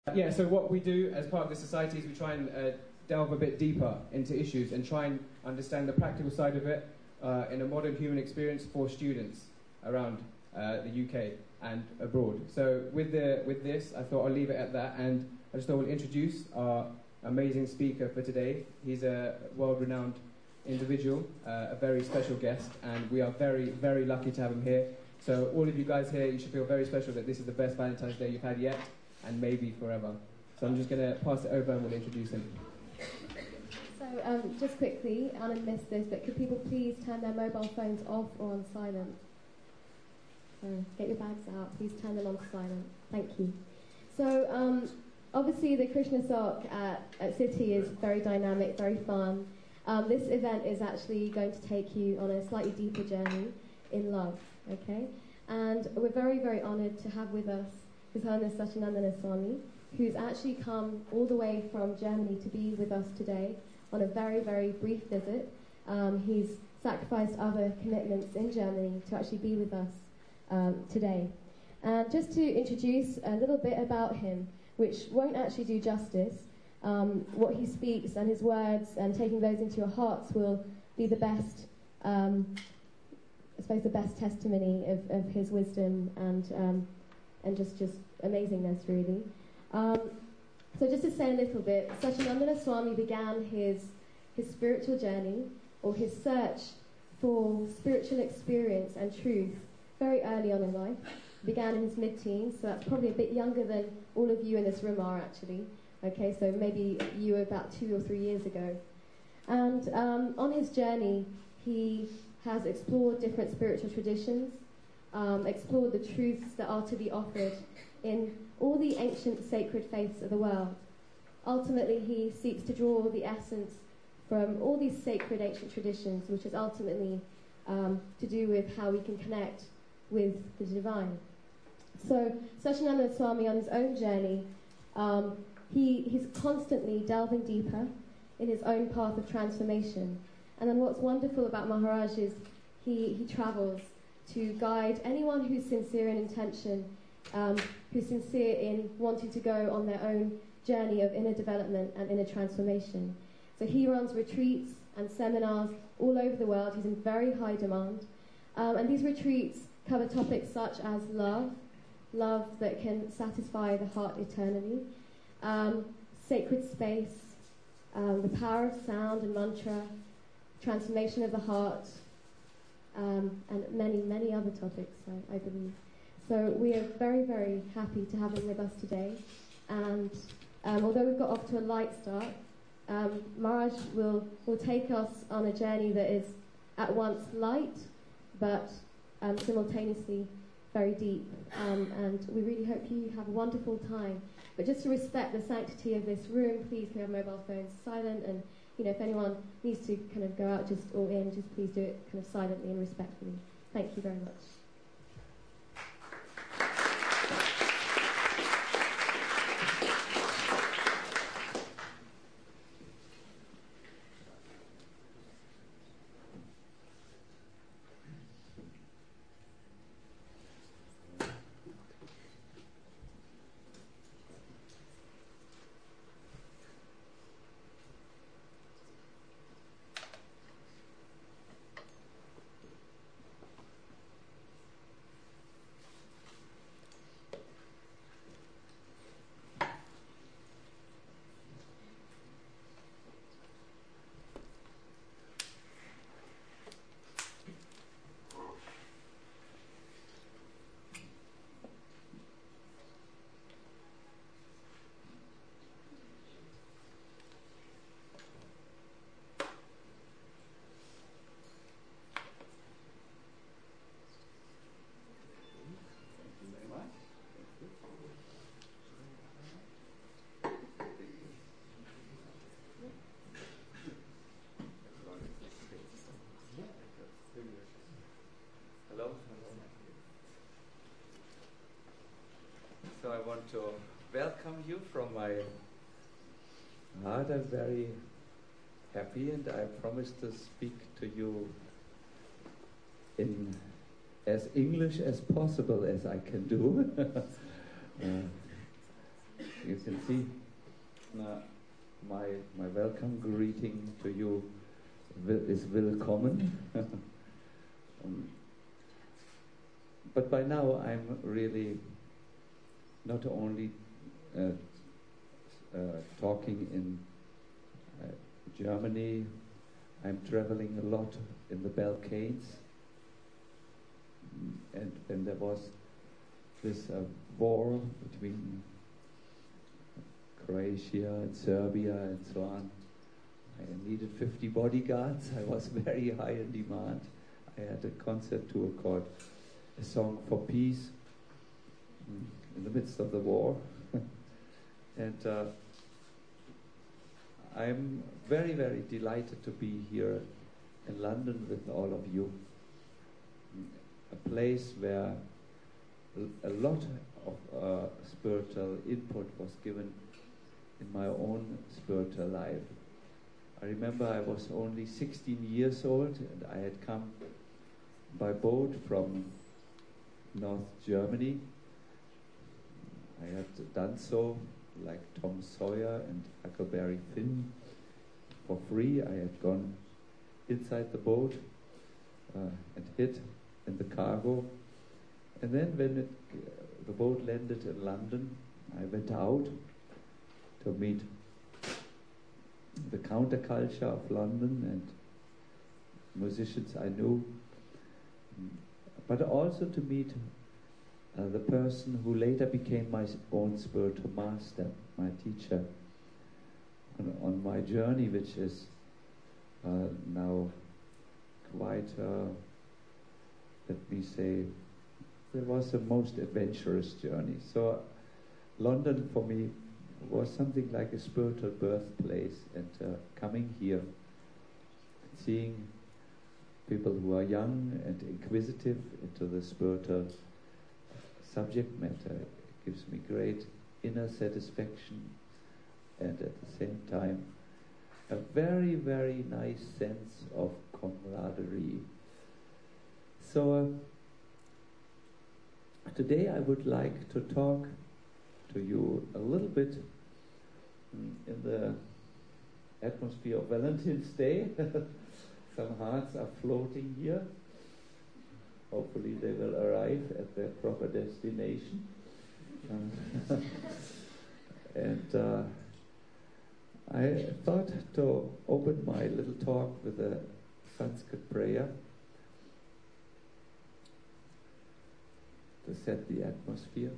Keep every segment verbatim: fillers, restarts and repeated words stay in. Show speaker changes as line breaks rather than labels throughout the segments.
Yeah, so what we do as part of the society is we try and uh, delve a bit deeper into issues and try and understand the practical side of it uh, in a modern human experience for students around uh, the U K and abroad. So with the with this, I thought I'll leave it at that, and I just thought we'll introduce our amazing speaker for today. He's a world-renowned individual, uh, a very special guest, and we are very, very lucky to have him here. So all of you guys here, you should feel very special that this is the best Valentine's Day you've had yet, and maybe forever. So I'm just going to pass it over and we'll introduce him.
So um, just quickly, Alan missed this, but could people please turn their mobile phones off or on silent? So get your bags out, please turn them on silent. Thank you. So um, obviously the Krishna Sock at, at City is very dynamic, very fun. Um, this event is actually going to take you on a slightly deeper journey in love, okay? And we're very, very honoured to have with us His Holiness Satchidananda Swami, who's actually come all the way from Germany to be with us today on a very, very brief visit. Um, he's sacrificed other commitments in Germany to actually be with us um, today. And just to introduce a little bit about him, which won't actually do justice, um, what he speaks and his words and taking those into your hearts will be the best, um, I suppose the best testimony of, of his wisdom and um, and just, just amazingness, really. Um, so just to say a little bit, Satchidananda Swami began his, his spiritual journey, or his search for spiritual experience and truth, very early on in life. He began in his mid-teens, so that's probably a bit younger than all of you in this room are, actually. Okay, so maybe you were about two or three years ago. And um, on his journey, he has explored different spiritual traditions, Um, explored the truths that are to be offered in all the ancient sacred faiths of the world. Ultimately, he seeks to draw the essence from all these sacred ancient traditions, which is ultimately um, to do with how we can connect with the divine. So, Satchidananda Swami, on his own journey, um, he, he's constantly delving deeper in his own path of transformation. And then what's wonderful about Maharaj is he, he travels to guide anyone who's sincere in intention, um, who's sincere in wanting to go on their own journey of inner development and inner transformation. So he runs retreats and seminars all over the world. He's in very high demand. Um, and these retreats cover topics such as love, love that can satisfy the heart eternally, um, sacred space, um, the power of sound and mantra, transformation of the heart, Um, and many, many other topics, I, I believe. So we are very, very happy to have him with us today. And um, although we've got off to a light start, um, Maharaj will, will take us on a journey that is at once light, but um, simultaneously very deep. Um, and we really hope you have a wonderful time. But just to respect the sanctity of this room, please keep our mobile phones silent, and you know, if anyone needs to kind of go out just or in, just please do it kind of silently and respectfully. Thank you very much.
Hello. So I want to welcome you from my heart. I'm very happy, and I promise to speak to you in as English as possible as I can do. uh, you can see uh, my my welcome greeting to you will, is willkommen. um, but by now I'm really not only uh, uh, talking in uh, Germany, I'm traveling a lot in the Balkans, and when there was this uh, war between Croatia and Serbia and so on, I needed fifty bodyguards. I was very high in demand. I had a concert tour called A Song for Peace in the midst of the war. and uh, I'm very, very delighted to be here in London with all of you. A place where a lot of uh, spiritual input was given in my own spiritual life. I remember I was only sixteen years old and I had come by boat from North Germany. I had done so like Tom Sawyer and Huckleberry Finn for free. I had gone inside the boat uh, and hid in the cargo. And then when it, uh, the boat landed in London, I went out to meet the counterculture of London and musicians I knew, but also to meet uh, the person who later became my own spiritual master, my teacher, on, on my journey, which is uh, now quite, uh, let me say, it was a most adventurous journey. So London for me was something like a spiritual birthplace, and uh, coming here, seeing people who are young and inquisitive into the spiritual subject matter gives me great inner satisfaction, and at the same time a very, very nice sense of camaraderie. So uh, today I would like to talk to you a little bit in the atmosphere of Valentine's Day. Some hearts are floating here. Hopefully they will arrive at their proper destination. Uh, and uh, I thought to open my little talk with a Sanskrit prayer to set the atmosphere.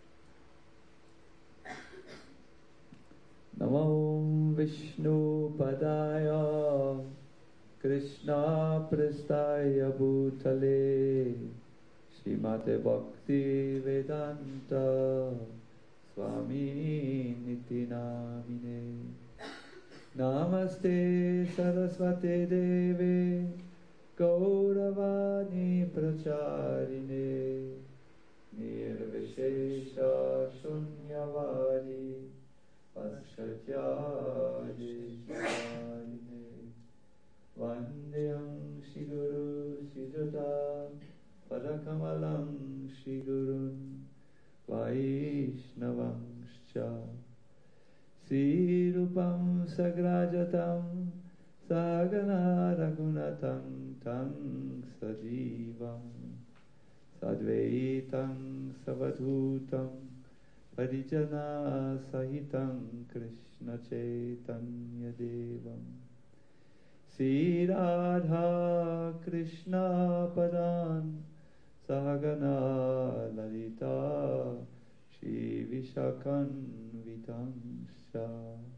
Namo Vishnu Padaya Krishna Prastaya Bhutale Srimate Bhakti Vedanta Swami Niti Namine Namaste Saraswate Deve Gauravani Pracharine Nirvishesha Shunyavadi Paschatya Jishvarine Vandyam Shri Guru Shri Jata Padakamalam Shri Gurun Vaishnavam Shcha Sri Rupam Sagrajatam Sagana Ragunatam Tang Sajivam Sadvaitam Savadhutam Parijana Sahitam Krishna Chaitanya Devam Sri Radha Krishna Padan Sahagana Lalita Shri Vishakan Vitansha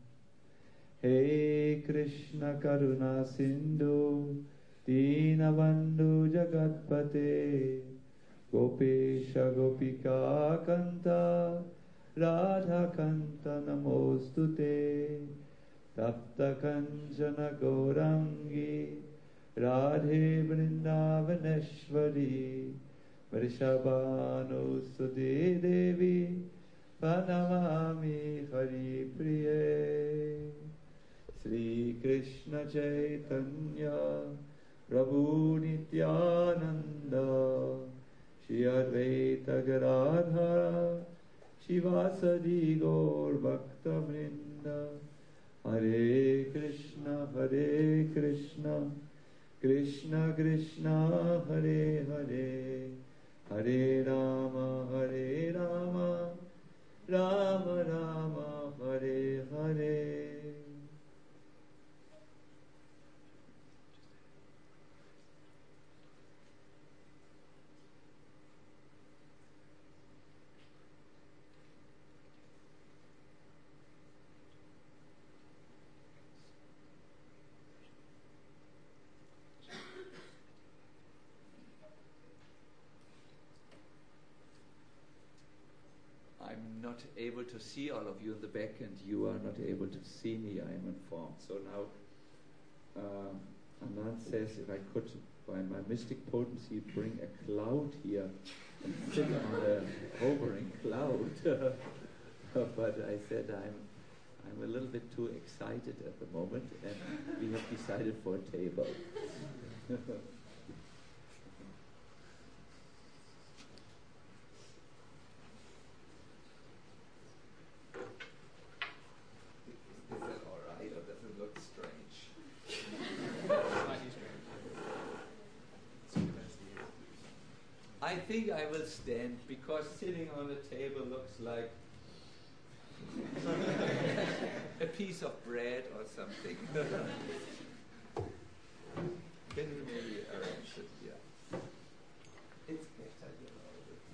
Hey Krishna Karuna Sindhu Dinabandhu Jagatpate Gopesha Gopika Kanta Radha Kanta Namostute Tapta Kanchana Gaurangi Radhe Vrindavaneshwari Vrishabhanu Sudhe Devi Pranamami Hari Priye Sri Krishna Chaitanya Prabhu Nityananda Shri Advaita Gadadhara Shivasadi Gaur Bhakta Vrinda. Hare Krishna, Hare Krishna, Krishna Krishna, Hare Hare, Hare Rama, Hare Rama, Rama Rama, Hare Hare. I'm not able to see all of you in the back, and you are not able to see me, I am informed. So now, uh, Anand says if I could, by my mystic potency, bring a cloud here and sit on a hovering cloud. But I said I'm, I'm a little bit too excited at the moment, and we have decided for a table. I think I will stand because sitting on the table looks like a piece of bread or something. Can you maybe arrange it here? It's better, you know.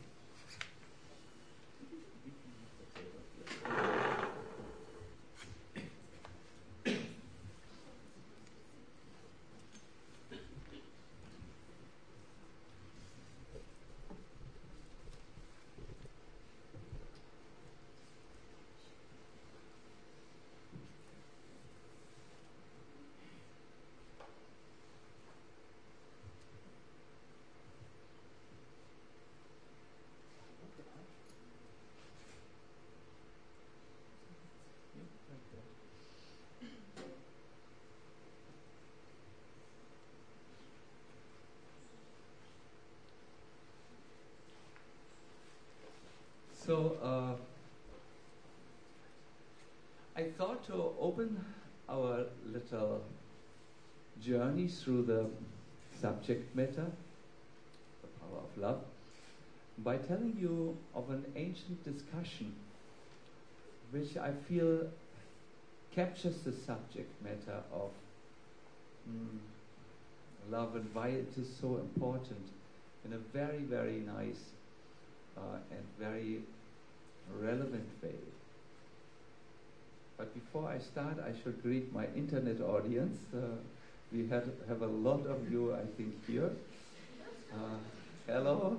So, uh, I thought to open our little journey through the subject matter, the power of love, by telling you of an ancient discussion which I feel captures the subject matter of mm, love and why it is so important in a very, very nice uh, and very relevant way. But before I start, I should greet my internet audience. Uh, we had, have a lot of you, I think, here. Uh, hello.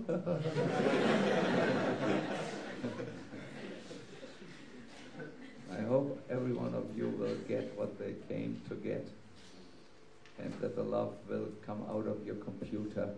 I hope every one of you will get what they came to get, and that the love will come out of your computer.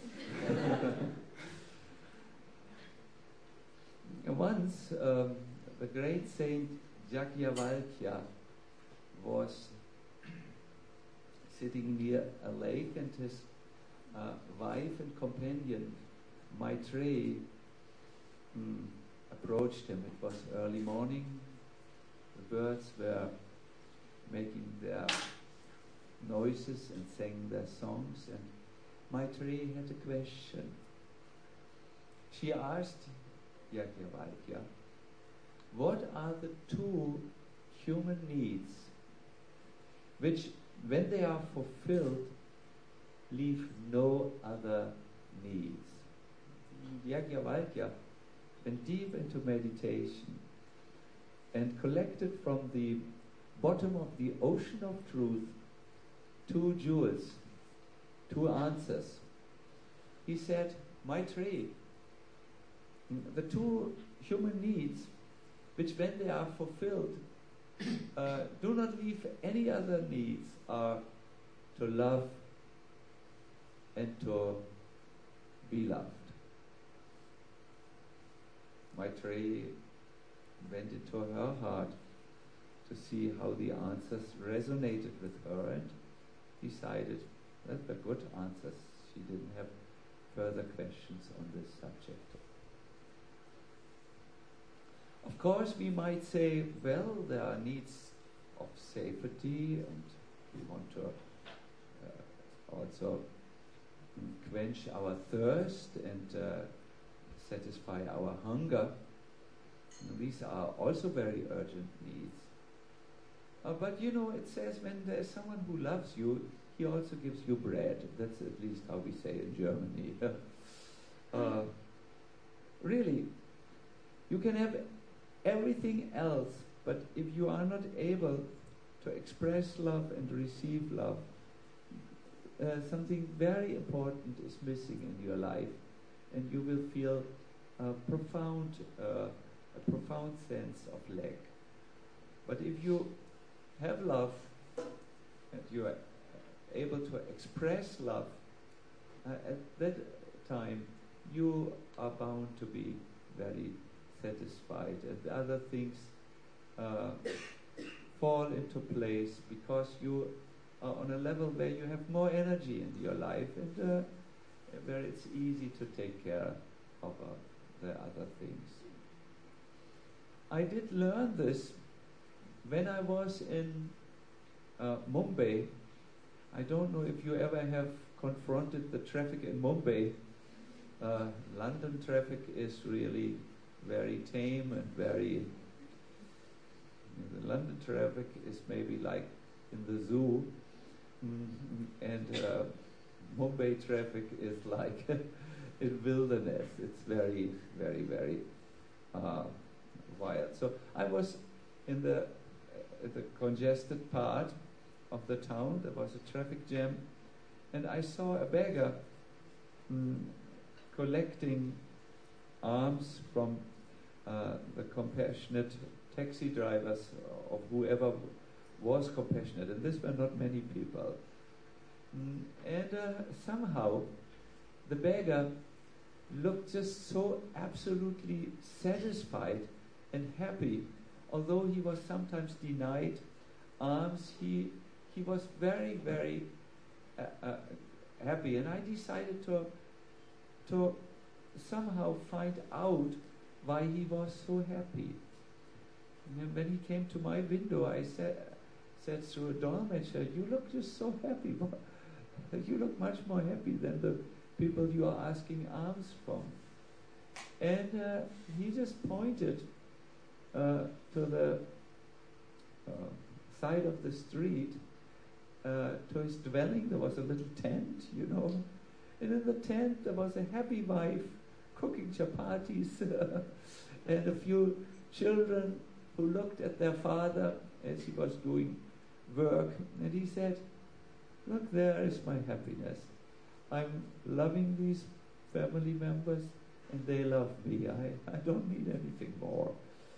Once, um, the great saint Yajnavalkya was sitting near a lake, and his uh, wife and companion, Maitreyi, mm, approached him. It was early morning. The birds were making their noises and sang their songs, and Maitreyi had a question. She asked Yajnavalkya, what are the two human needs which, when they are fulfilled, leave no other needs? Yajnavalkya went deep into meditation and collected from the bottom of the ocean of truth two jewels, two answers. He said, Maitreyi, the two human needs which, when they are fulfilled, uh, do not leave any other needs, are to love and to be loved. Maitreyi went into her heart to see how the answers resonated with her, and decided that were good answers. She didn't have further questions on this subject. Of course, we might say, well, there are needs of safety, and we want to uh, also quench our thirst and uh, satisfy our hunger. And these are also very urgent needs. Uh, but you know, it says when there's someone who loves you, he also gives you bread. That's at least how we say in Germany. uh, really, you can have everything else, but if you are not able to express love and receive love, uh, something very important is missing in your life, and you will feel a profound, uh, a profound sense of lack. But if you have love and you are able to express love, uh, at that time you are bound to be very satisfied, and the other things uh, fall into place because you are on a level where you have more energy in your life, and uh, where it's easy to take care of uh, the other things. I did learn this when I was in uh, Mumbai. I don't know if you ever have confronted the traffic in Mumbai. Uh, London traffic is really very tame and very... The London traffic is maybe like in the zoo, mm-hmm. and uh, Mumbai traffic is like in wilderness. It's very, very, very uh, wild. So I was in the, uh, the congested part of the town. There was a traffic jam, and I saw a beggar mm, collecting alms from uh, the compassionate taxi drivers of whoever was compassionate, and these were not many people. Mm, and uh, somehow the beggar looked just so absolutely satisfied and happy. Although he was sometimes denied alms, he he was very, very uh, uh, happy. And I decided to to somehow find out why he was so happy. And when he came to my window, I said, said to a dolmetscher, "You look just so happy. You look much more happy than the people you are asking alms from." And uh, he just pointed uh, to the uh, side of the street, uh, to his dwelling. There was a little tent, you know. And in the tent there was a happy wife cooking chapatis and a few children who looked at their father as he was doing work. And he said, "Look, there is my happiness. I'm loving these family members and they love me. I, I don't need anything more."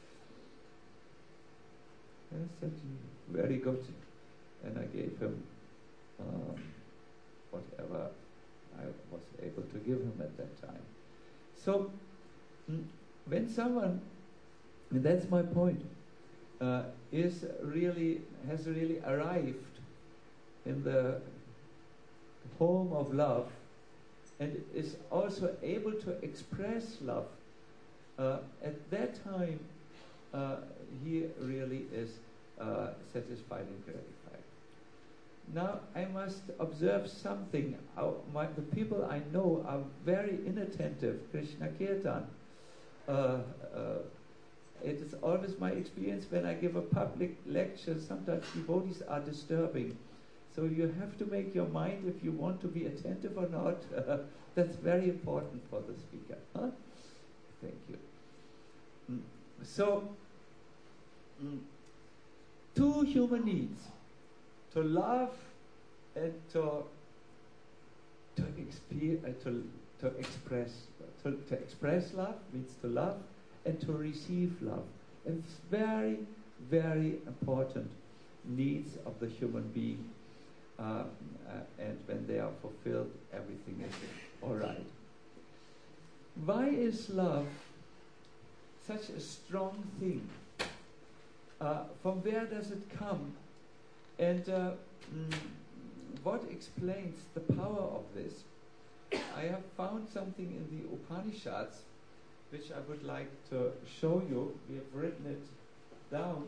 And I said, "Very good." And I gave him um, whatever I was able to give him at that time. So mm, when someone, and that's my point, uh, is really, has really arrived in the home of love and is also able to express love, uh, at that time uh, he really is uh, satisfied and gratified. Now I must observe something. Our, my, the people I know are very inattentive. Krishna Kirtan. Uh, uh, it is always my experience when I give a public lecture, sometimes devotees are disturbing. So you have to make your mind if you want to be attentive or not. Uh, that's very important for the speaker. Huh? Thank you. Mm. So, mm, two human needs. To love and to to, expe- uh, to, to express to, to express love means to love and to receive love. And it's very, very important needs of the human being. Uh, uh, and when they are fulfilled, everything is all right. Why is love such a strong thing? Uh, from where does it come? And uh, mm, what explains the power of this? I have found something in the Upanishads which I would like to show you. We have written it down.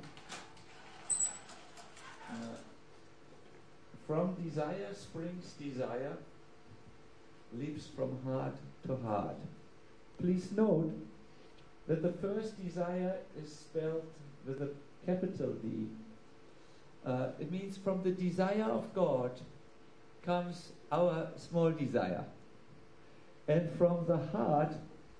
Uh, from desire springs desire, leaps from heart to heart. Please note that the first desire is spelled with a capital D. Uh, it means from the desire of God comes our small desire. And from the heart,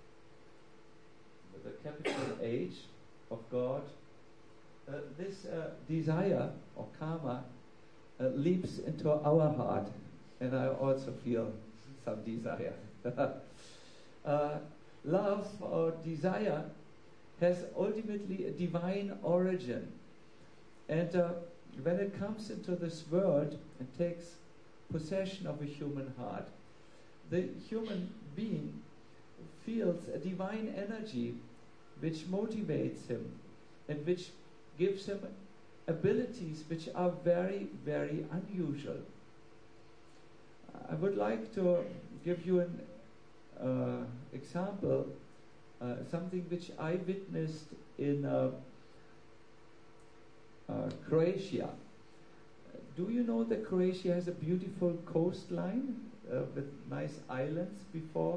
with a capital H of God, uh, this uh, desire or karma uh, leaps into our heart. And I also feel some desire. uh, love or desire has ultimately a divine origin. And uh, when it comes into this world and takes possession of a human heart, the human being feels a divine energy which motivates him and which gives him abilities which are very, very unusual. I would like to give you an uh, example, uh, something which I witnessed in uh, uh, Croatia. Do you know that Croatia has a beautiful coastline uh, with nice islands before?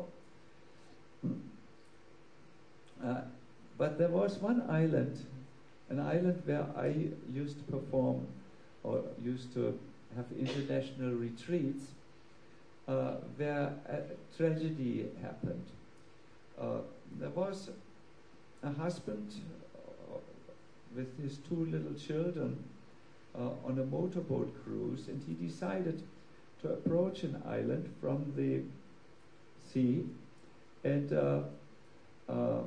Uh, but there was one island, an island where I used to perform or used to have international retreats, uh, where a tragedy happened. Uh, there was a husband uh, with his two little children uh, on a motorboat cruise, and he decided to approach an island from the sea and uh, uh,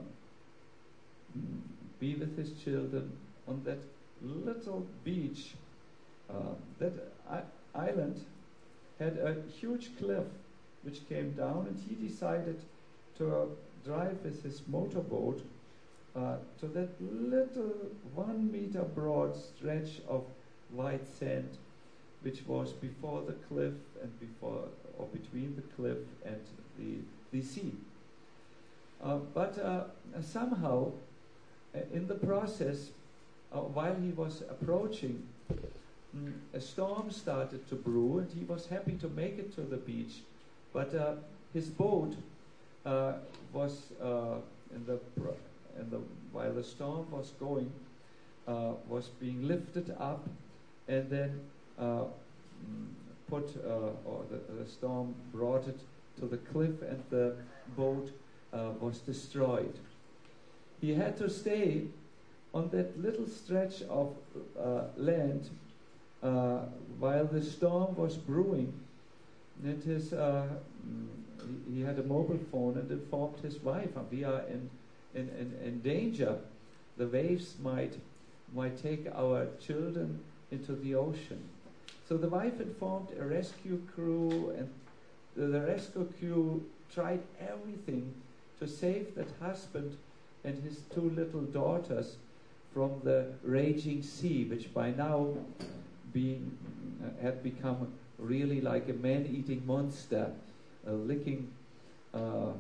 be with his children on that little beach. Uh, that I- island had a huge cliff which came down, and he decided to uh, drive with his motorboat uh, to that little one meter broad stretch of white sand which was before the cliff and before or between the cliff and the, the sea. Uh, but uh, somehow uh, in the process, uh, while he was approaching, mm, a storm started to brew, and he was happy to make it to the beach, but uh, his boat uh, was uh, in the pro- in the while the storm was going uh, was being lifted up, and then uh, put uh, or the, the storm brought it to the cliff, and the boat uh, was destroyed. He had to stay on that little stretch of uh, land uh, while the storm was brewing. And his, uh, he, he had a mobile phone and informed his wife, we are in, in, in, in danger. The waves might, might take our children into the ocean. So the wife informed a rescue crew, and the, the rescue crew tried everything to save that husband and his two little daughters from the raging sea, which by now being, uh, had become really like a man-eating monster, uh, licking uh,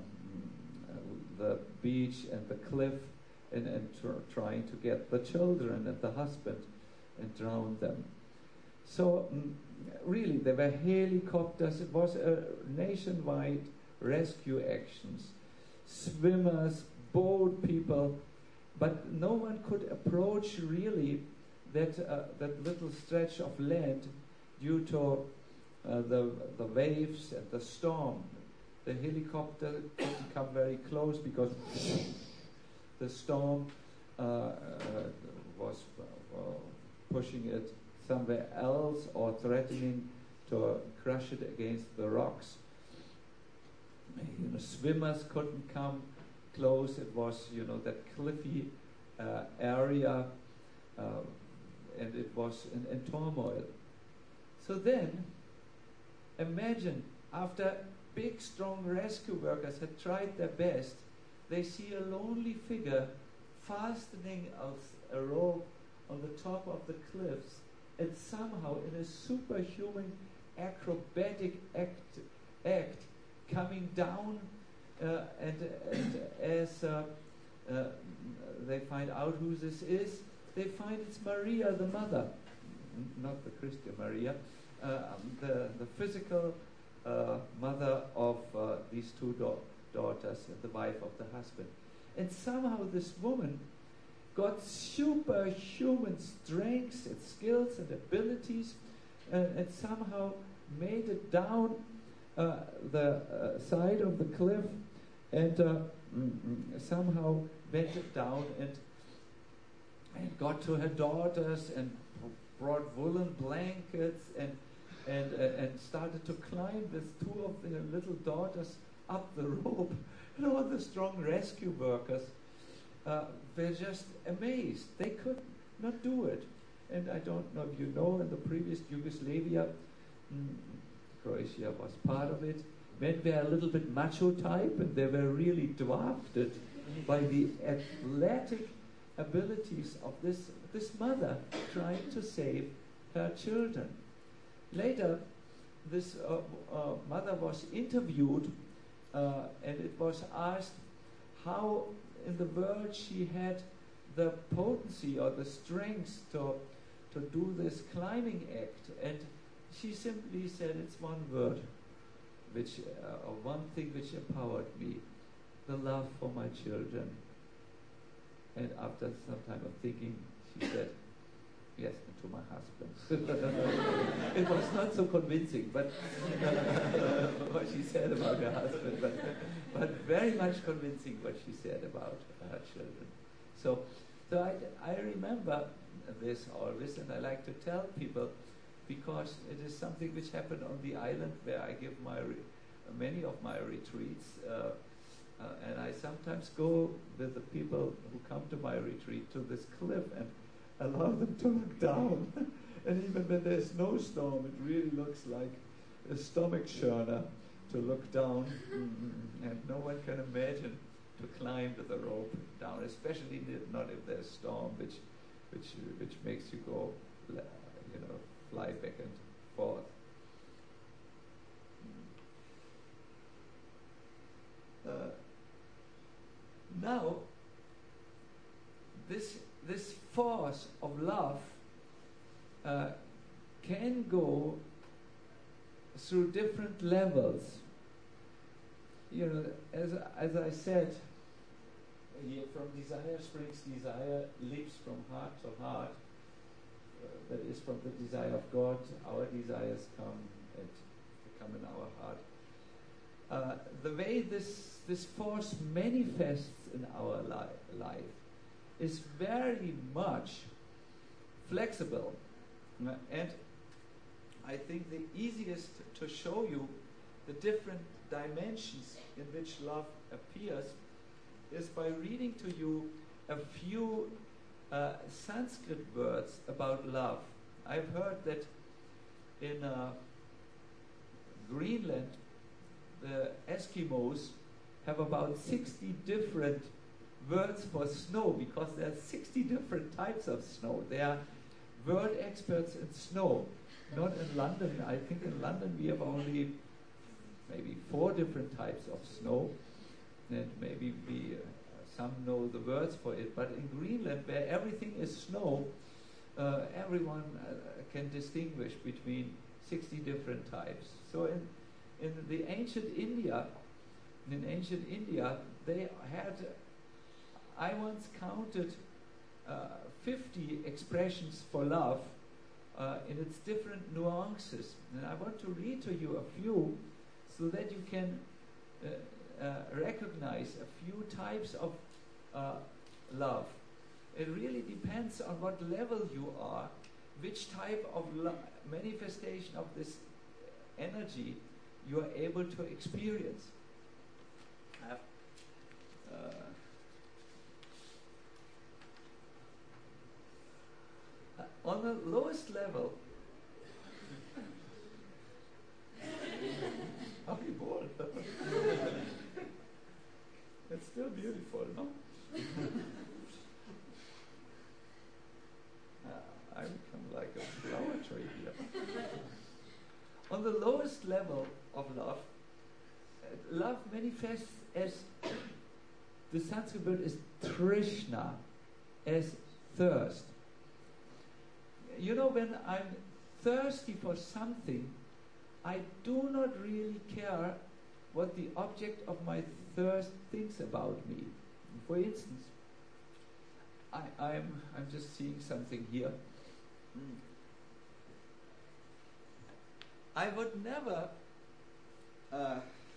the beach and the cliff, and, and tr- trying to get the children and the husband and drown them. So mm, really, there were helicopters. It was a nationwide rescue actions, swimmers, boat people, but no one could approach really that uh, that little stretch of land due to uh, the the waves and the storm. The helicopter couldn't come very close because the storm uh, uh, was uh, pushing it somewhere else or threatening to crush it against the rocks. You know, swimmers couldn't come close. It was, you know, that cliffy uh, area, uh, and it was in, in turmoil. So then, imagine, after big, strong rescue workers had tried their best, they see a lonely figure fastening a, a rope on the top of the cliffs, and somehow, in a superhuman acrobatic act, act coming down uh, and, and as uh, uh, they find out who this is, they find it's Maria, the mother, N- not the Christian Maria, uh, the, the physical uh, mother of uh, these two da- daughters, the wife of the husband. And somehow this woman got superhuman strengths and skills and abilities, uh, and somehow made it down uh, the uh, side of the cliff, and uh, mm, mm, somehow went it down and and got to her daughters and brought woolen blankets and and uh, and started to climb with two of the little daughters up the rope, and all the strong rescue workers uh, were just amazed. They could not do it. And I don't know if you know, in the previous Yugoslavia, mm, Croatia was part of it, men were a little bit macho type, and they were really drafted by the athletic abilities of this, this mother trying to save her children. Later, this uh, uh, mother was interviewed, uh, and it was asked how in the world she had the potency or the strength to, to do this climbing act. And she simply said, it's one word, which, uh, or one thing which empowered me, the love for my children. And after some time of thinking, she said, yes, and to my husband. It was not so convincing, but uh, what she said about her husband, but, but very much convincing what she said about her children. So, so I, I remember this always, and I like to tell people, because it is something which happened on the island where I give my re- many of my retreats. Uh, Uh, and I sometimes go with the people who come to my retreat to this cliff and allow them to look down. And even when there's no storm, it really looks like a stomach churner to look down. Mm-hmm. And no one can imagine to climb with a rope down, especially not if there's storm, which, which, which makes you go, you know, fly back and forth. Uh, Now, this this force of love uh, can go through different levels. You know, as as I said, here from desire springs desire, leaps from heart to heart. Uh, that is from the desire of God. Our desires come and come in our heart. Uh, the way this this force manifests in our li- life is very much flexible. Uh, and I think the easiest to show you the different dimensions in which love appears is by reading to you a few uh, Sanskrit words about love. I've heard that in uh, Greenland, the Eskimos have about sixty different words for snow, because there are sixty different types of snow. They are world experts in snow. Not in London. I think in London we have only maybe four different types of snow, and maybe we uh, some know the words for it. But in Greenland, where everything is snow, uh, everyone uh, can distinguish between sixty different types. So in in the ancient India, in ancient India, they had, I once counted uh, fifty expressions for love uh, in its different nuances. And I want to read to you a few so that you can uh, uh, recognize a few types of uh, love. It really depends on what level you are, which type of lo- manifestation of this energy you are able to experience. Uh, uh, on the lowest level, Haribol. It's still beautiful, no? uh, I become like a flower tree here. On the lowest level of love, uh, love manifests as the Sanskrit word is Trishna, as thirst. You know, when I'm thirsty for something, I do not really care what the object of my thirst thinks about me. For instance, I, I'm, I'm just seeing something here. Mm. I would never uh,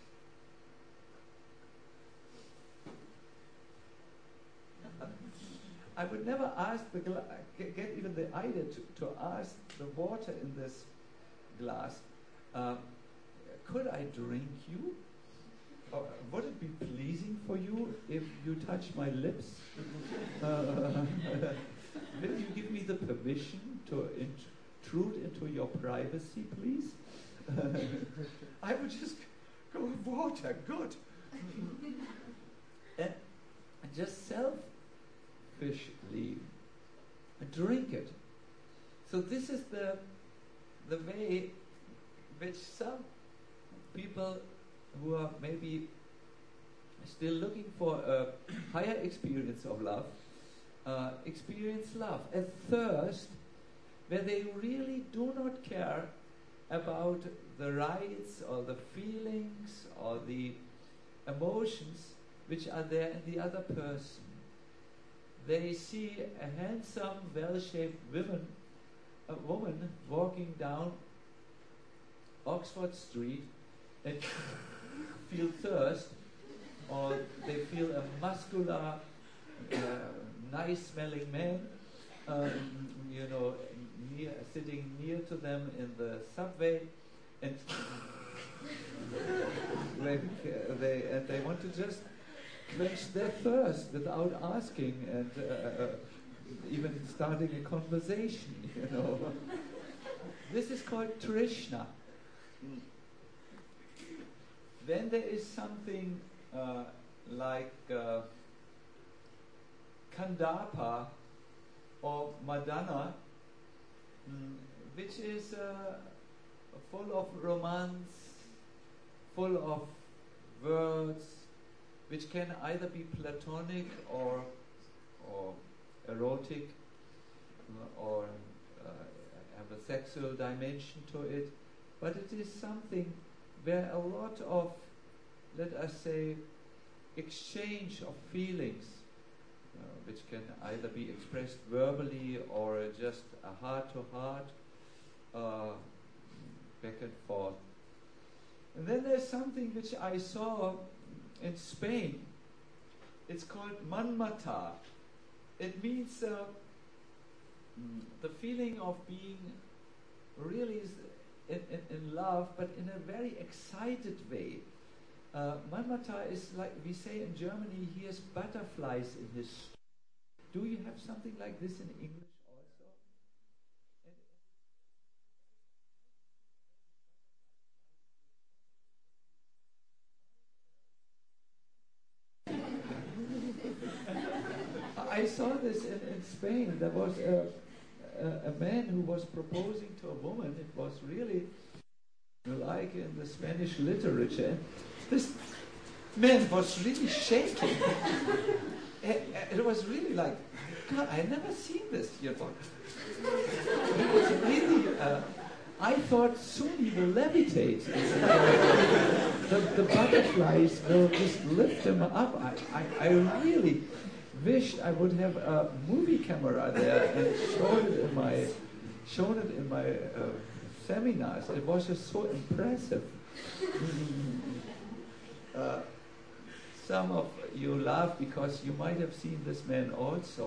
I would never ask the gla- get, get even the idea to, to ask the water in this glass, um, could I drink you? Or would it be pleasing for you if you touch my lips? Uh, will you give me the permission to intrude into your privacy, please? I would just go, water, good. and just selfishly drink it. So this is the the way which some people who are maybe still looking for a higher experience of love, uh, experience love, a thirst where they really do not care about the rights or the feelings or the emotions which are there in the other person. They see a handsome, well-shaped woman, a woman walking down Oxford Street and feel thirst, or they feel a muscular, uh, nice-smelling man, um, you know, near, sitting near to them in the subway, and they, they and they want to just quench their thirst without asking and uh, even starting a conversation. You know, this is called Trishna. Then there is something uh, like uh, Kandapa or Madana, mm, which is uh, full of romance, full of words, which can either be platonic or or erotic, uh, or uh, have a sexual dimension to it, but it is something where a lot of, let us say, exchange of feelings, uh, which can either be expressed verbally or just a heart-to-heart, uh, back and forth. And then there's something which I saw in Spain. It's called manmata. It means uh, the feeling of being really in, in, in love, but in a very excited way. Uh, manmata is like we say in Germany, he has butterflies in his stomach. Do you have something like this in English also? I saw this in, in Spain. There was a, a, a man who was proposing to a woman. It was really like in the Spanish literature. This man was really shaking. it, it was really like, God, I never seen this, you know. It was really, uh, I thought soon he will levitate. the, the butterflies will just lift him up. I, I, I really wished I would have a movie camera there and showed it in my, shown it in my uh, seminars. It was just so impressive. uh, some of you laugh because you might have seen this man also.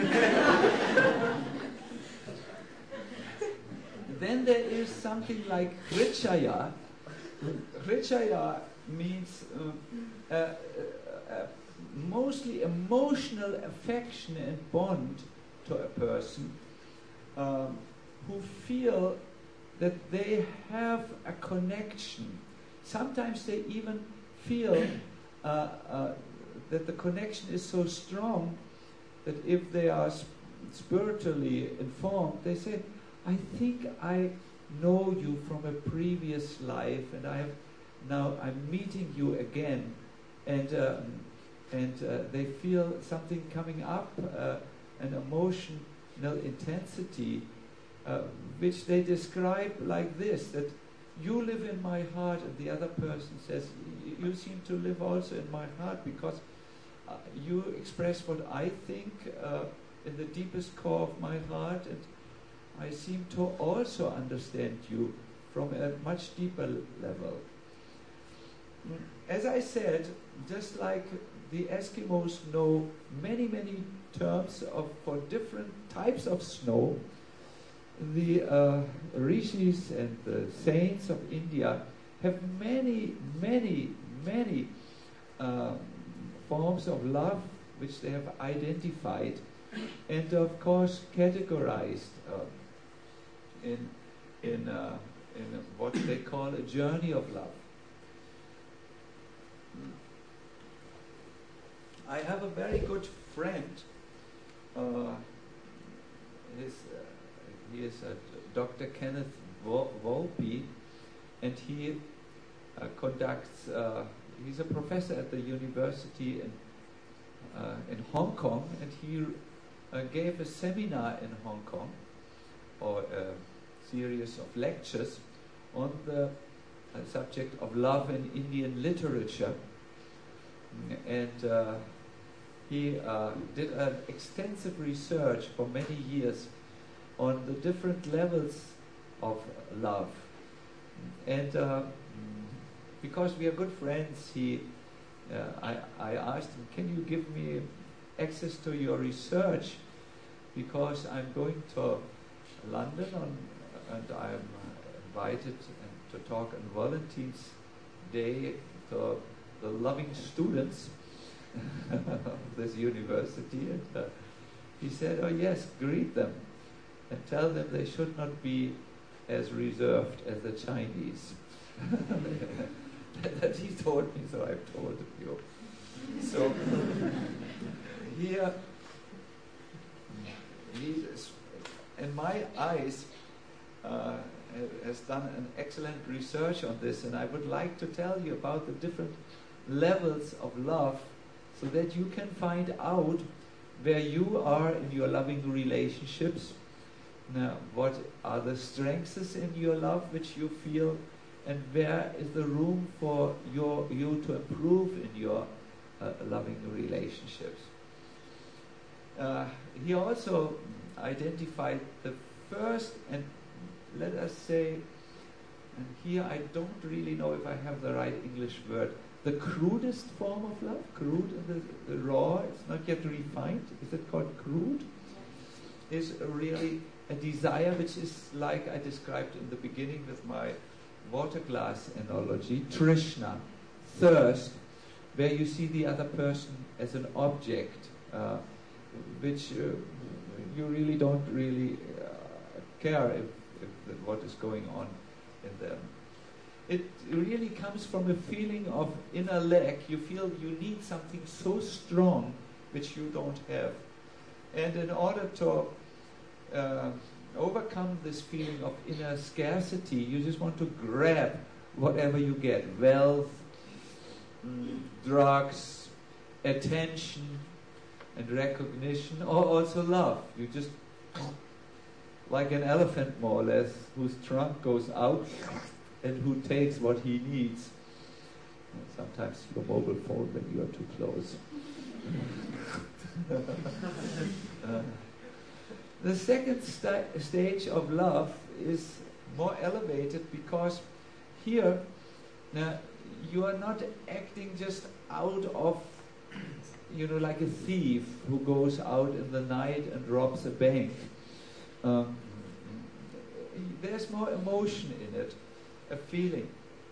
Then there is something like Hrichaya. Hrichaya means uh, uh, uh, mostly emotional affection and bond to a person um, who feel that they have a connection. Sometimes they even feel uh, uh, that the connection is so strong that if they are sp- spiritually informed, they say, I think I know you from a previous life, and I have now I'm meeting you again. and um, and uh, they feel something coming up, uh, an emotional intensity, uh, which they describe like this: that you live in my heart, and the other person says, you seem to live also in my heart, because uh, you express what I think uh, in the deepest core of my heart, and I seem to also understand you from a much deeper level. As I said, just like the Eskimos know many, many terms of, for different types of snow, the uh, rishis and the saints of India have many, many, many uh, forms of love which they have identified and, of course, categorized uh, in in uh, in what they call a journey of love. I have a very good friend. Uh, his, uh, he is uh, Doctor Kenneth Volpe, and he uh, conducts. Uh, he's a professor at the university in uh, in Hong Kong, and he uh, gave a seminar in Hong Kong, or a series of lectures on the uh, subject of love in Indian literature, and uh, he uh, did an extensive research for many years on the different levels of love. And uh, because we are good friends, he, uh, I, I asked him, can you give me access to your research? Because I'm going to London on, and I'm invited to talk on Valentine's Day to the loving students of this university. And uh, he said, oh yes, greet them and tell them they should not be as reserved as the Chinese. That he told me, so I've told you. So here, he, in my eyes, uh, has done an excellent research on this, and I would like to tell you about the different levels of love so that you can find out where you are in your loving relationships. Now, what are the strengths in your love which you feel, and where is the room for your, you to improve in your uh, loving relationships. Uh, he also identified the first, and let us say, and here I don't really know if I have the right English word, the crudest form of love, crude, the, the raw, it's not yet refined, is it called crude? Is really a desire which is like I described in the beginning with my water glass analogy, Trishna, thirst, where you see the other person as an object, uh, which uh, you really don't really uh, care if, if the, what is going on in them. It really comes from a feeling of inner lack. You feel you need something so strong which you don't have. And in order to uh, overcome this feeling of inner scarcity, you just want to grab whatever you get. Wealth, mm, drugs, attention, and recognition, or also love. You just, like an elephant more or less, whose trunk goes out and who takes what he needs. And sometimes your mobile phone when you are too close. uh, the second sta- stage of love is more elevated, because here now, you are not acting just out of, you know, like a thief who goes out in the night and robs a bank. Um, there's more emotion in it, a feeling.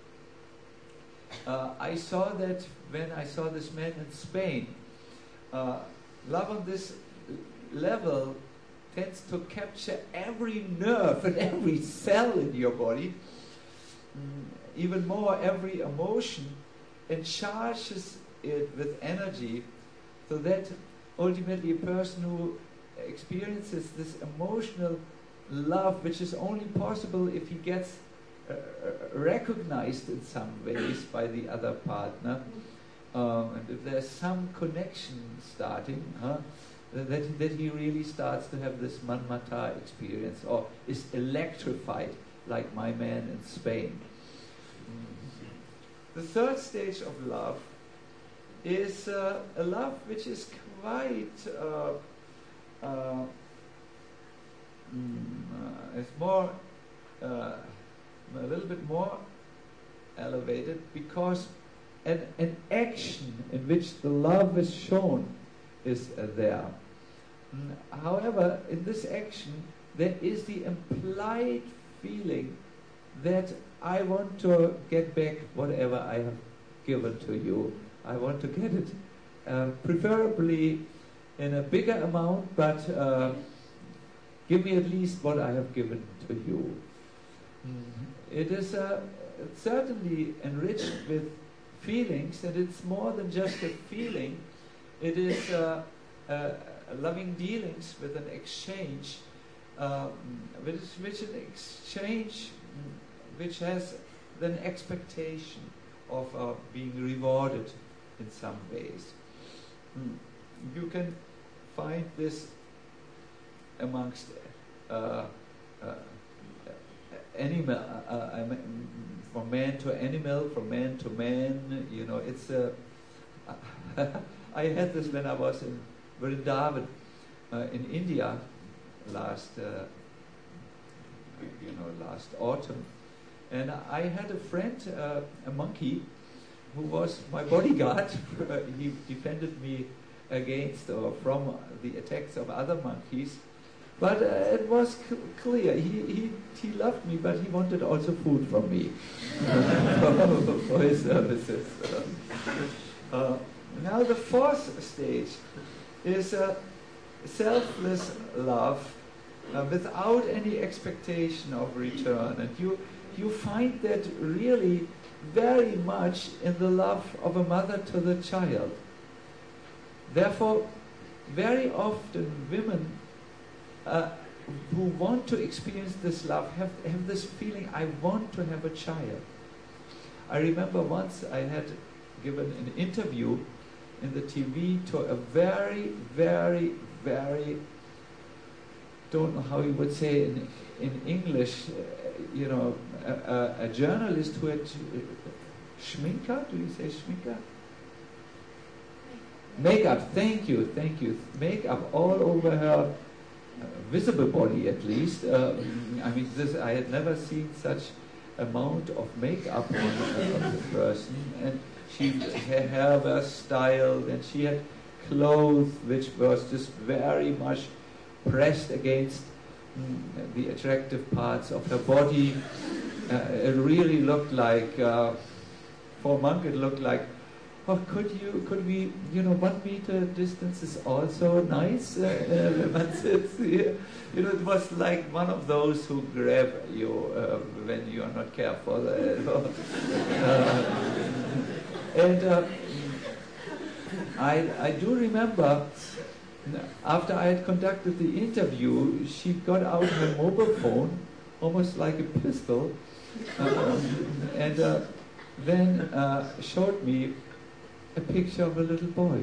Uh, I saw that when I saw this man in Spain. Uh, love on this level tends to capture every nerve and every cell in your body, mm, even more every emotion, and charges it with energy, so that ultimately a person who experiences this emotional love, which is only possible if he gets uh, recognized in some ways by the other partner, um, and if there's some connection starting, huh, that, that he really starts to have this manmata experience, or is electrified like my man in Spain. The third stage of love is uh, a love which is quite, uh, uh, mm, uh, it's more, uh, a little bit more elevated, because an, an action in which the love is shown is uh, there. Mm, however, in this action, there is the implied feeling that I want to get back whatever I have given to you. I want to get it, uh, preferably in a bigger amount, but uh, give me at least what I have given to you. Mm. It is uh, certainly enriched with feelings, and it's more than just a feeling. It is uh, uh, loving dealings with an exchange, um, which, which an exchange which has an expectation of uh, being rewarded in some ways. Mm. You can find this amongst uh, uh, animal, uh, uh, from man to animal, from man to man. You know, it's a. Uh, I had this when I was in Vrindavan, uh, in India, last, uh, you know, last autumn, and I had a friend, uh, a monkey, who was my bodyguard. He defended me against or from the attacks of other monkeys. But uh, it was c- clear, he, he, he loved me, but he wanted also food from me for, for his services. Uh, uh, now the fourth stage is uh, selfless love uh, without any expectation of return. And you, you find that really very much in the love of a mother to the child. Therefore, very often women uh, who want to experience this love have, have this feeling, I want to have a child. I remember once I had given an interview in the T V to a very, very, very, don't know how you would say in, in English, uh, you know, a, a, a journalist who had uh, schminker, do you say schminker? Makeup, thank you, thank you. Makeup all over her uh, visible body, at least. Uh, I mean, this, I had never seen such amount of makeup on, uh, on the person. And she, her hair was styled, and she had clothes which was just very much pressed against mm, the attractive parts of her body. Uh, it really looked like, uh, for a monk, it looked like, oh, could you, could we, you know, one meter distance is also nice. Uh, uh, when one sits here. You know, it was like one of those who grab you uh, when you are not careful. Uh, and uh, I, I do remember, after I had conducted the interview, she got out her mobile phone, almost like a pistol, uh, and uh, then uh, showed me a picture of a little boy.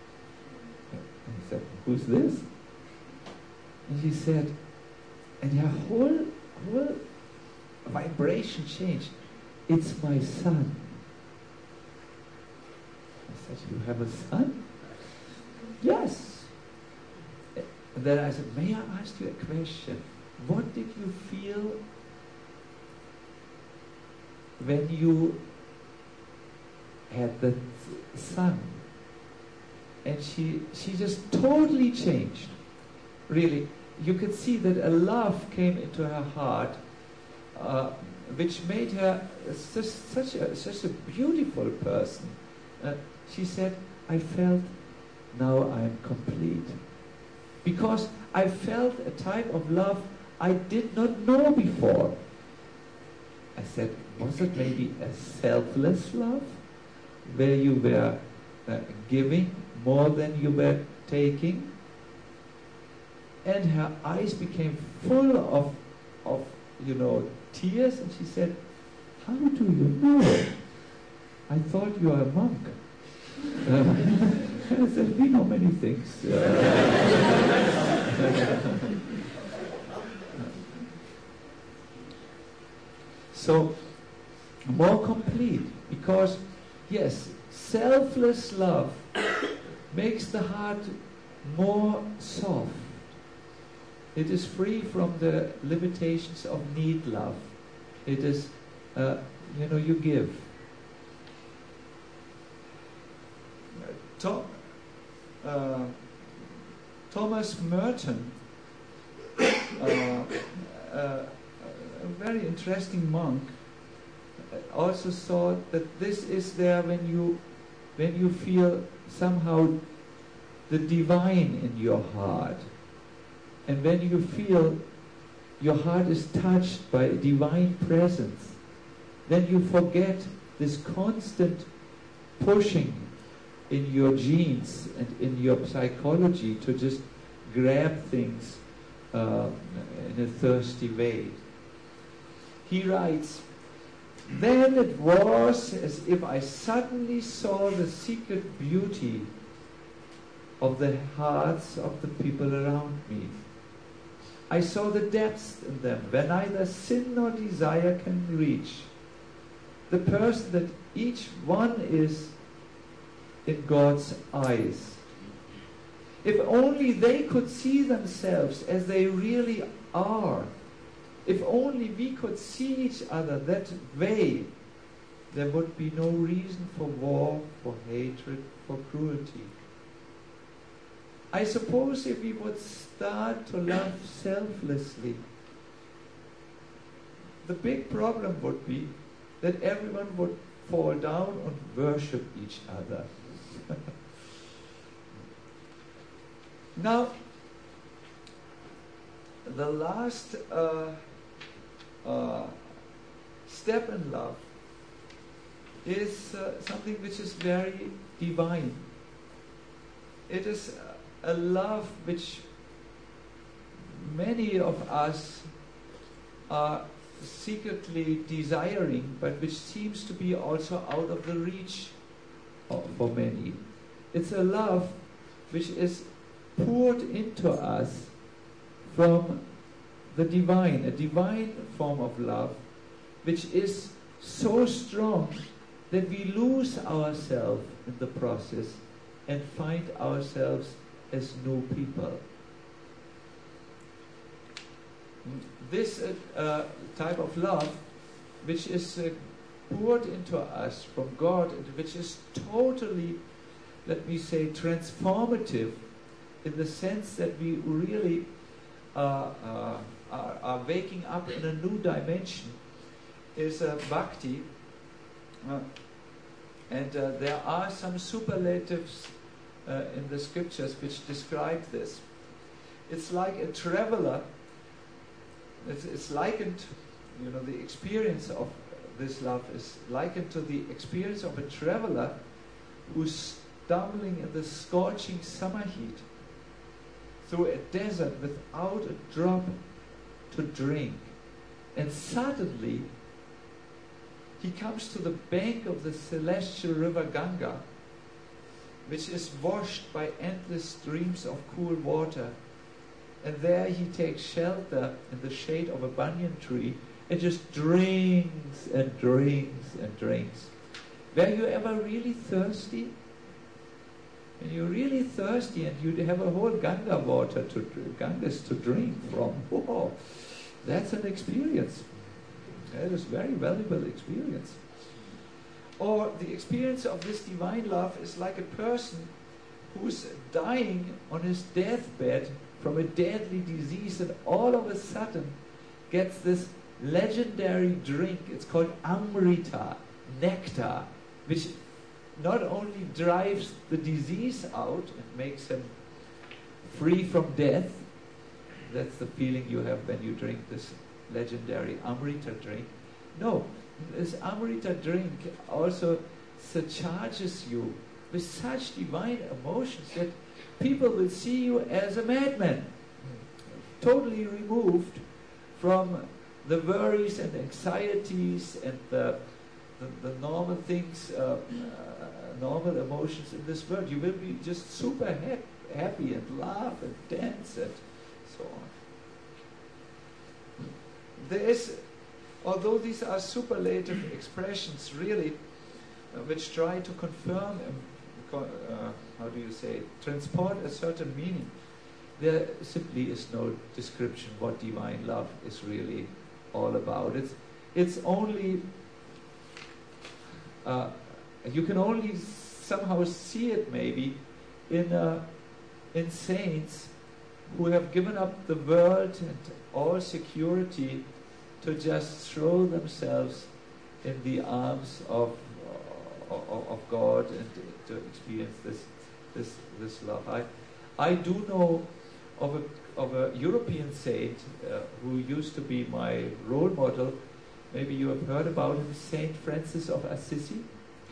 I said, who's this? And she said, and her whole, whole vibration changed. It's my son. I said, you have a son? Yes. And then I said, may I ask you a question? What did you feel when you had the son? And she she just totally changed. Really, you could see that a love came into her heart, uh, which made her such, such a such a beautiful person. Uh, she said, I felt now I am complete. Because I felt a type of love I did not know before. I said, was it maybe a selfless love? Where you were uh, giving more than you were taking? And her eyes became full of, of, you know, tears, and she said, how do you know? I thought you were a monk. Uh, I said, we know many things. Uh, so, more complete, because, yes, selfless love makes the heart more soft. It is free from the limitations of need love. It is, uh, you know, you give. Tom, uh, Thomas Merton, uh, uh, a very interesting monk, also saw that this is there when you, when you feel somehow the divine in your heart. And when you feel your heart is touched by a divine presence, then you forget this constant pushing in your genes and in your psychology to just grab things uh, in a thirsty way. He writes, "Then it was as if I suddenly saw the secret beauty of the hearts of the people around me. I saw the depths in them where neither sin nor desire can reach. The person that each one is in God's eyes. If only they could see themselves as they really are, if only we could see each other that way, there would be no reason for war, for hatred, for cruelty. I suppose if we would start to love selflessly, the big problem would be that everyone would fall down and worship each other." Now, the last uh, uh, step in love is uh, something which is very divine. It is a love which many of us are secretly desiring, but which seems to be also out of the reach of, for many. It's a love which is poured into us from the divine, a divine form of love, which is so strong that we lose ourselves in the process and find ourselves as new people. This uh, uh, type of love, which is uh, poured into us from God, and which is totally, let me say, transformative, in the sense that we really uh, uh, are, are waking up in a new dimension, is uh, bhakti. Uh, and uh, there are some superlatives uh, in the scriptures which describe this. It's like a traveler. It's, it's likened, you know, the experience of this love is likened to the experience of a traveler who's stumbling in the scorching summer heat through a desert without a drop to drink. And suddenly, he comes to the bank of the celestial river Ganga, which is washed by endless streams of cool water. And there he takes shelter in the shade of a banyan tree and just drinks and drinks and drinks. Were you ever really thirsty? When you're really thirsty and you have a whole Ganga water to Ganges to drink from, oh, that's an experience. That is a very valuable experience. Or the experience of this divine love is like a person who's dying on his deathbed from a deadly disease, and all of a sudden gets this legendary drink. It's called Amrita, nectar, which not only drives the disease out and makes him free from death. That's the feeling you have when you drink this legendary Amrita drink. No, this Amrita drink also surcharges you with such divine emotions that people will see you as a madman, totally removed from the worries and anxieties and the, the, the normal things, uh, uh, normal emotions in this world. You will be just super hap- happy and laugh and dance and so on. There is, although these are superlative expressions, really, uh, which try to confirm, um, uh, how do you say, transport a certain meaning, there simply is no description what divine love is really all about. It's, it's only, uh, you can only somehow see it maybe in, uh, in saints who have given up the world and all security to just throw themselves in the arms of, of, of God and to experience this, this, this love. I, I do know of a, of a European saint uh, who used to be my role model. Maybe you have heard about him, Saint Francis of Assisi.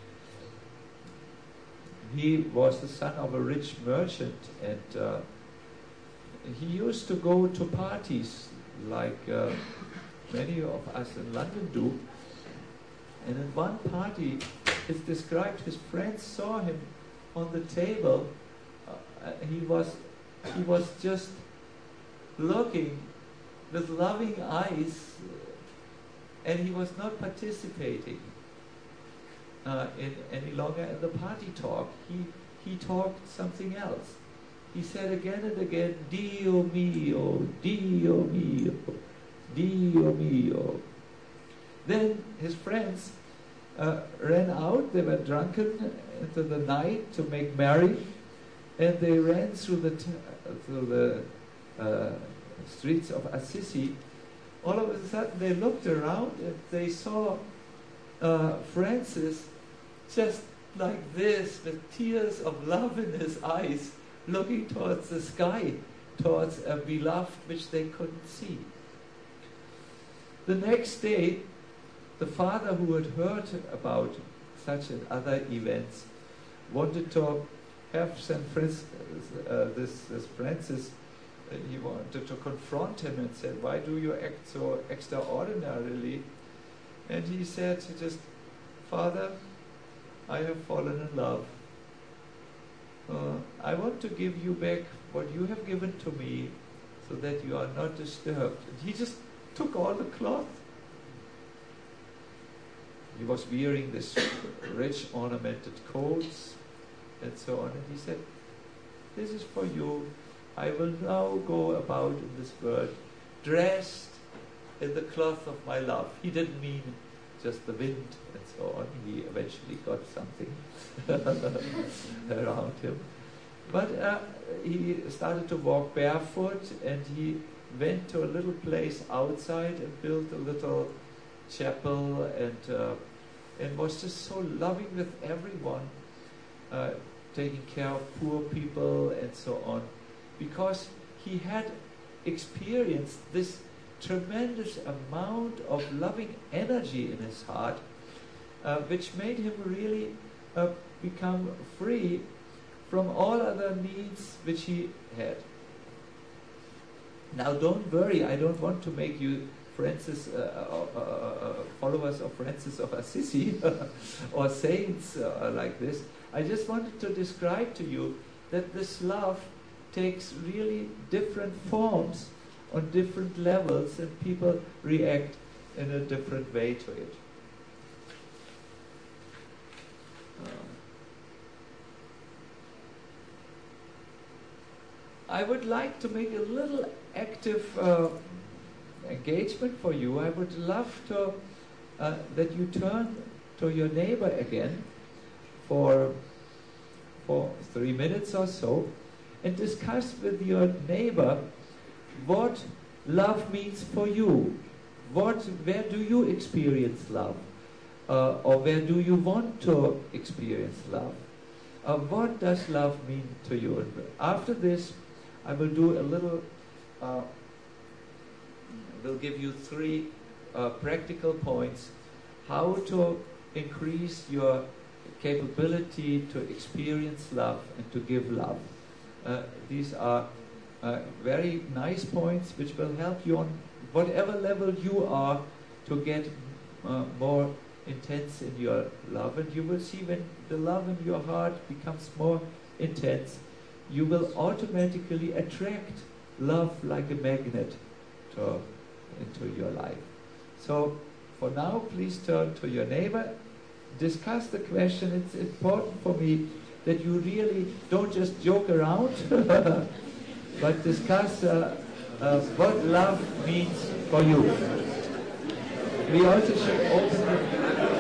He was the son of a rich merchant, and uh, he used to go to parties like uh, many of us in London do. And in one party, it's described, his friends saw him on the table. Uh, he was he was just looking with loving eyes, and he was not participating uh, in any longer in the party talk. He he talked something else. He said again and again, Dio mio, Dio mio, Dio mio. Then his friends uh, ran out. They were drunken into the night to make merry, and they ran through the t- through the uh, streets of Assisi. All of a sudden, they looked around and they saw uh, Francis just like this, with tears of love in his eyes, looking towards the sky, towards a beloved which they couldn't see. The next day, the father who had heard about such and other events wanted to have Saint Francis, uh, this, this Francis, uh, he wanted to confront him and said, why do you act so extraordinarily? And he said just, Father, I have fallen in love. Uh, I want to give you back what you have given to me so that you are not disturbed. And he just took all the cloth. He was wearing this rich ornamented coats and so on. And he said, this is for you. I will now go about in this world dressed in the cloth of my love. He didn't mean just the wind and so on. He eventually got something around him. But uh, he started to walk barefoot, and he went to a little place outside and built a little chapel, and uh, and was just so loving with everyone, uh, taking care of poor people and so on, because he had experienced this tremendous amount of loving energy in his heart, uh, which made him really uh, become free from all other needs which he had. Now don't worry, I don't want to make you Francis, uh, uh, uh, followers of Francis of Assisi or saints uh, like this. I just wanted to describe to you that this love takes really different forms on different levels, and people react in a different way to it. Um, I would like to make a little active uh, engagement for you. I would love to uh, that you turn to your neighbor again for for three minutes or so and discuss with your neighbor what love means for you. What, where do you experience love? Uh, or where do you want to experience love? Uh, what does love mean to you? And after this, I will do a little, uh, will give you three uh, practical points how to increase your capability to experience love and to give love. Uh, these are Uh, very nice points which will help you on whatever level you are to get uh, more intense in your love, and you will see when the love in your heart becomes more intense, you will automatically attract love like a magnet to, into your life. So for now, please turn to your neighbor, discuss the question. It's important for me that you really don't just joke around, but discuss uh, uh, what love means for you. We also should open the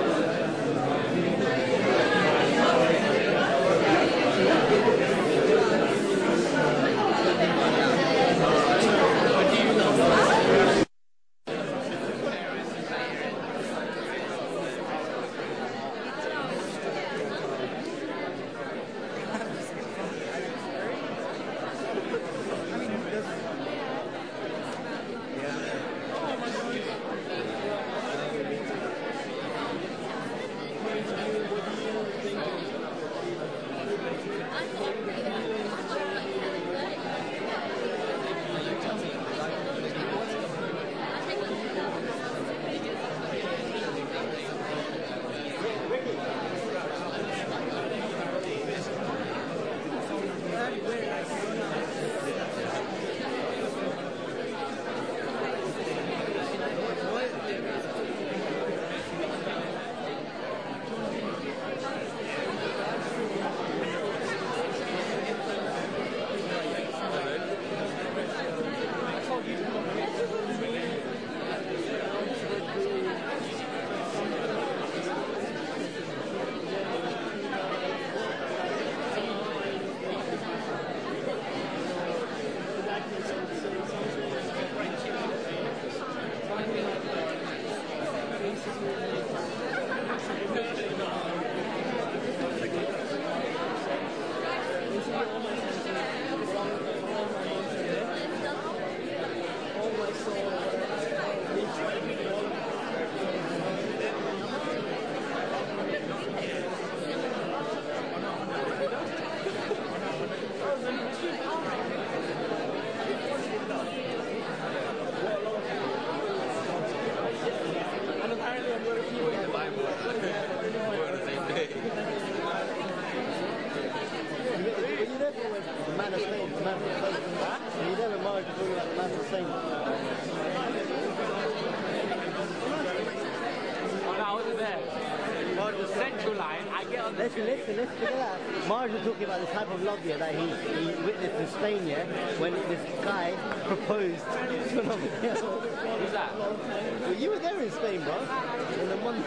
Listen, listen, listen, look at that. Marge was talking about the type of love yeah, that he, he witnessed in Spain, yeah, when this guy proposed to another girl. Who's that? Well, you were there in Spain, bro. In the month.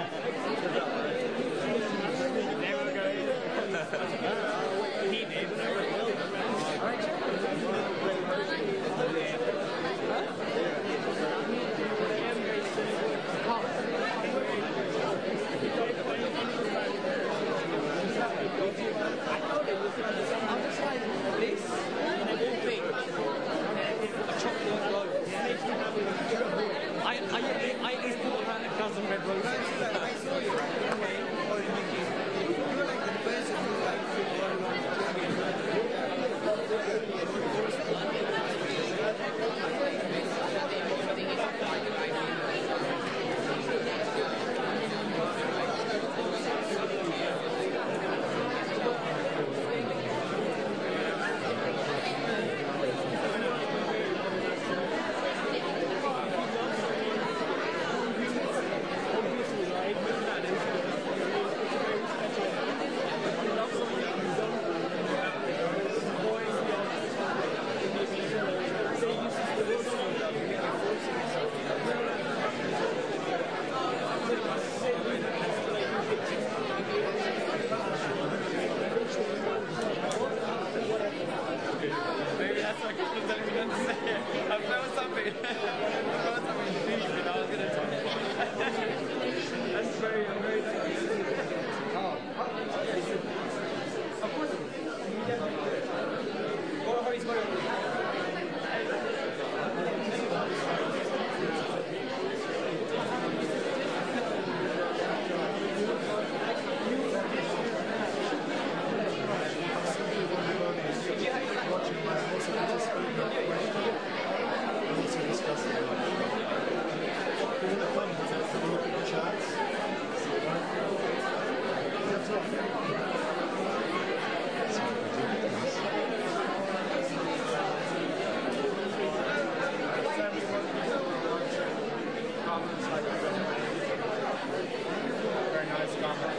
Never going. He did.
garment inside the prison. Very nice garment.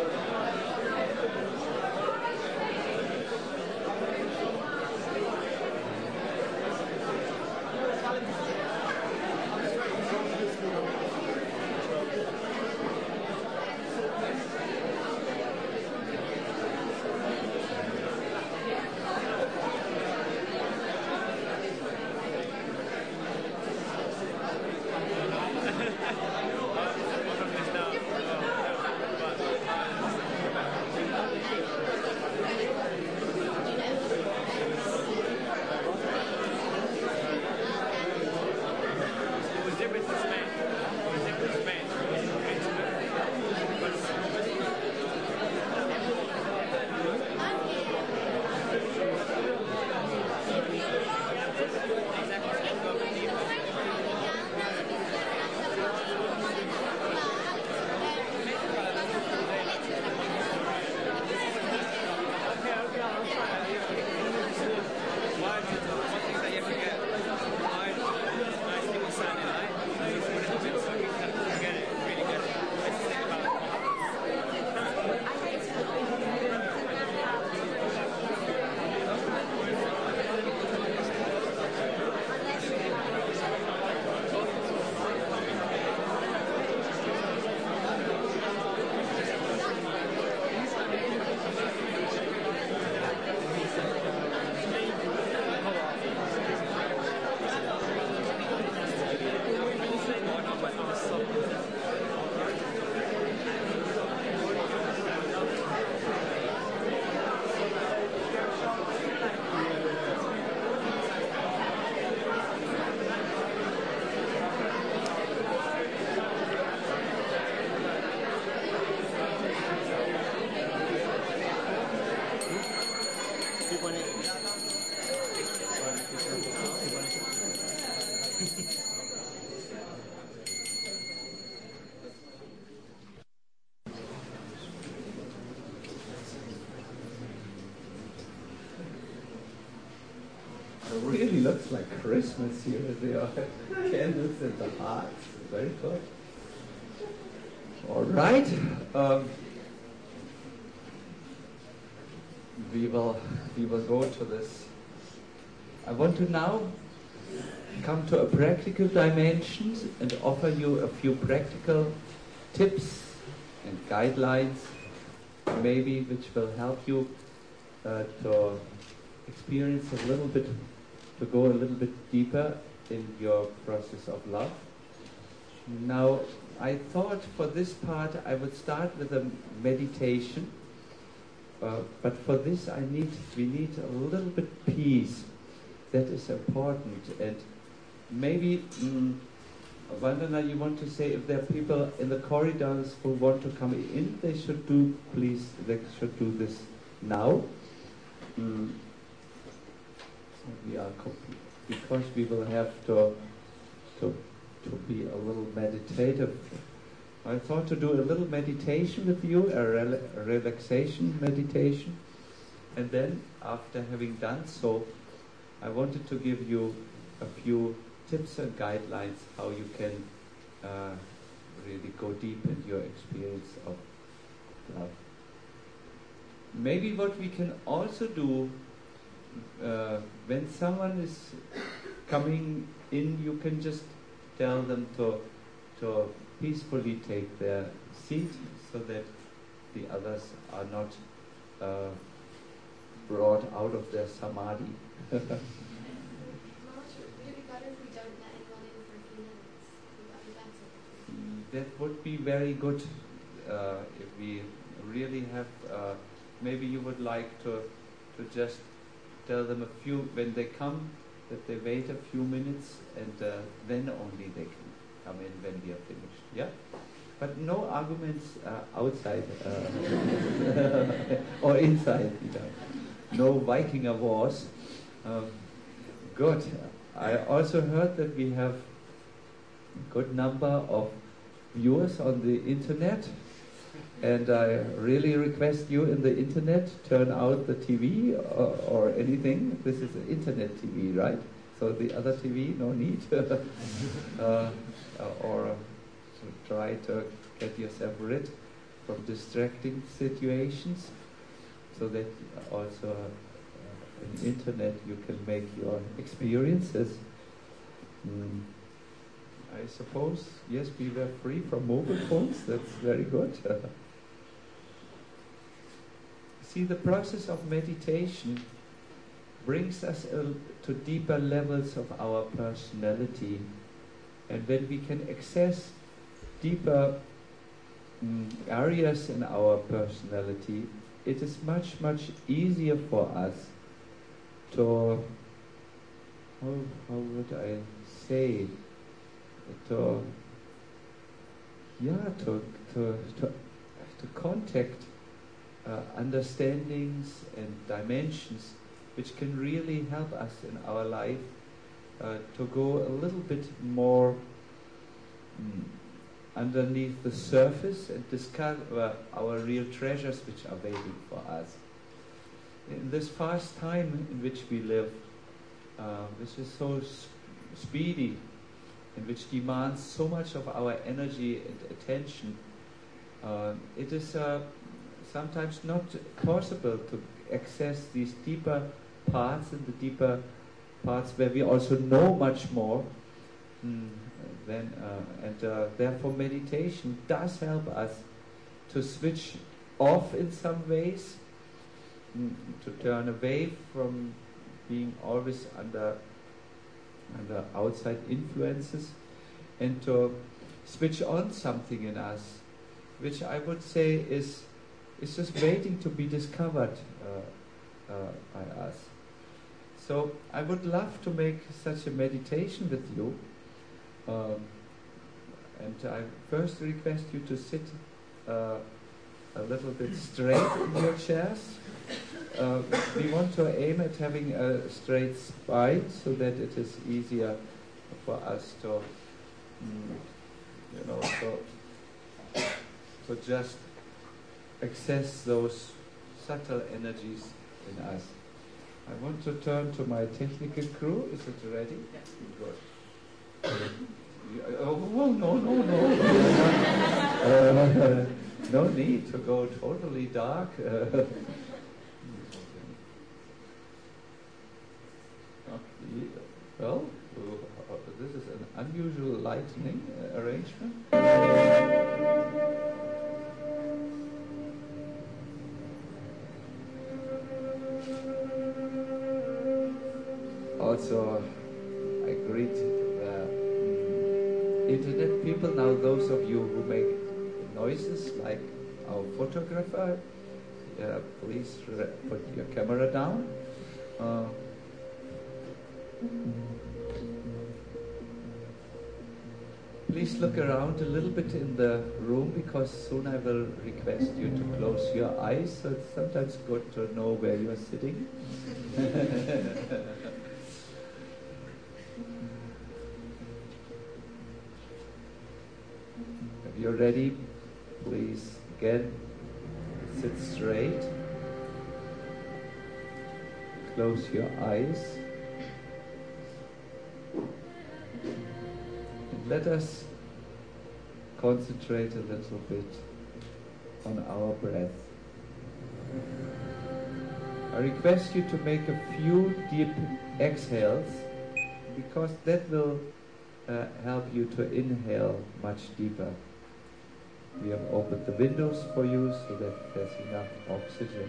It really looks like Christmas here. There are candles and the hearts. Very good. All right. Um, we will we will go to this. I want to now come to a practical dimensions and offer you a few practical tips and guidelines, maybe which will help you uh, to experience a little bit, to go a little bit deeper in your process of love. Now, I thought for this part I would start with a meditation, uh, but for this I need, we need a little bit peace. That is important. And maybe, mm, Vandana, you want to say if there are people in the corridors who want to come in, they should do, please, they should do this now. Mm. We are complete, because we will have to, to, to be a little meditative. I thought to do a little meditation with you, a, rel a relaxation meditation. And then, after having done so, I wanted to give you a few tips and guidelines how you can uh, really go deep in your experience of love. Maybe what we can also do, uh, when someone is coming in, you can just tell them to, to peacefully take their seat so that the others are not uh, brought out of their samadhi. That would be very good uh, if we really have, uh, maybe you would like to, to just tell them a few, when they come, that they wait a few minutes and uh, then only they can come in when we are finished. Yeah? But no arguments uh, outside uh, or inside. You know. No Viking wars. Um, good. I also heard that we have a good number of viewers on the internet, and I really request you in the internet turn out the T V or, or anything. This is an internet T V, right? So the other T V, no need. uh, or try to get yourself rid from distracting situations, so that also uh, on the internet you can make your experiences. Mm. I suppose, yes, we were free from mobile phones, that's very good. See, the process of meditation brings us uh, to deeper levels of our personality, and when we can access deeper mm, areas in our personality, it is much, much easier for us to, how, how would I say, to, yeah, to, to, to, to contact uh, understandings and dimensions which can really help us in our life uh, to go a little bit more mm, underneath the surface and discover our real treasures which are waiting for us. In this fast time in which we live, uh, which is so sp- speedy, and which demands so much of our energy and attention, uh, it is uh, sometimes not possible to access these deeper parts and the deeper parts where we also know much more. Mm, then, uh, and uh, therefore meditation does help us to switch off in some ways, mm, to turn away from being always under under outside influences, and to switch on something in us, which I would say is is just waiting to be discovered uh, uh, by us. So I would love to make such a meditation with you, um, and I first request you to sit uh, a little bit straight in your chairs. Uh, we want to aim at having a straight spine so that it is easier for us to, mm, you know, to, to just access those subtle energies in us. I want to turn to my technical crew. Is it ready?
Yes.
Good. Oh, no, no, no. uh, no need to go totally dark. Uh, Well, uh, this is an unusual lighting uh, arrangement. Also, I greet the mm, internet people, now those of you who make noises like our photographer, uh, please re- put your camera down. Uh, Please look around a little bit in the room, because soon I will request you to close your eyes, so it's sometimes good to know where you are sitting. If you're ready, please again sit straight. Close your eyes. Let us concentrate a little bit on our breath. I request you to make a few deep exhales, because that will uh, help you to inhale much deeper. We have opened the windows for you so that there's enough oxygen.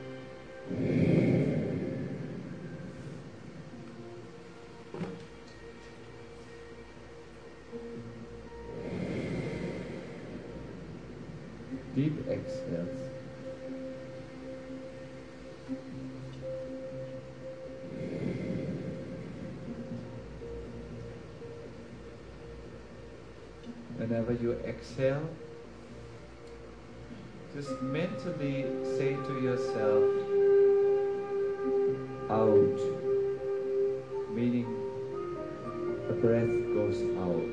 Deep exhales. Whenever you exhale, just mentally say to yourself, out, meaning the breath goes out.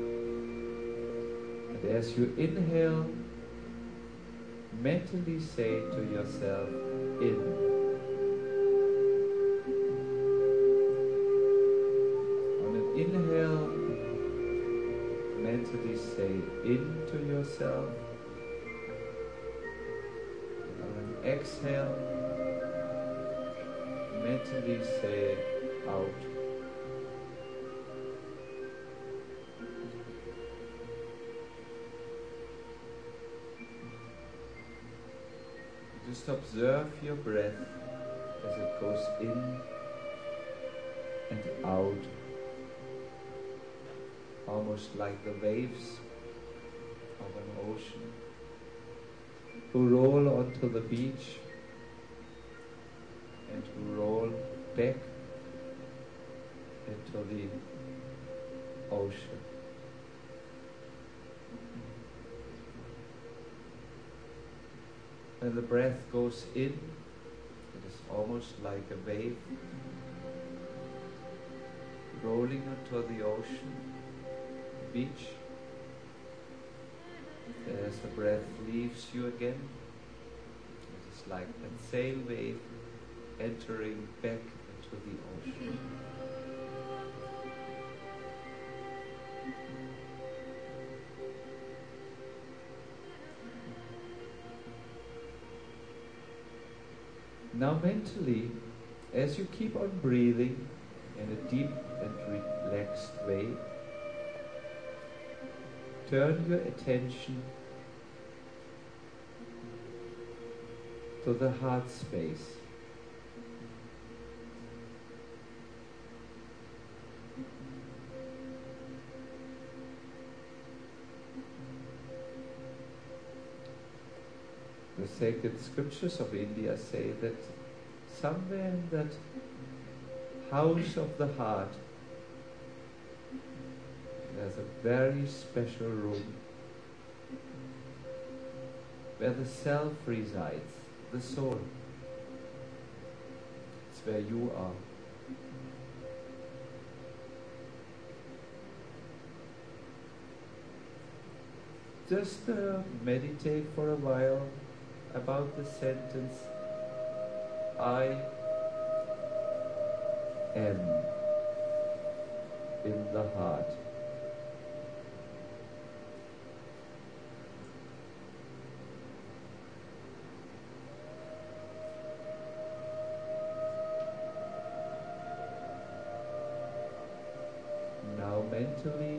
And as you inhale, mentally say to yourself, in. On an inhale, mentally mentally say into yourself. And on an exhale, mentally say out. Just observe your breath as it goes in and out, almost like the waves of an ocean who roll onto the beach and who roll back into the ocean. When the breath goes in, it is almost like a wave rolling onto the ocean, beach. As the breath leaves you again, it is like that same wave entering back into the ocean. Now mentally, as you keep on breathing in a deep and relaxed way, turn your attention to the heart space. The sacred scriptures of India say that somewhere in that house of the heart there's a very special room where the self resides, the soul. It's where you are. Just uh, meditate for a while about the sentence, I am in the heart. Now mentally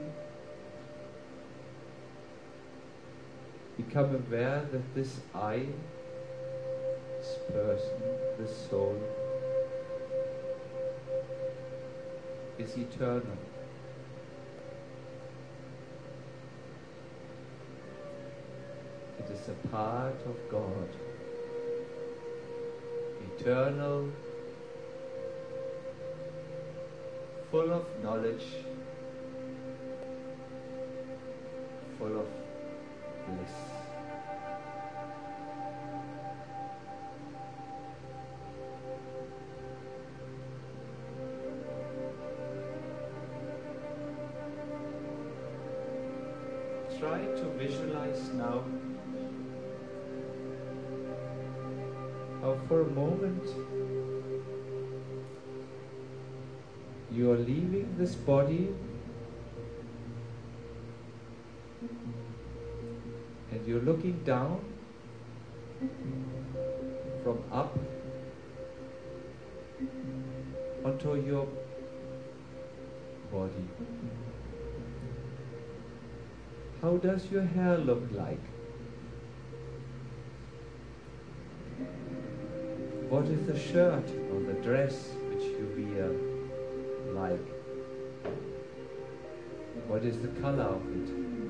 become aware that this I, this person, this soul, is eternal. It is a part of God, eternal, full of knowledge, full of bliss. Try to visualize now how for a moment you are leaving this body and you're looking down from up onto your body. How does your hair look like? What is the shirt or the dress which you wear like? What is the color of it?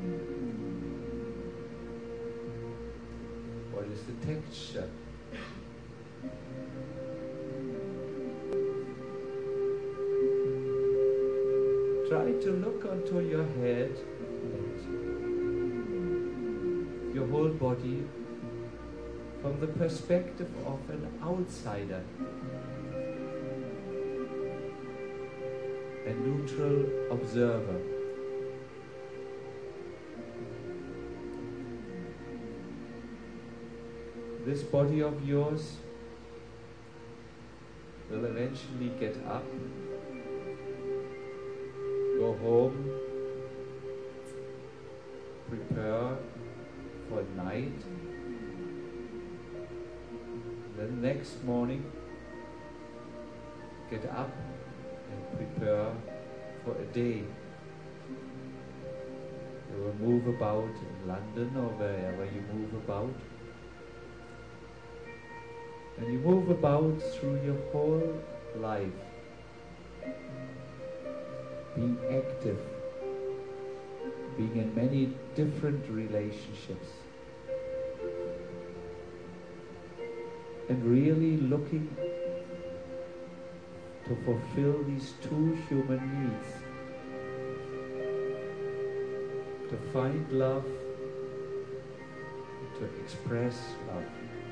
What is the texture? Try to look onto your head and your whole body from the perspective of an outsider, a neutral observer. This body of yours will eventually get up, go home, prepare for night. Then next morning, get up and prepare for a day. You will move about in London or wherever you move about. And you move about through your whole life, being active, being in many different relationships, and really looking to fulfill these two human needs, to find love, to express love.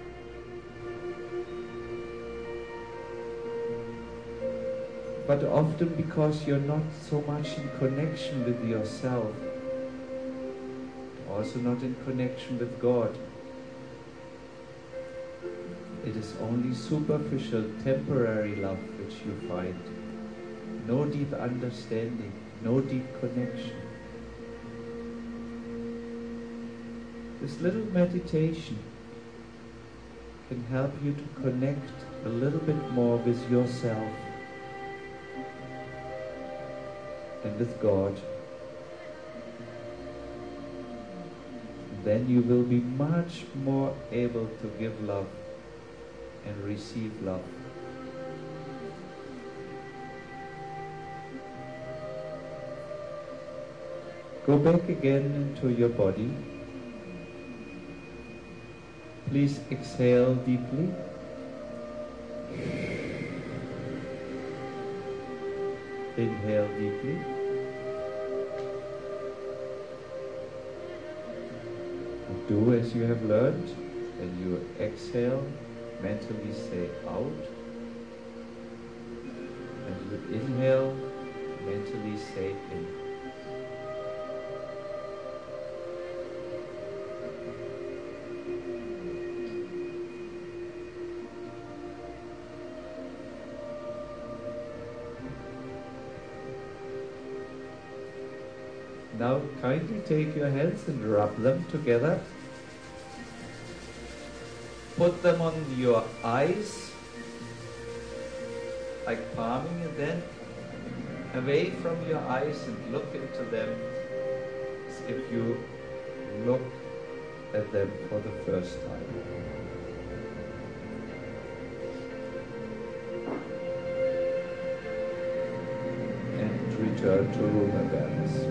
But often because you're not so much in connection with yourself, also not in connection with God, it is only superficial, temporary love which you find. No deep understanding, no deep connection. This little meditation can help you to connect a little bit more with yourself and with God. Then you will be much more able to give love and receive love. Go back again into your body. Please exhale deeply. Inhale deeply. Do as you have learned, and you exhale, mentally say out, and you inhale, mentally say in. Now kindly take your hands and rub them together. Put them on your eyes, like palming, and then away from your eyes and look into them as if you look at them for the first time. And return to room awareness.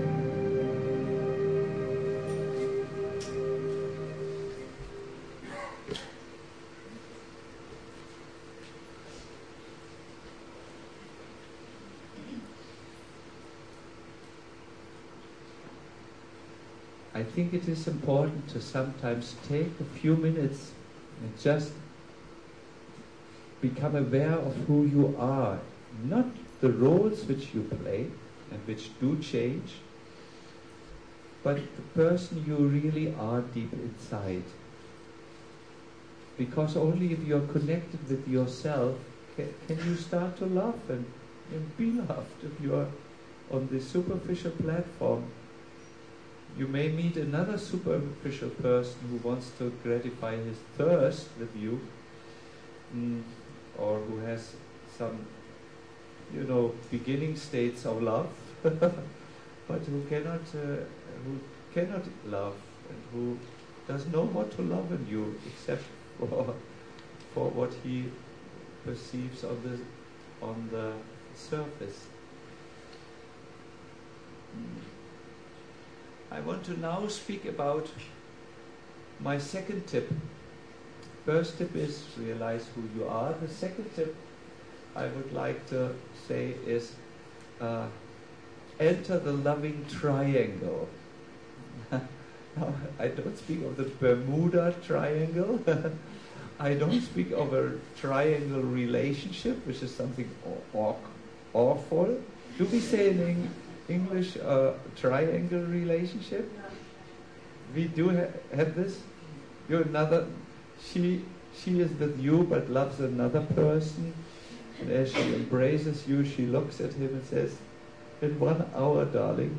I think it is important to sometimes take a few minutes and just become aware of who you are, not the roles which you play and which do change, but the person you really are deep inside. Because only if you're connected with yourself can, can you start to love and, and be loved. If you're on the superficial platform, you may meet another superficial person who wants to gratify his thirst with you, mm, or who has some, you know, beginning states of love, but who cannot, uh, who cannot love, and who doesn't know what to love in you except for for what he perceives on the on the surface. Mm. I want to now speak about my second tip. First tip is realize who you are. The second tip I would like to say is uh, enter the loving triangle. Now, I don't speak of the Bermuda Triangle. I don't speak of a triangle relationship, which is something aw awful. Do we say in English? English uh, triangle relationship? We do ha have this. You're another. She she is with you but loves another person, and as she embraces you, she looks at him and says, in one hour, darling.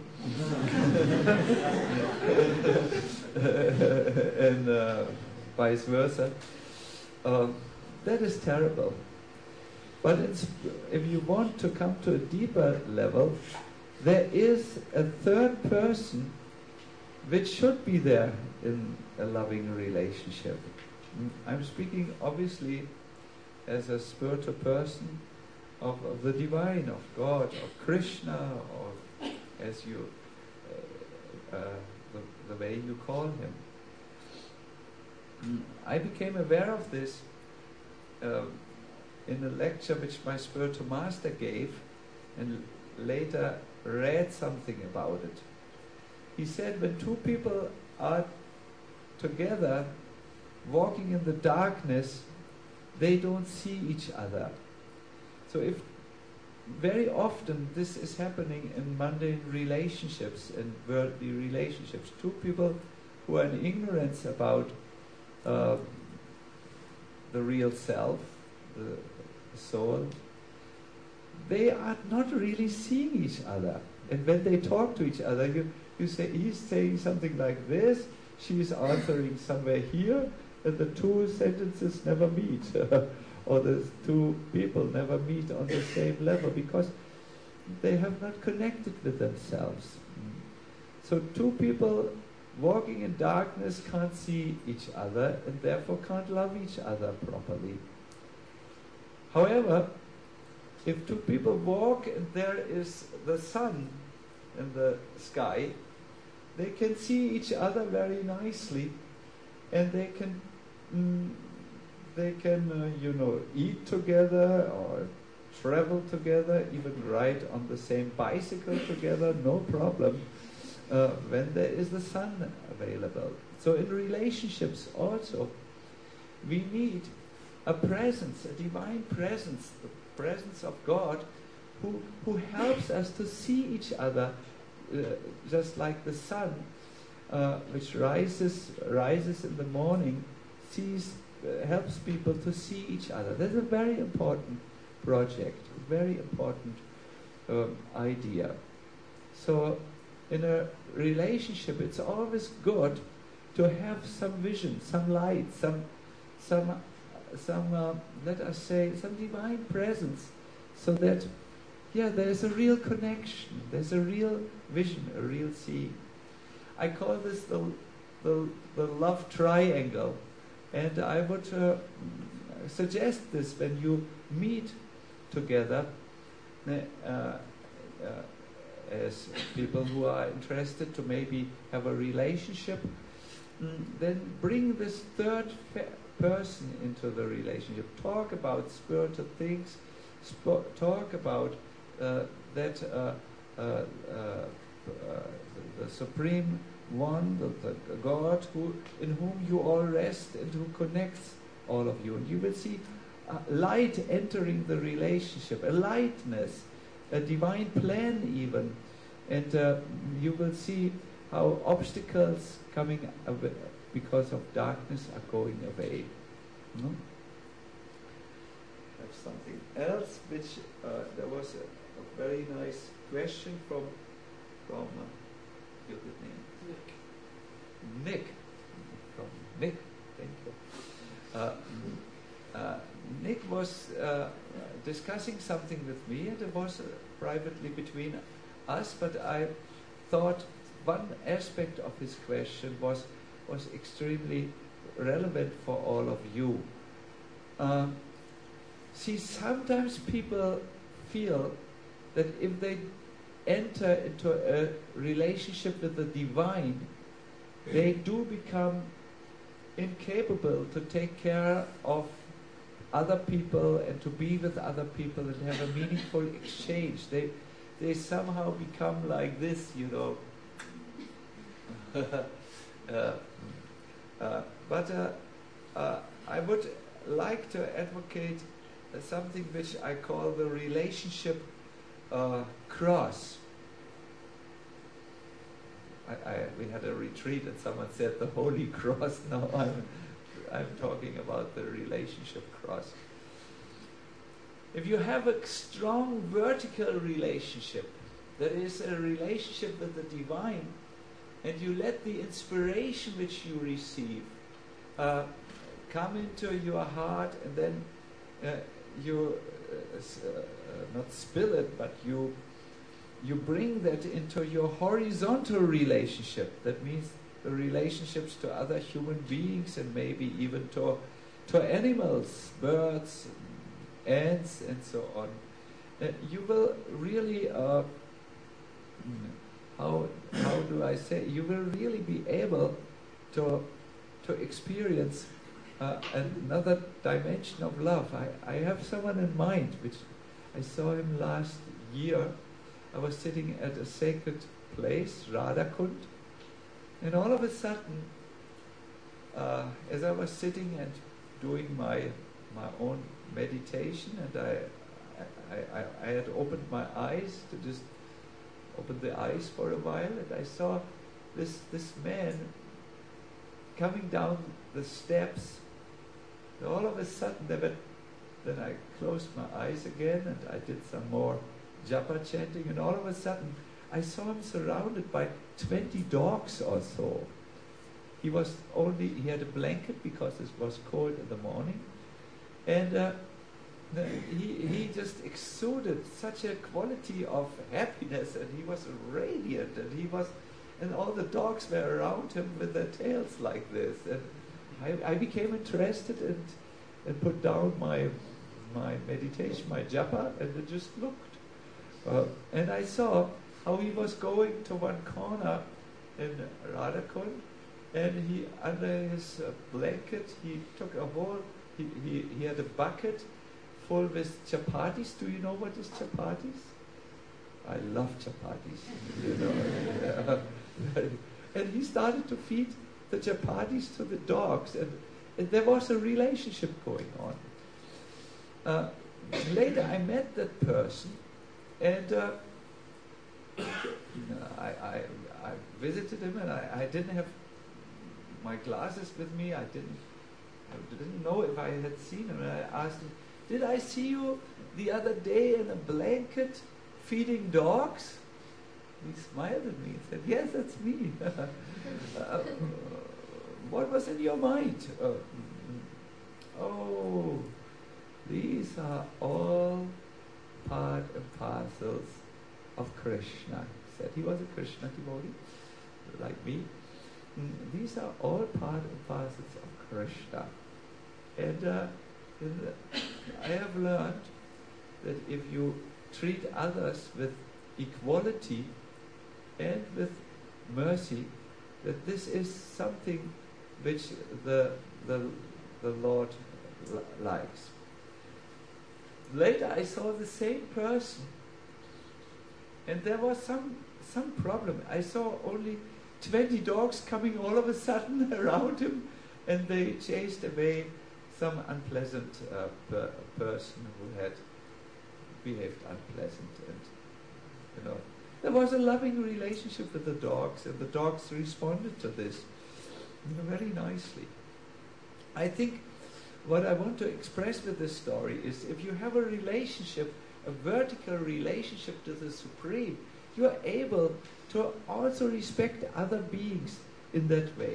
And uh, vice versa. Uh, that is terrible. But it's, if you want to come to a deeper level, there is a third person which should be there in a loving relationship. I'm speaking obviously as a spiritual person of, of the divine, of God, of Krishna, or as you, uh, uh, the, the way you call him. I became aware of this uh, in a lecture which my spiritual master gave, and later read something about it. He said when two people are together walking in the darkness, they don't see each other. So if very often this is happening in mundane relationships and worldly relationships, two people who are in ignorance about uh, the real self, the, the soul, they are not really seeing each other. And when they talk to each other, you, you say, he's saying something like this, she's answering somewhere here, and the two sentences never meet. Or the two people never meet on the same level because they have not connected with themselves. So two people walking in darkness can't see each other and therefore can't love each other properly. However, if two people walk and there is the sun in the sky, they can see each other very nicely, and they can mm, they can uh, you know eat together or travel together, even ride on the same bicycle together, no problem, uh, when there is the sun available. So in relationships also, we need a presence, a divine presence, the presence of God, who who helps us to see each other, uh, just like the sun, uh, which rises rises in the morning, sees uh, helps people to see each other. That's a very important project, very important um, idea. So in a relationship, it's always good to have some vision, some light, some some some uh, let us say some divine presence, so that yeah, there's a real connection, there's a real vision, a real seeing. I call this the the, the love triangle, and I would uh, suggest this when you meet together uh, uh, as people who are interested to maybe have a relationship, mm, then bring this third fa- person into the relationship. Talk about spiritual things, sp- talk about uh, that uh, uh, uh, uh, the, the Supreme One, the, the God who, in whom you all rest and who connects all of you. And you will see uh, light entering the relationship, a lightness, a divine plan even. And uh, you will see how obstacles coming away because of darkness are going away. No? That's something else, which uh, there was a, a very nice question from, from uh, your good name? Nick. Nick. From Nick, thank you. Uh, uh, Nick was uh, discussing something with me, and it was uh, privately between us, but I thought one aspect of his question was was extremely relevant for all of you. Um, see, sometimes people feel that if they enter into a relationship with the divine, they do become incapable to take care of other people and to be with other people and have a meaningful exchange. They they somehow become like this, you know. uh, uh, but uh, uh, I would like to advocate uh, something which I call the relationship uh, cross. I, I, we had a retreat and someone said the Holy Cross. Now I'm, I'm talking about the relationship cross. If you have a strong vertical relationship,
There is a relationship with the divine, and you let the inspiration which you receive uh, come into your heart, and then uh, you uh, uh, not spill it, but you you bring that into your horizontal relationship. That means the relationships to other human beings, and maybe even to to animals, birds, ants, and so on. Uh, you will really, uh, how how do I say? You will really be able to to experience uh, another dimension of love. I, I have someone in mind, which I saw him last year. I was sitting at a sacred place, Radakund, and all of a sudden, uh, as I was sitting and doing my my own meditation, and I, I, I, I had opened my eyes to just open the eyes for a while, and I saw this this man coming down the steps. And all of a sudden, there were, then I closed my eyes again, and I did some more japa chanting, and all of a sudden, I saw him surrounded by twenty dogs or so. He was only, he had a blanket because it was cold in the morning, and uh, he, he just exuded such a quality of happiness, and he was radiant, and he was, and all the dogs were around him with their tails like this, and I, I became interested and and put down my my meditation, my japa, and I just looked, uh, and I saw how he was going to one corner in Radakund, and he, under his uh, blanket, he took a whole, he, he, he had a bucket full with chapatis. Do you know what is chapatis? I love chapatis, you know. And he started to feed the chapatis to the dogs, and, and there was a relationship going on. Uh, later I met that person, and uh, I, I, I visited him, and I, I didn't have my glasses with me. I didn't, I didn't know if I had seen him. And I asked him, "Did I see you the other day in a blanket feeding dogs?" He smiled at me and said, "Yes, that's me." uh, what was in your mind? Uh, oh, these are all part and parcels of Krishna. He said he was a Krishna devotee, like me. Mm, these are all part and parcels of Krishna. And uh, in the, I have learned that if you treat others with equality and with mercy, that this is something which the the, the Lord li- likes. Later I saw the same person, and there was some some problem. I saw only twenty dogs coming all of a sudden around him, and they chased away some unpleasant uh, per- person who had behaved unpleasant. And you know, there was a loving relationship with the dogs, and the dogs responded to this, you know, very nicely. I think what I want to express with this story is, if you have a relationship, a vertical relationship to the Supreme, you are able to also respect other beings in that way.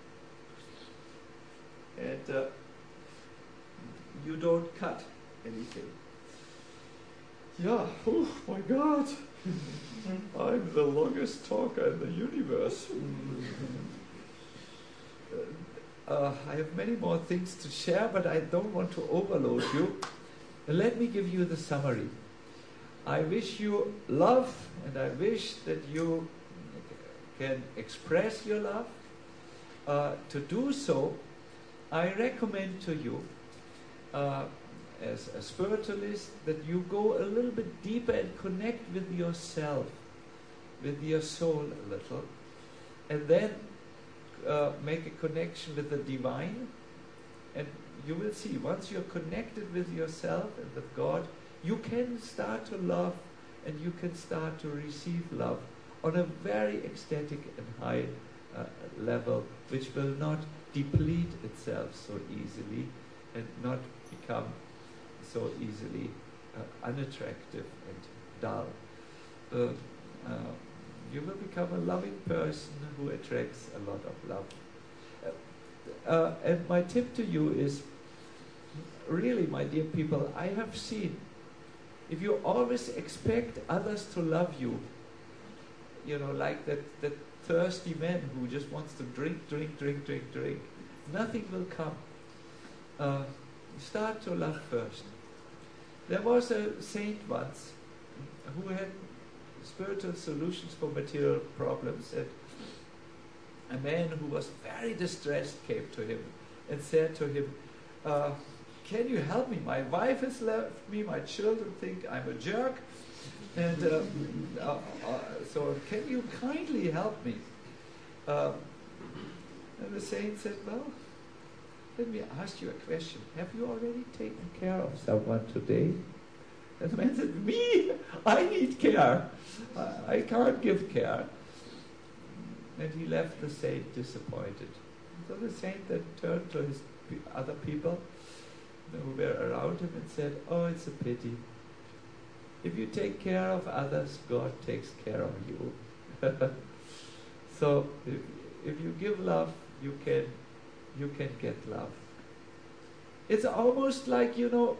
And uh, you don't cut anything. Yeah, oh my God, I'm the longest talker in the universe. Uh, I have many more things to share, but I don't want to overload you. Let me give you the summary. I wish you love, and I wish that you can express your love. Uh, to do so, I recommend to you, uh, as a spiritualist, that you go a little bit deeper and connect with yourself, with your soul a little, and then uh, make a connection with the divine. And you will see, once you're connected with yourself and with God, you can start to love, and you can start to receive love on a very ecstatic and high uh, level, which will not deplete itself so easily and not become so easily uh, unattractive and dull. Uh, uh, you will become a loving person who attracts a lot of love. Uh, uh, and my tip to you is, really, my dear people, I have seen, if you always expect others to love you, you know, like that, that thirsty man who just wants to drink, drink, drink, drink, drink, nothing will come. Uh, start to love first. There was a saint once who had spiritual solutions for material problems, and a man who was very distressed came to him and said to him, uh, can you help me? My wife has left me, my children think I'm a jerk, and uh, uh, uh, so can you kindly help me? Um, and the saint said, well, let me ask you a question. Have you already taken care of someone today? And the man said, me? I need care. I, I can't give care. And he left the saint disappointed. So the saint then turned to his pe- other people who were around him and said, oh, it's a pity. If you take care of others, God takes care of you. So if, if you give love, you can you can get love. It's almost like, you know,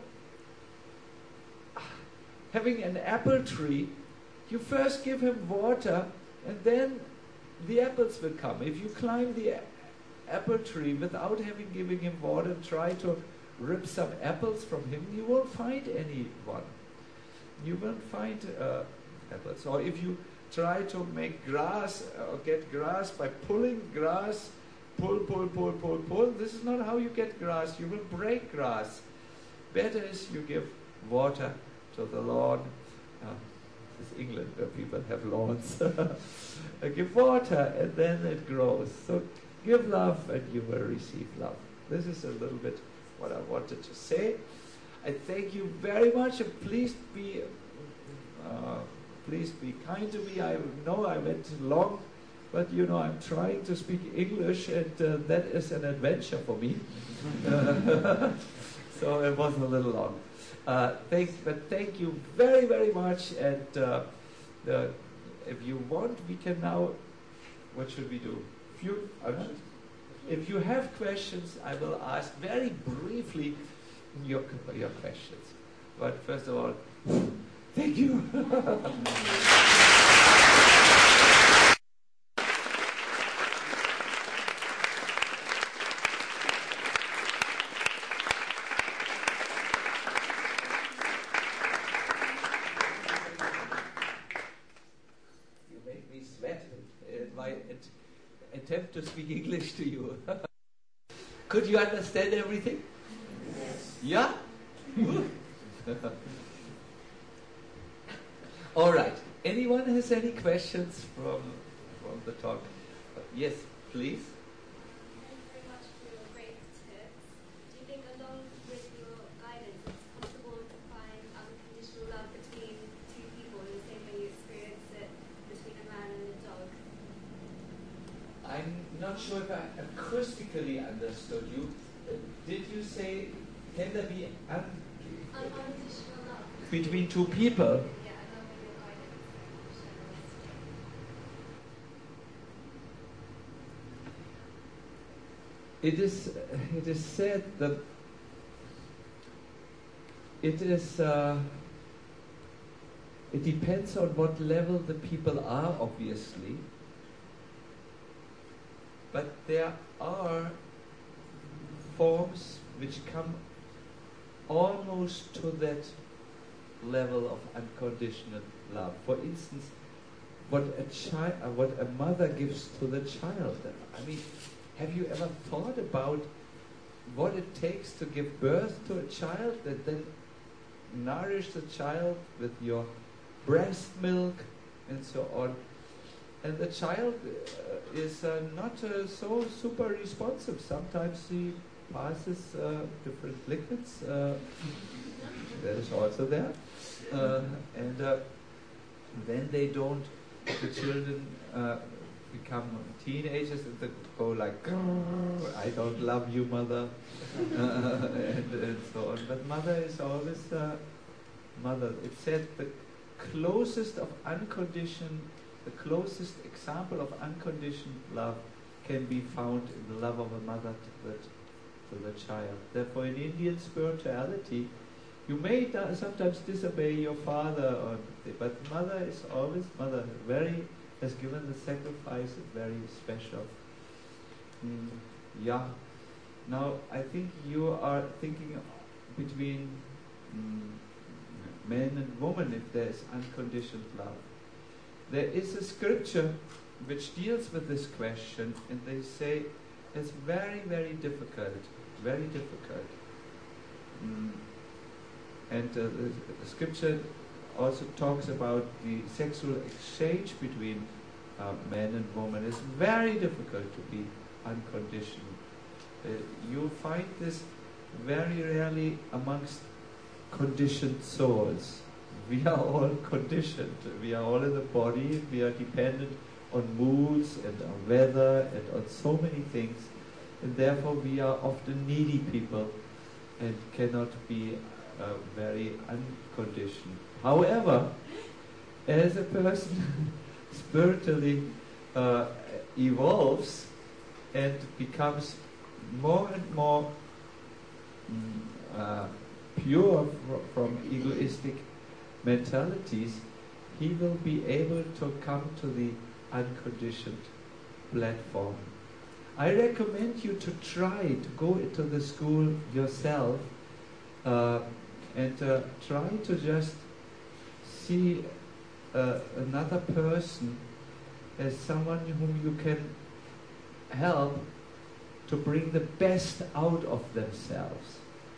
having an apple tree. You first give him water, and then the apples will come. If you climb the a- apple tree without having given him water and try to rip some apples from him, you won't find anyone. You won't find uh, apples. Or if you try to make grass or get grass by pulling grass, pull, pull, pull, pull, pull, this is not how you get grass. You will break grass. Better is you give water to the lawn. Uh, this is England where people have lawns. uh, give water and then it grows. So give love and you will receive love. This is a little bit what I wanted to say. I thank you very much, and please be uh, please be kind to me. I know I went long, but you know I'm trying to speak English, and uh, that is an adventure for me. uh, so it was a little long. Uh, thank, but thank you very very much. And uh, the, if you want, we can now. What should we do? If you, uh, if you have questions, I will ask very briefly your, your questions. But first of all, thank you. You make me sweat in my at- attempt to speak English to you. Could you understand everything? Yeah? All right. Anyone has any questions from from the talk? Uh, yes, please.
Thank you very much for your great tips. Do you think along with your guidance it's possible to find unconditional love between two people in the same way you experience it between a man and a dog?
I'm not sure if I acoustically understood you. Uh, did you say, can there be un-
Unconditional love.
between two people?
Yeah, along with your guidance.
It is, it is said that it is, uh, it depends on what level the people are, obviously. But there are forms which come almost to that level of unconditional love. For instance, what a child, uh, what a mother gives to the child. I mean, have you ever thought about what it takes to give birth to a child, that then nourish the child with your breast milk and so on? And the child uh, is uh, not uh, so super responsive. Sometimes he passes uh, different liquids. Uh, that is also there. Uh, and uh, then they don't, the children uh, become teenagers and they go like, I don't love you, mother, uh, and, and so on. But mother is always uh, mother. It said that closest of unconditioned, the closest example of unconditioned love can be found in the love of a mother to the, to the child. Therefore, in Indian spirituality, you may da- sometimes disobey your father, or, but mother is always mother. Very has given the sacrifice, very special. Mm, yeah. Now, I think you are thinking between mm, man and woman if there is unconditioned love. There is a scripture which deals with this question, and they say it's very, very difficult, very difficult. Mm. And uh, the, the scripture also talks about the sexual exchange between uh, man and woman. It's very difficult to be unconditional. Uh, you find this very rarely amongst conditioned souls. We are all conditioned. We are all in the body. We are dependent on moods and on weather and on so many things. And therefore we are often needy people and cannot be uh, very unconditioned. However, as a person spiritually uh, evolves and becomes more and more mm, uh, pure fr- from egoistic mentalities, he will be able to come to the unconditioned platform. I recommend you to try to go into the school yourself uh, and uh, try to just see uh, another person as someone whom you can help to bring the best out of themselves.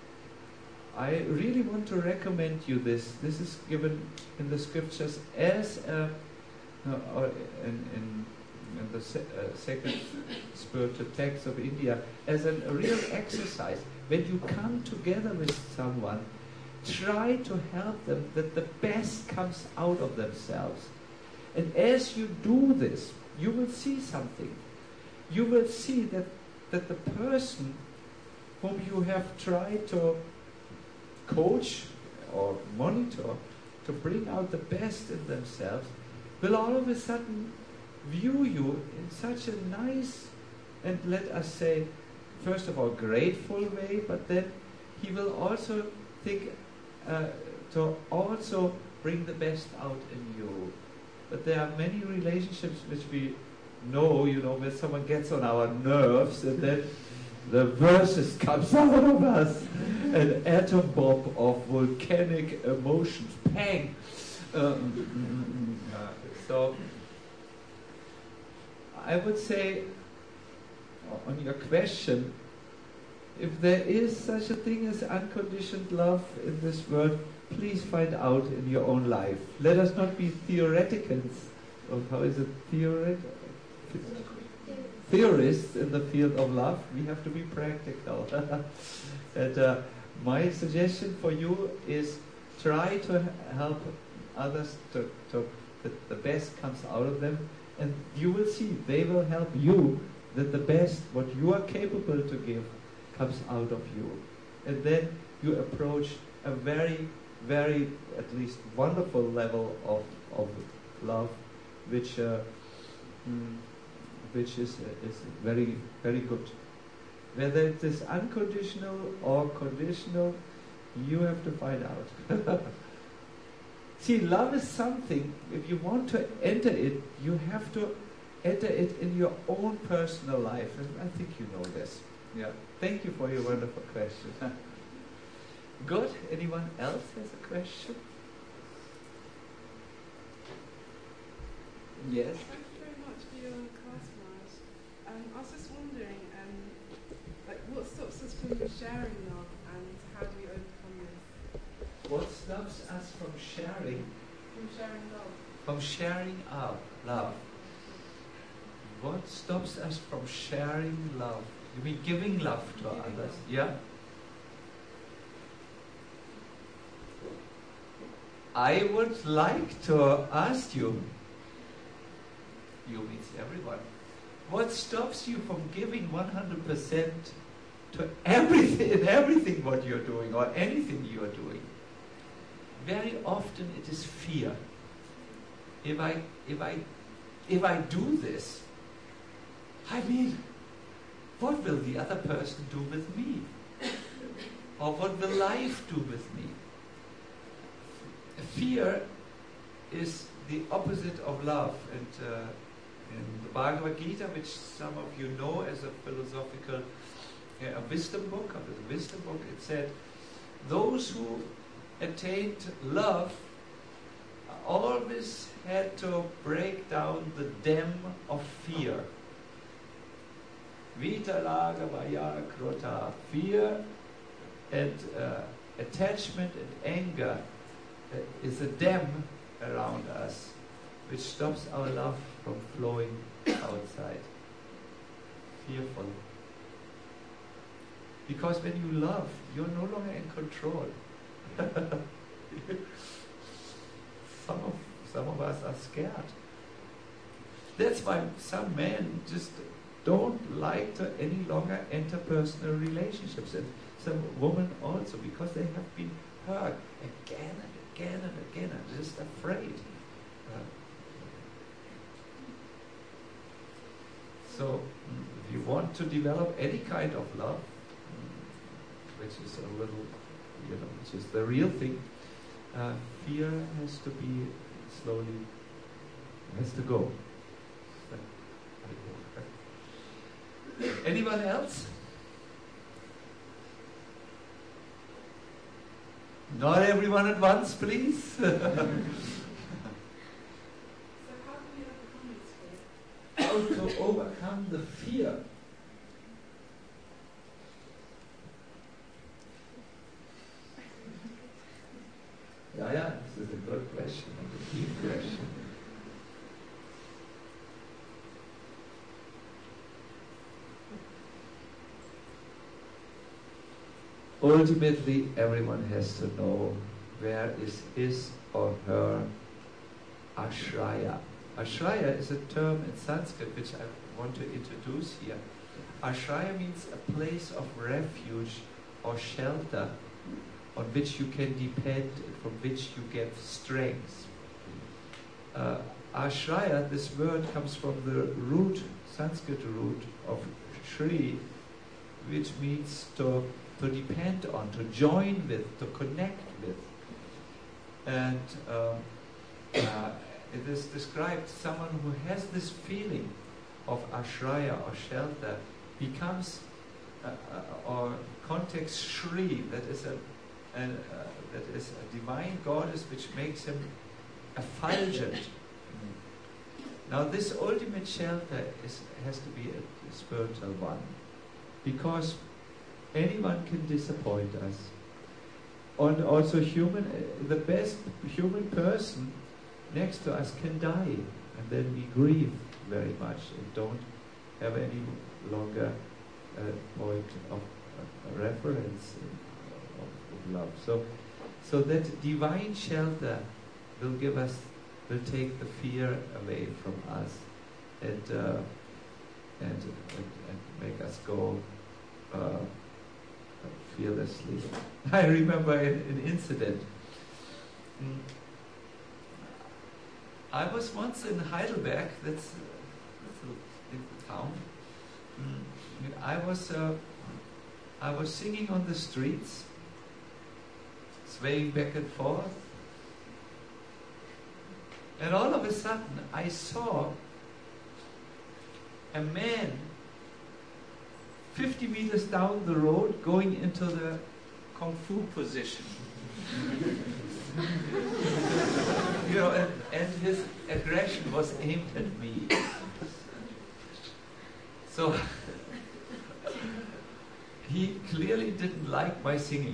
I really want to recommend you this. This is given in the scriptures as a, uh, or in, in, in the se- uh, sacred spiritual text of India, as a, a real exercise. When you come together with someone, try to help them that the best comes out of themselves. And as you do this, you will see something. You will see that, that the person whom you have tried to coach or monitor to bring out the best in themselves will all of a sudden view you in such a nice and, let us say, first of all, grateful way, but then he will also think uh, to also bring the best out in you. But there are many relationships which we know, you know, where someone gets on our nerves and then the verses comes out of us, an atom bomb of volcanic emotions, pang. Um, uh, so, I would say, on your question, if there is such a thing as unconditioned love in this world, please find out in your own life. Let us not be theoreticals, or how is it, theoret? theorists in the field of love. We have to be practical. And uh, my suggestion for you is try to help others to, to that the best comes out of them, and you will see they will help you that the best, what you are capable to give, comes out of you. And then you approach a very, very, at least wonderful level of, of love, which uh, mm, which is uh, is very, very good. Whether it is unconditional or conditional, you have to find out. See, love is something, if you want to enter it, you have to enter it in your own personal life. And I think you know this. Yeah. Thank you for your wonderful question. Good. Anyone else has a question? Yes?
Thank you very much for your class, Marge. Um, I was just wondering, um, like, what stops us from sharing love, and how do we overcome this?
What stops us from sharing?
From sharing love.
From sharing our love. What stops us from sharing love? You mean giving love to giving others? Love. Yeah? I would like to ask you, you means everyone, what stops you from giving one hundred percent to everything, in everything what you're doing or anything you're doing? Very often it is fear. if I, if I, if I do this, I mean, what will the other person do with me? Or what will life do with me? Fear is the opposite of love. And uh, in the Bhagavad Gita, which some of you know as a philosophical, uh, a wisdom book, a wisdom book, it said, those who attained love always had to break down the dam of fear. Vitaraga vaya krota. Fear and uh, attachment and anger uh, is a dam around us which stops our love from flowing outside. Fearful. Because when you love, you're no longer in control. some of some of us are scared. That's why some men just don't like to any longer enter personal relationships, and some women also, because they have been hurt again and again and again and just afraid. Uh, so, if you want to develop any kind of love, which is a little, you know, which is the real thing, uh, fear has to be slowly, has to go. Anyone else? Not everyone at once, please.
So how can we overcome this fear?
How to overcome the fear? Yeah, yeah, this is a good question, a deep question. Ultimately, everyone has to know where is his or her ashraya. Ashraya is a term in Sanskrit which I want to introduce here. Ashraya means a place of refuge or shelter on which you can depend and from which you get strength. Uh, ashraya, this word comes from the root, Sanskrit root of Shri, which means to to depend on, to join with, to connect with. And um, uh, it is described, someone who has this feeling of ashraya or shelter becomes, uh, uh, or context Shri, that is a, an, uh, that is a divine goddess which makes him effulgent. Now this ultimate shelter is, has to be a, a spiritual one, because anyone can disappoint us. And also human, the best human person next to us can die, and then we grieve very much and don't have any longer a point of uh, reference of, of love. So, so that divine shelter will give us, will take the fear away from us, and uh, and, and and make us go Uh, fearlessly. I remember an, an incident. Mm. I was once in Heidelberg, that's, that's a little town. Mm. I was uh, I was singing on the streets, swaying back and forth, and all of a sudden I saw a man fifty meters down the road going into the Kung Fu position. You know, and, and his aggression was aimed at me. So he clearly didn't like my singing.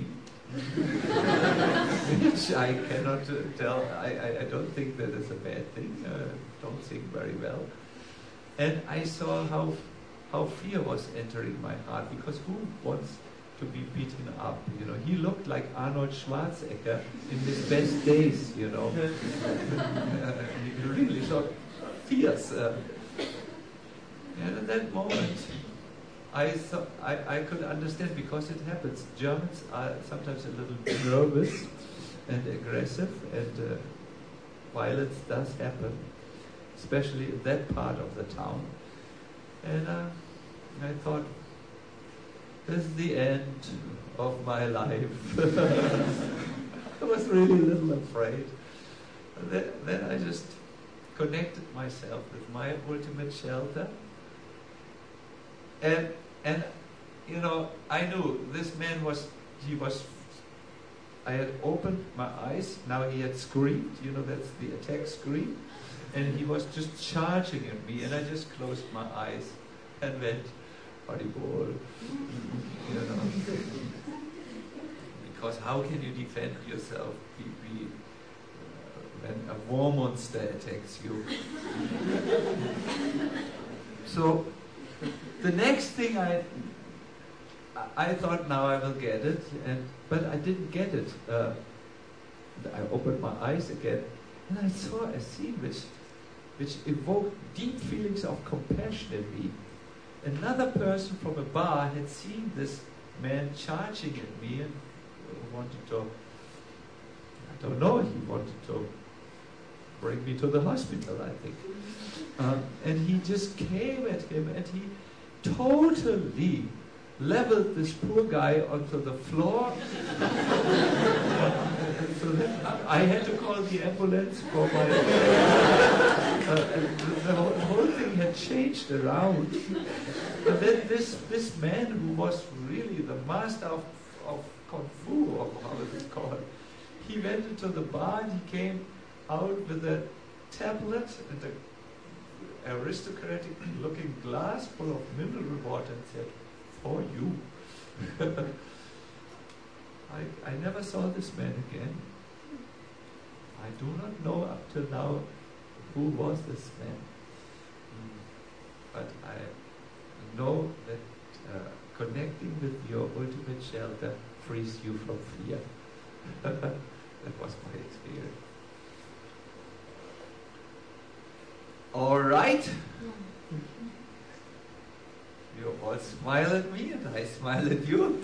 Which I cannot uh, tell. I, I, I don't think that is a bad thing. Uh, don't sing very well. And I saw how how fear was entering my heart, because who wants to be beaten up? You know, he looked like Arnold Schwarzenegger in his best days, you know. uh, he really looked fierce. Uh, and at that moment, I, th- I I could understand, because it happens. Germans are sometimes a little nervous and aggressive, and uh, violence does happen, especially in that part of the town. And uh, I thought, this is the end of my life. I was really a little afraid. And then, then I just connected myself with my ultimate shelter. And, and you know, I knew this man was, he was, I had opened my eyes, now he had screamed, you know, that's the attack scream. And he was just charging at me, and I just closed my eyes and went, Haribol, you know. Because how can you defend yourself be, be, uh, when a war monster attacks you? So the next thing I, I thought now I will get it, and but I didn't get it. Uh, I opened my eyes again, and I saw a scene which, which evoked deep feelings of compassion in me. Another person from a bar had seen this man charging at me and wanted to, I don't know, he wanted to bring me to the hospital, I think. Um, and he just came at him and he totally leveled this poor guy onto the floor. So that I had to call the ambulance for my... Uh, the, the, whole, the whole thing had changed around. And then this, this man who was really the master of, of Kung Fu, or how is it called, he went into the bar and he came out with a tablet and an aristocratic looking glass full of mineral water and said, for you. I, I never saw this man again. I do not know up till now who was this man. But I know that uh, connecting with your ultimate shelter frees you from fear. That was my experience. All right. You all smile at me and I smile at you.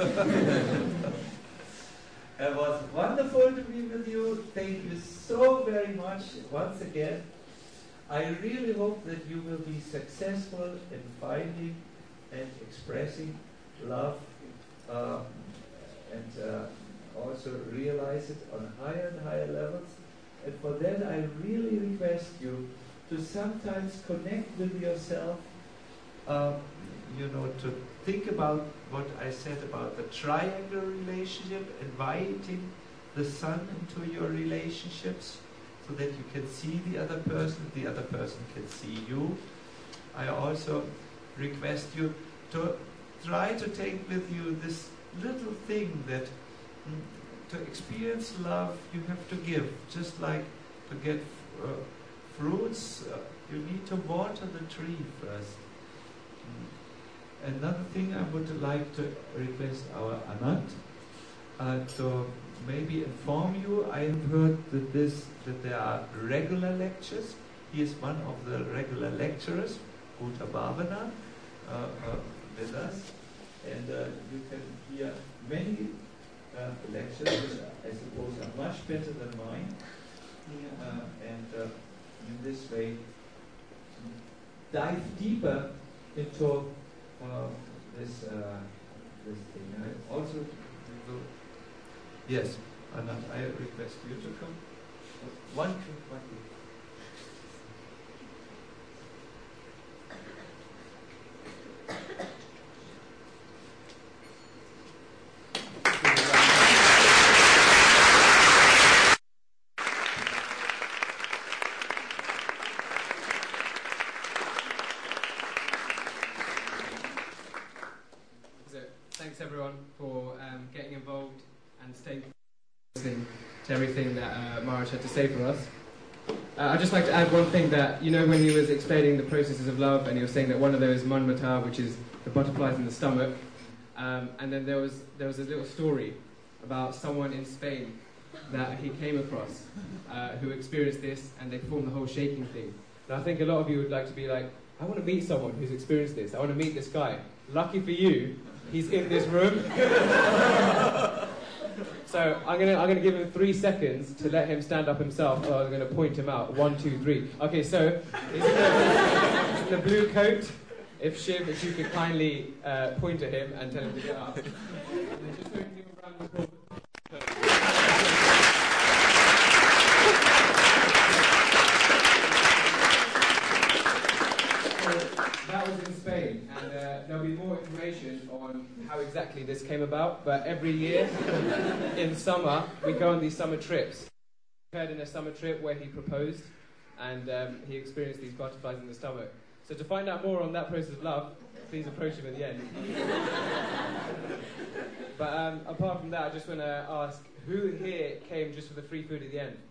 It was wonderful to be with you. Thank you so very much once again. I really hope that you will be successful in finding and expressing love uh, and uh, also realize it on higher and higher levels. And for that I really request you to sometimes connect with yourself, uh, you know, to think about what I said about the triangle relationship, inviting the sun into your relationships so that you can see the other person, the other person can see you. I also request you to try to take with you this little thing that mm, to experience love you have to give. Just like to get uh, fruits, uh, you need to water the tree first. Mm. Another thing I would like to request our Anand uh, to maybe inform you. I have heard that this that there are regular lectures. He is one of the regular lecturers, Uta Bhavana, uh, uh, with us, and uh, you can hear many uh, lectures, which I suppose are much better than mine, uh, and uh, in this way dive deeper into Uh, this uh, this thing. I also will, yes, Anand, I request you to come. One, two, one, two.
Thanks everyone for um, getting involved and staying listening to everything that uh, Maharaj had to say for us. Uh, I'd just like to add one thing that, you know, when he was explaining the processes of love and he was saying that one of those manmata, which is the butterflies in the stomach, um, and then there was, there was a little story about someone in Spain that he came across uh, who experienced this and they performed the whole shaking thing. And I think a lot of you would like to be like, I want to meet someone who's experienced this. I want to meet this guy. Lucky for you, he's in this room. So I'm gonna I'm gonna give him three seconds to let him stand up himself. Or I'm gonna point him out. One, two, three. Okay, so he's in the, he's in the blue coat. If Shiv, if you could kindly uh, point at him and tell him to get up. And then just give him a round of applause. That was in Spain, and uh, there'll be more information on how exactly this came about, but every year in summer we go on these summer trips. He occurred in a summer trip where he proposed, and um, he experienced these butterflies in the stomach. So to find out more on that process of love, please approach him at the end. But um, apart from that, I just want to ask, who here came just for the free food at the end?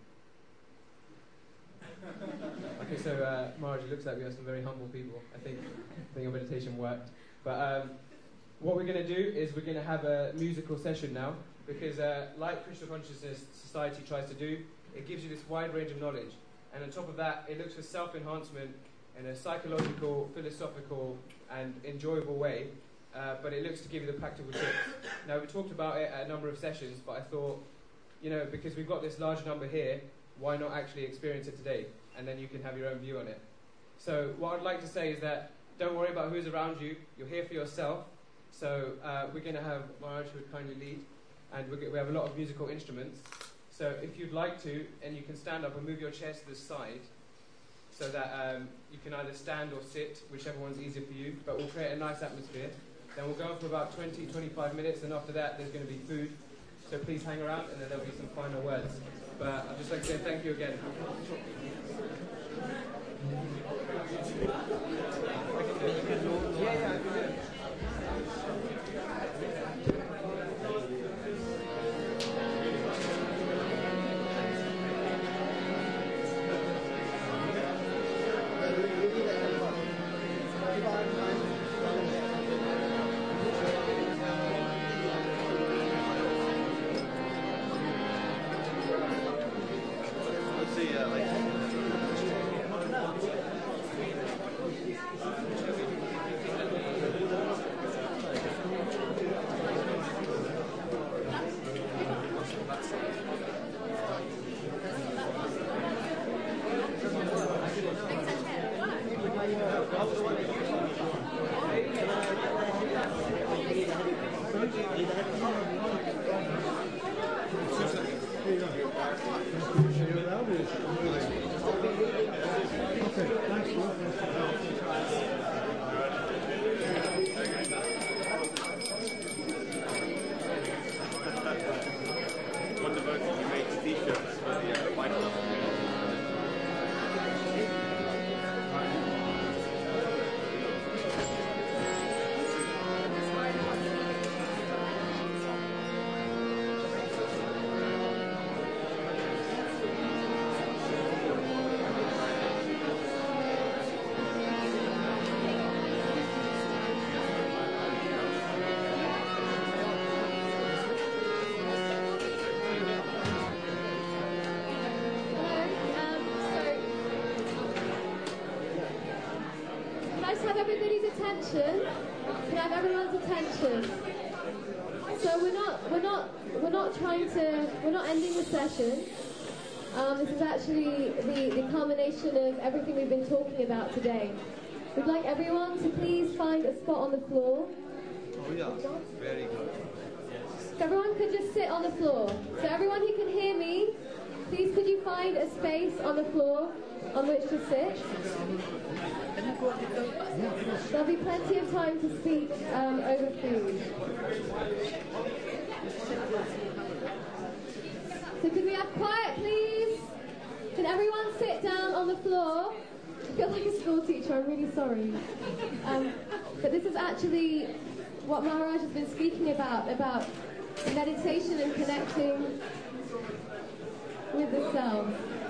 Okay, so uh, Marge, it looks like we have some very humble people. I think, I think your meditation worked. But um, what we're going to do is we're going to have a musical session now, because uh, like Krishna Consciousness Society tries to do, it gives you this wide range of knowledge. And on top of that, it looks for self-enhancement in a psychological, philosophical, and enjoyable way. Uh, but it looks to give you the practical tips. Now, we talked about it at a number of sessions, but I thought, you know, because we've got this large number here, why not actually experience it today? And then you can have your own view on it. So what I'd like to say is that don't worry about who's around you. You're here for yourself. So uh, we're going to have Maharaj who would kindly lead. And we're, we have a lot of musical instruments. So if you'd like to, and you can stand up and move your chairs to the side, so that um, you can either stand or sit, whichever one's easier for you. But we'll create a nice atmosphere. Then we'll go on for about twenty, twenty-five minutes. And after that, there's going to be food. So please hang around, and then there'll be some final words. But I'd just like to say thank you again. Yeah, yeah,
everybody's attention. Can I have everyone's attention? So we're not, we're not, we're not trying to, we're not ending the session. Um, this is actually the, the culmination of everything we've been talking about today. We'd like everyone to please find a spot on the floor.
Oh yeah, very good.
If everyone could just sit on the floor. So everyone who can hear me, please could you find a space on the floor on which to sit? There'll be plenty of time to speak um, over food. So could we have quiet, please? Can everyone sit down on the floor? I feel like a school teacher, I'm really sorry. Um, but this is actually what Maharaj has been speaking about, about meditation and connecting with the self.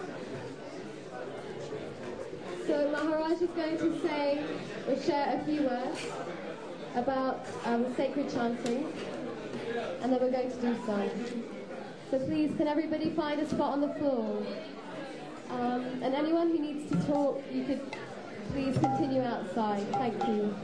So Maharaj is going to say or share a few words about um, sacred chanting, and then we're going to do some. So please, can everybody find a spot on the floor? Um, and anyone who needs to talk, you could please continue outside. Thank you.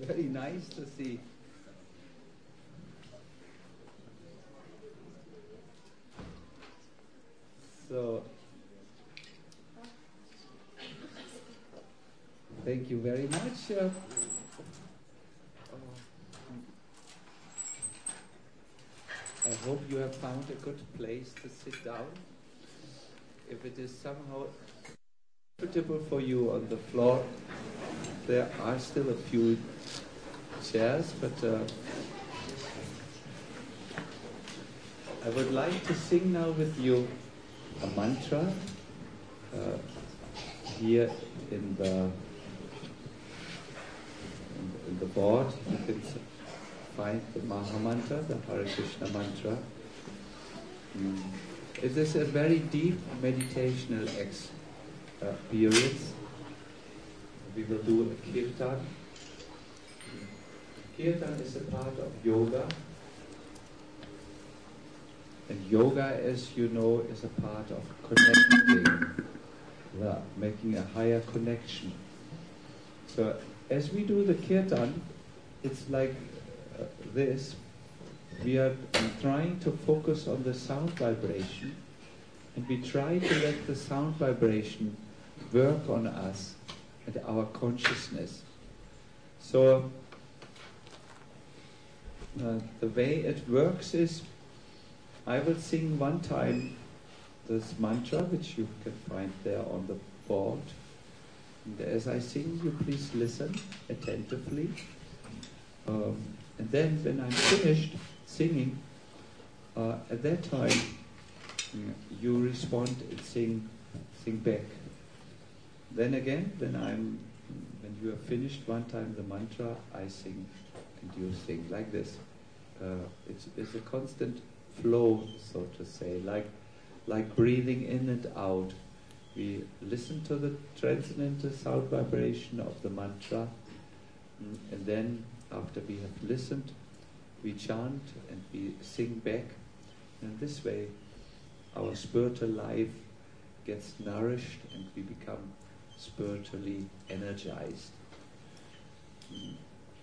very nice to see. So, thank you very much. Uh, I hope you have found a good place to sit down. If it is somehow comfortable for you on the floor, there are still a few chairs, but uh, I would like to sing now with you a mantra uh, here in the in the board. You can find the Maha Mantra, the Hare Krishna mantra. Mm. It is a very deep meditational experience. We will do a kirtan. Kirtan is a part of yoga. And yoga, as you know, is a part of connecting, yeah, making a higher connection. So as we do the kirtan, it's like uh, this. We are trying to focus on the sound vibration, and we try to let the sound vibration work on us and our consciousness. So uh, the way it works is, I will sing one time this mantra, which you can find there on the board. And as I sing, you please listen attentively. Um, and then when I'm finished singing, uh, at that time, you respond and sing, sing back. Then again, when I'm, when you have finished one time the mantra, I sing and you sing like this. Uh, it's, it's a constant flow, so to say, like like breathing in and out. We listen to the transcendental sound vibration of the mantra, and then after we have listened, we chant and we sing back. And this way, our spiritual life gets nourished and we become spiritually energized. Mm.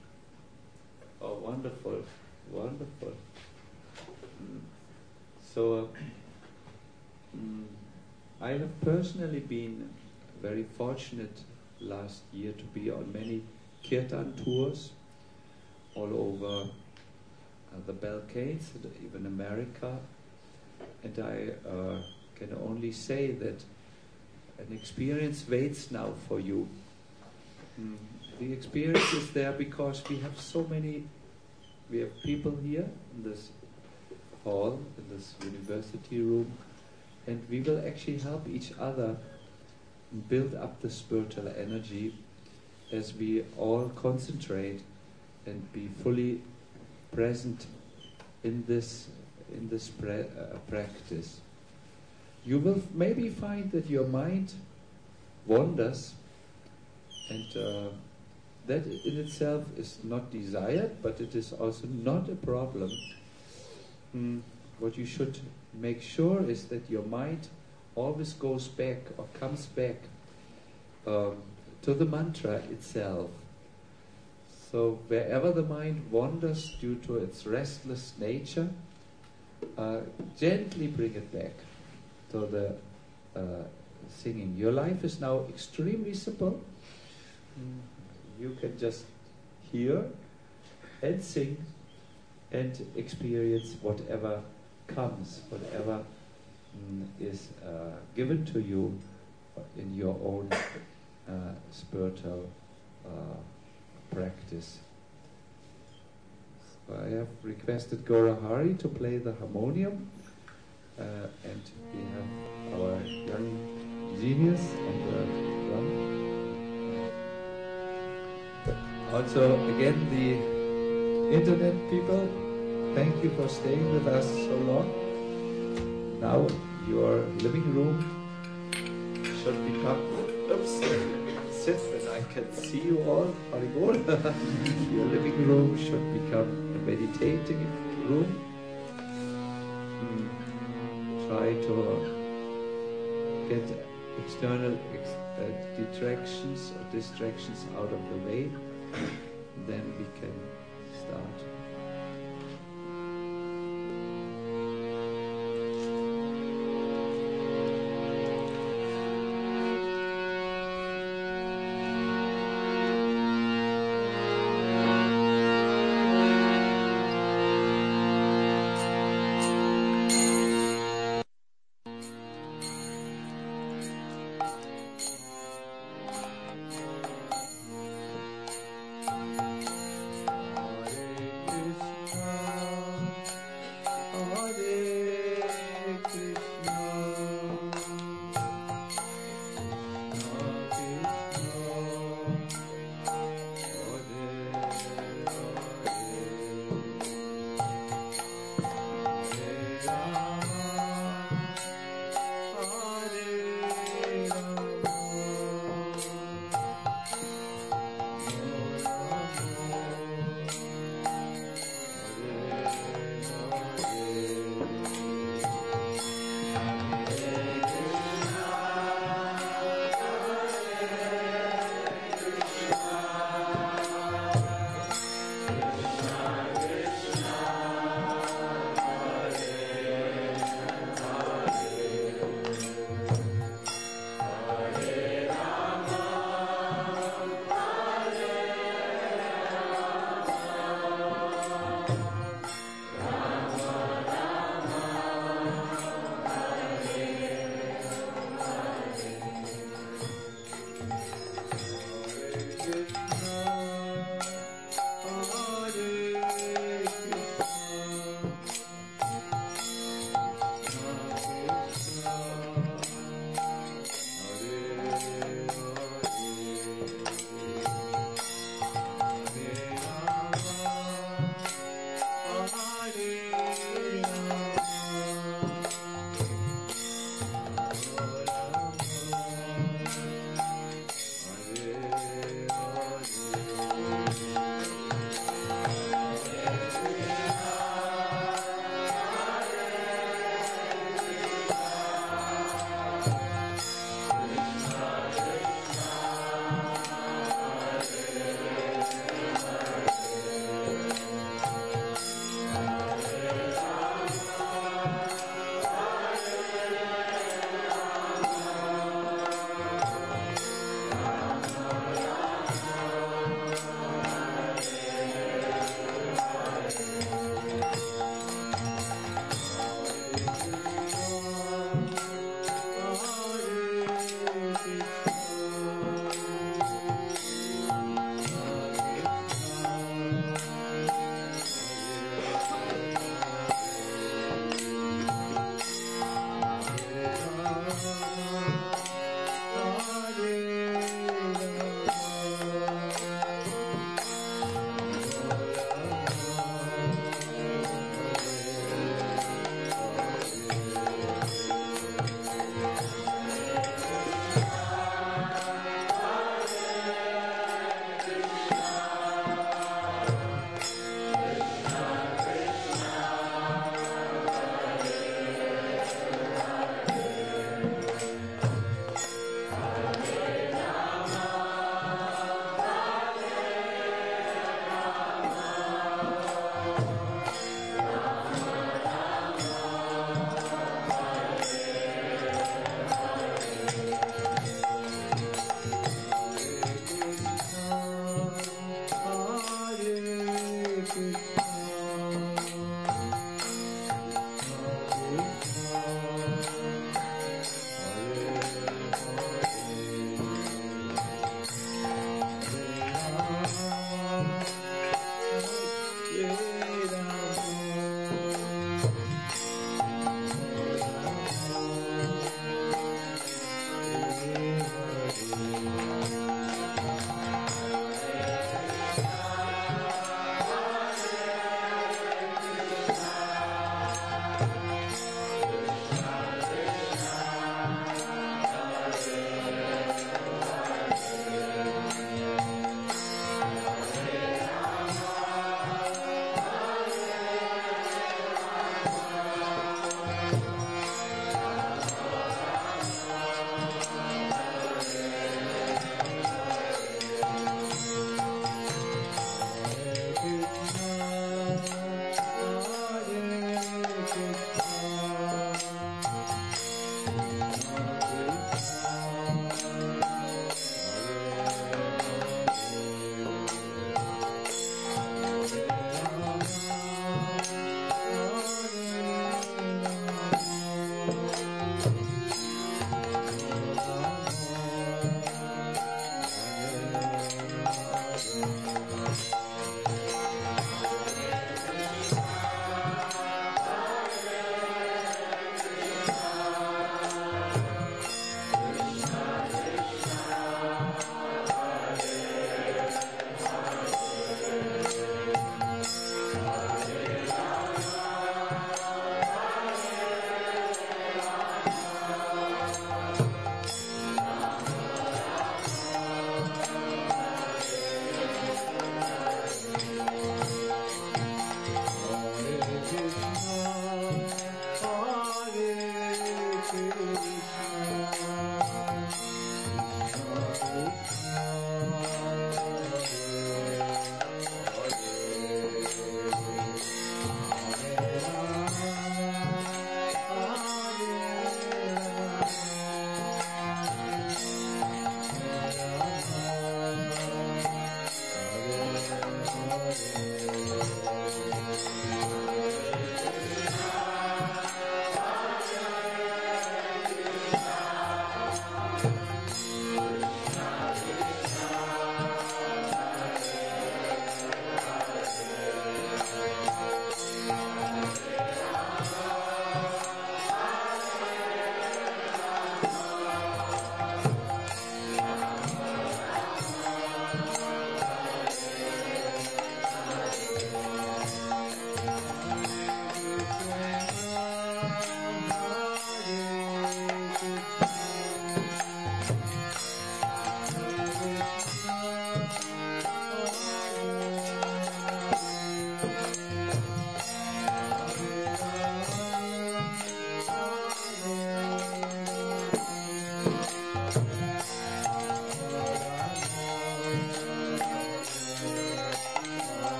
Oh, wonderful, wonderful. Mm. So, mm, I have personally been very fortunate last year to be on many kirtan tours all over uh, the Balkans and even America, and I uh, can only say that an experience waits now for you. Mm. The experience is there because we have so many, we have people here in this hall, in this university room, and we will actually help each other build up the spiritual energy as we all concentrate and be fully present in this in this pra- uh, practice. You will maybe find that your mind wanders, and uh, that in itself is not desired, but it is also not a problem. Mm, what you should make sure is that your mind always goes back or comes back um, to the mantra itself. So wherever the mind wanders due to its restless nature, uh, gently bring it back to the uh, singing. Your life is now extremely simple. Mm. You can just hear and sing and experience whatever comes, whatever mm, is uh, given to you in your own uh, spiritual uh, practice. So I have requested Gora Hari to play the harmonium, uh, and we have our young genius on the drum. Also, again, the internet people, thank you for staying with us so long. Now your living room should become, oops, sit when I can see you all, Haribol. Your living room should become a meditating room. Mm. Try to get external ex- uh, detractions or distractions out of the way.
then we can start.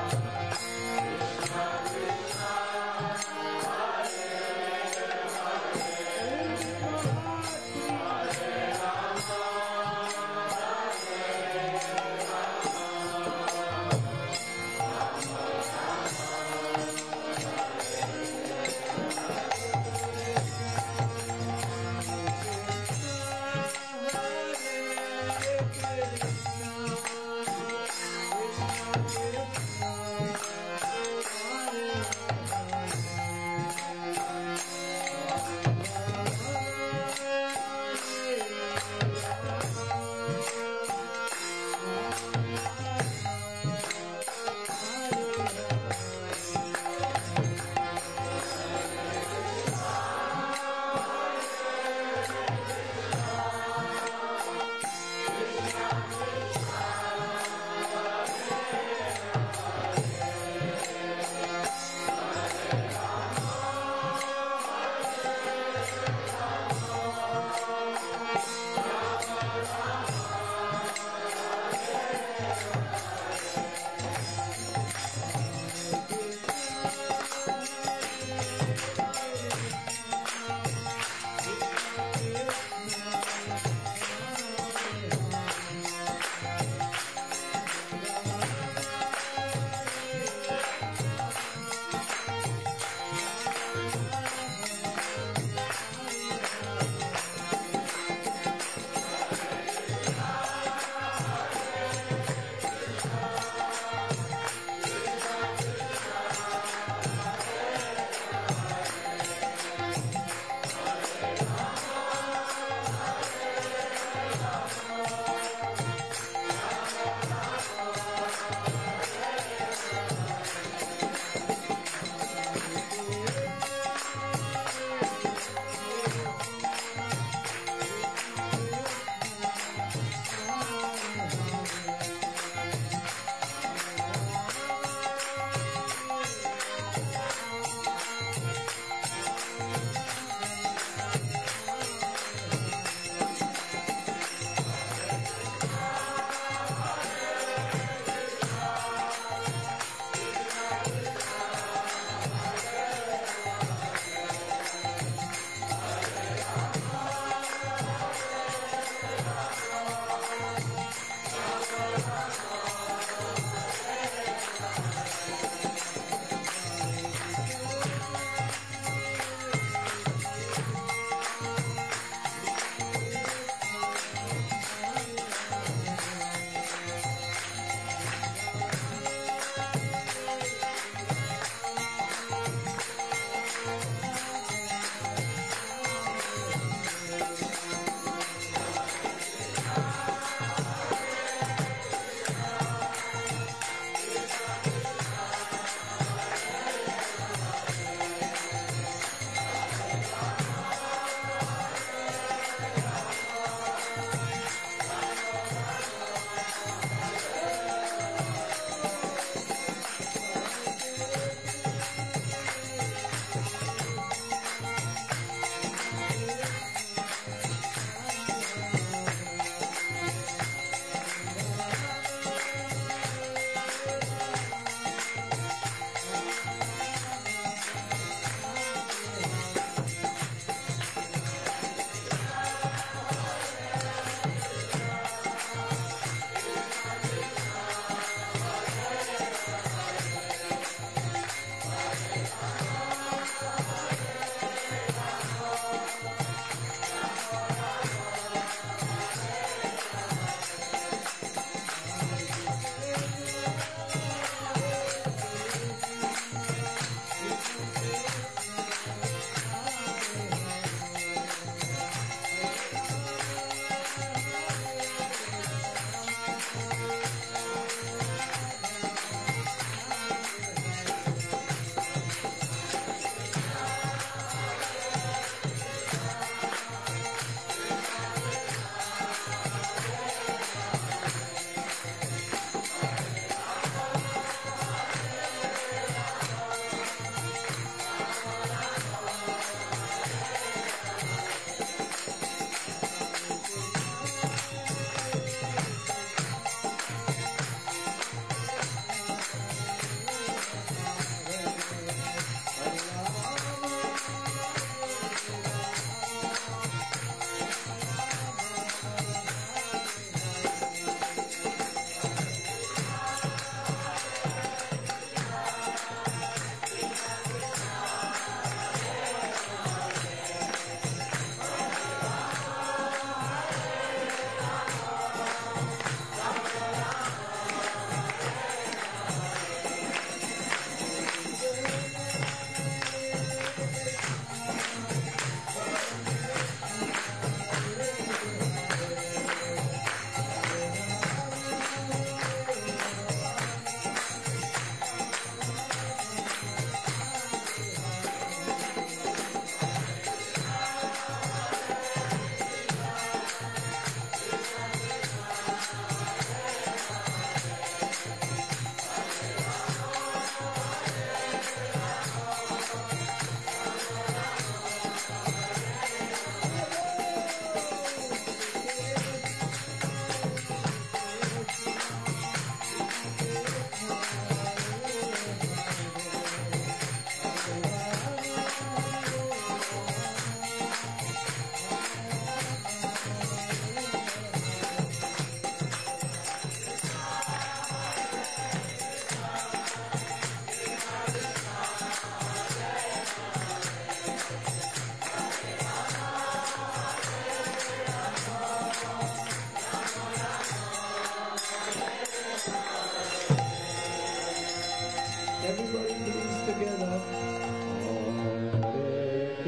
Krishna, Krishna, Krishna,
Everybody please together. Hare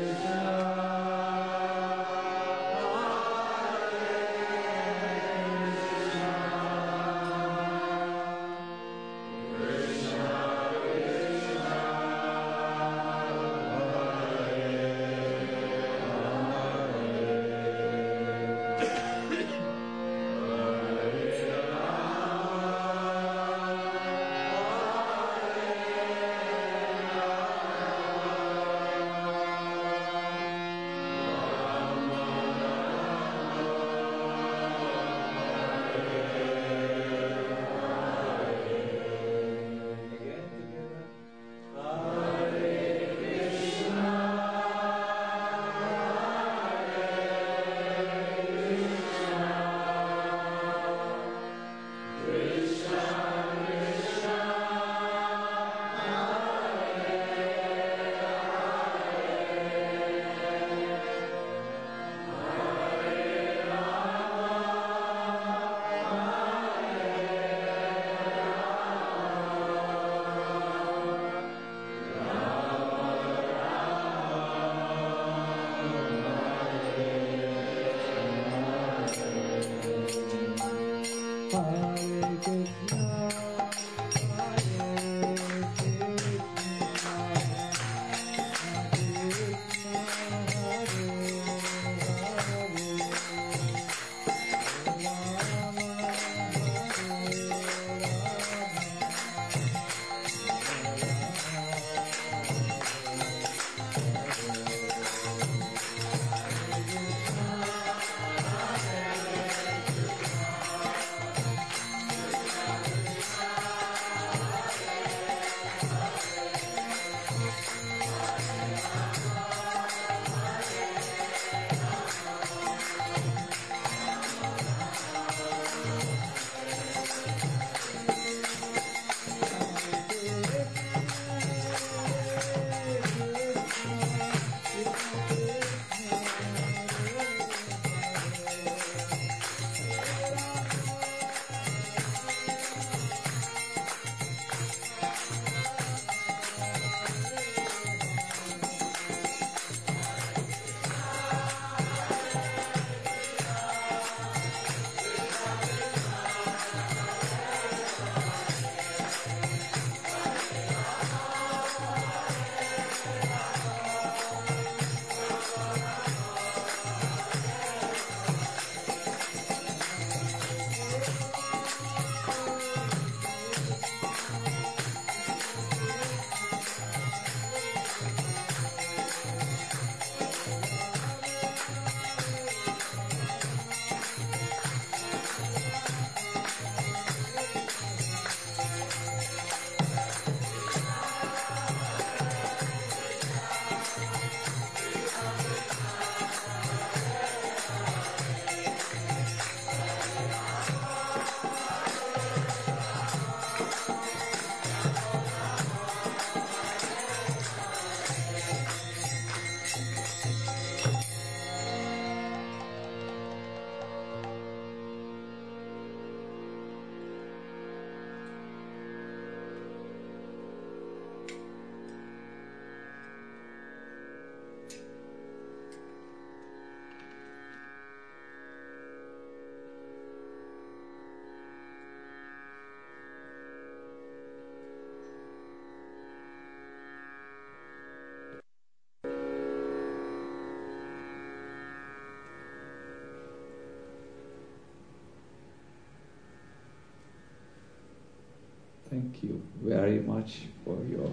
Thank you very much for your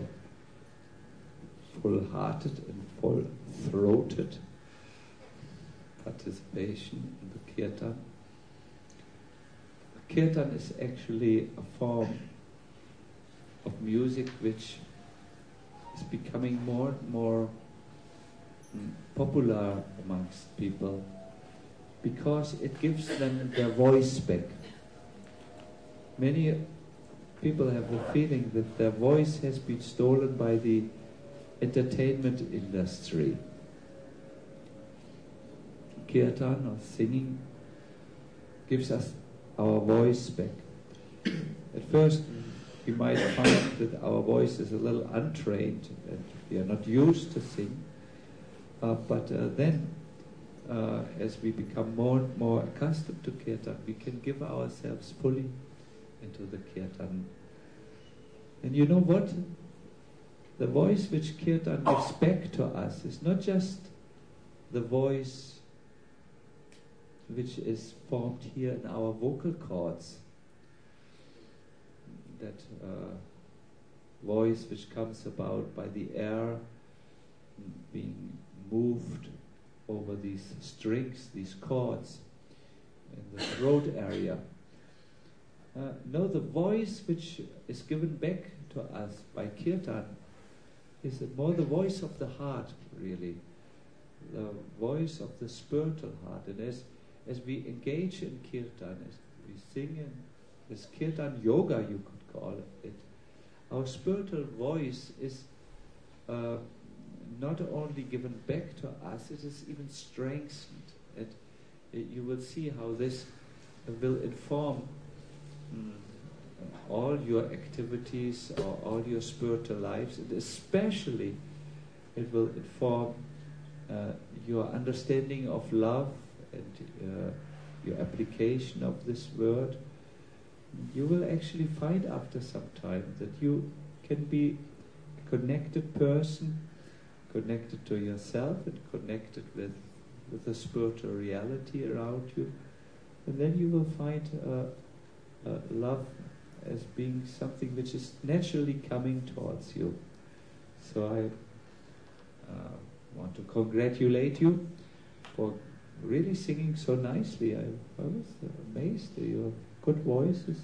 full-hearted and full-throated participation in the kirtan. The kirtan is actually a form of music which is becoming more and more mm, popular amongst people because it gives them their voice back. Many people have the feeling that their voice has been stolen by the entertainment industry. Kirtan or singing gives us our voice back. At first, we might find that our voice is a little untrained and we are not used to sing. Uh, but uh, then, uh, as we become more and more accustomed to kirtan, we can give ourselves fully into the kirtan. And you know what? The voice which kirtan gives back to us is not just the voice which is formed here in our vocal cords, that uh, voice which comes about by the air being moved over these strings, these chords in the throat area. Uh, no, the voice which is given back to us by kirtan is more the voice of the heart, really, the voice of the spiritual heart. And as as we engage in kirtan, as we sing in this kirtan yoga, you could call it, our spiritual voice is uh, not only given back to us, it is even strengthened. It, it, you will see how this will inform mm, all your activities or all your spiritual lives, and especially it will inform uh, your understanding of love and uh, your application of this word. You will actually find after some time that you can be a connected person, connected to yourself and connected with, with the spiritual reality around you. And then you will find uh, uh, love as being something which is naturally coming towards you. So I uh, want to congratulate you for really singing so nicely. I, I was amazed at your good voices.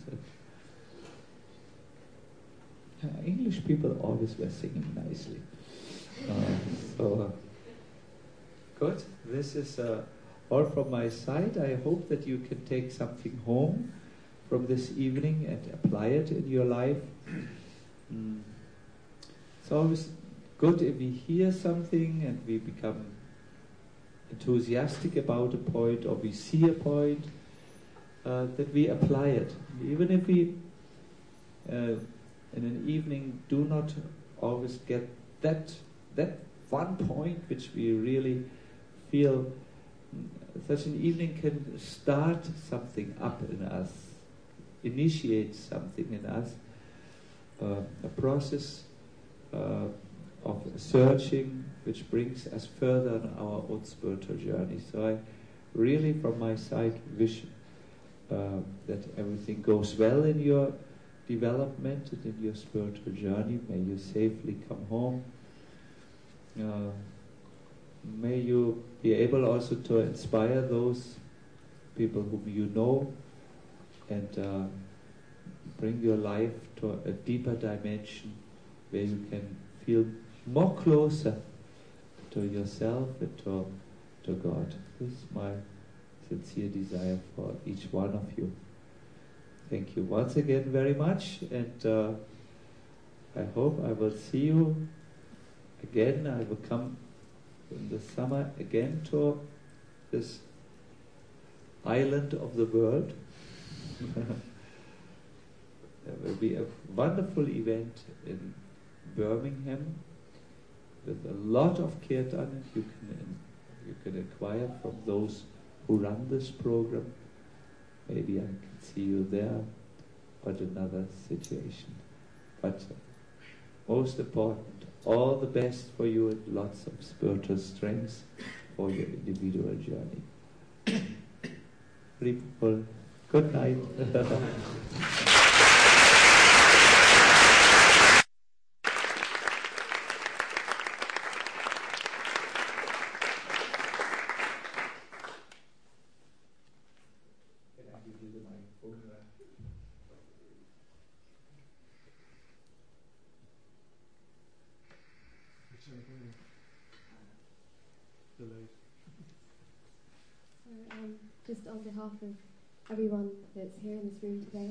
Uh, English people always were singing nicely. Uh, so, uh, good. This is uh, all from my side. I hope that you can take something home from this evening and apply it in your life. Mm. It's always good if we hear something and we become enthusiastic about a point, or we see a point, uh, that we apply it. Even if we uh, in an evening do not always get that that one point which we really feel, such an evening can start something up in us, initiate something in us, uh, a process uh, of searching which brings us further on our own spiritual journey. So I really, from my side, wish uh, that everything goes well in your development and in your spiritual journey. May you safely come home. Uh, may you be able also to inspire those people whom you know, and uh, bring your life to a deeper dimension where you can feel more closer to yourself and to, to God. This is my sincere desire for each one of you. Thank you once again very much, and uh, I hope I will see you again. I will come in the summer again to this island of the world. There will be a wonderful event in Birmingham with a lot of kirtan you can you can acquire from those who run this program. Maybe I can see you there, but another situation. But most important, all the best for you and lots of spiritual strength for your individual journey. People, good night.
Um, just on behalf of everyone that's here in this room today,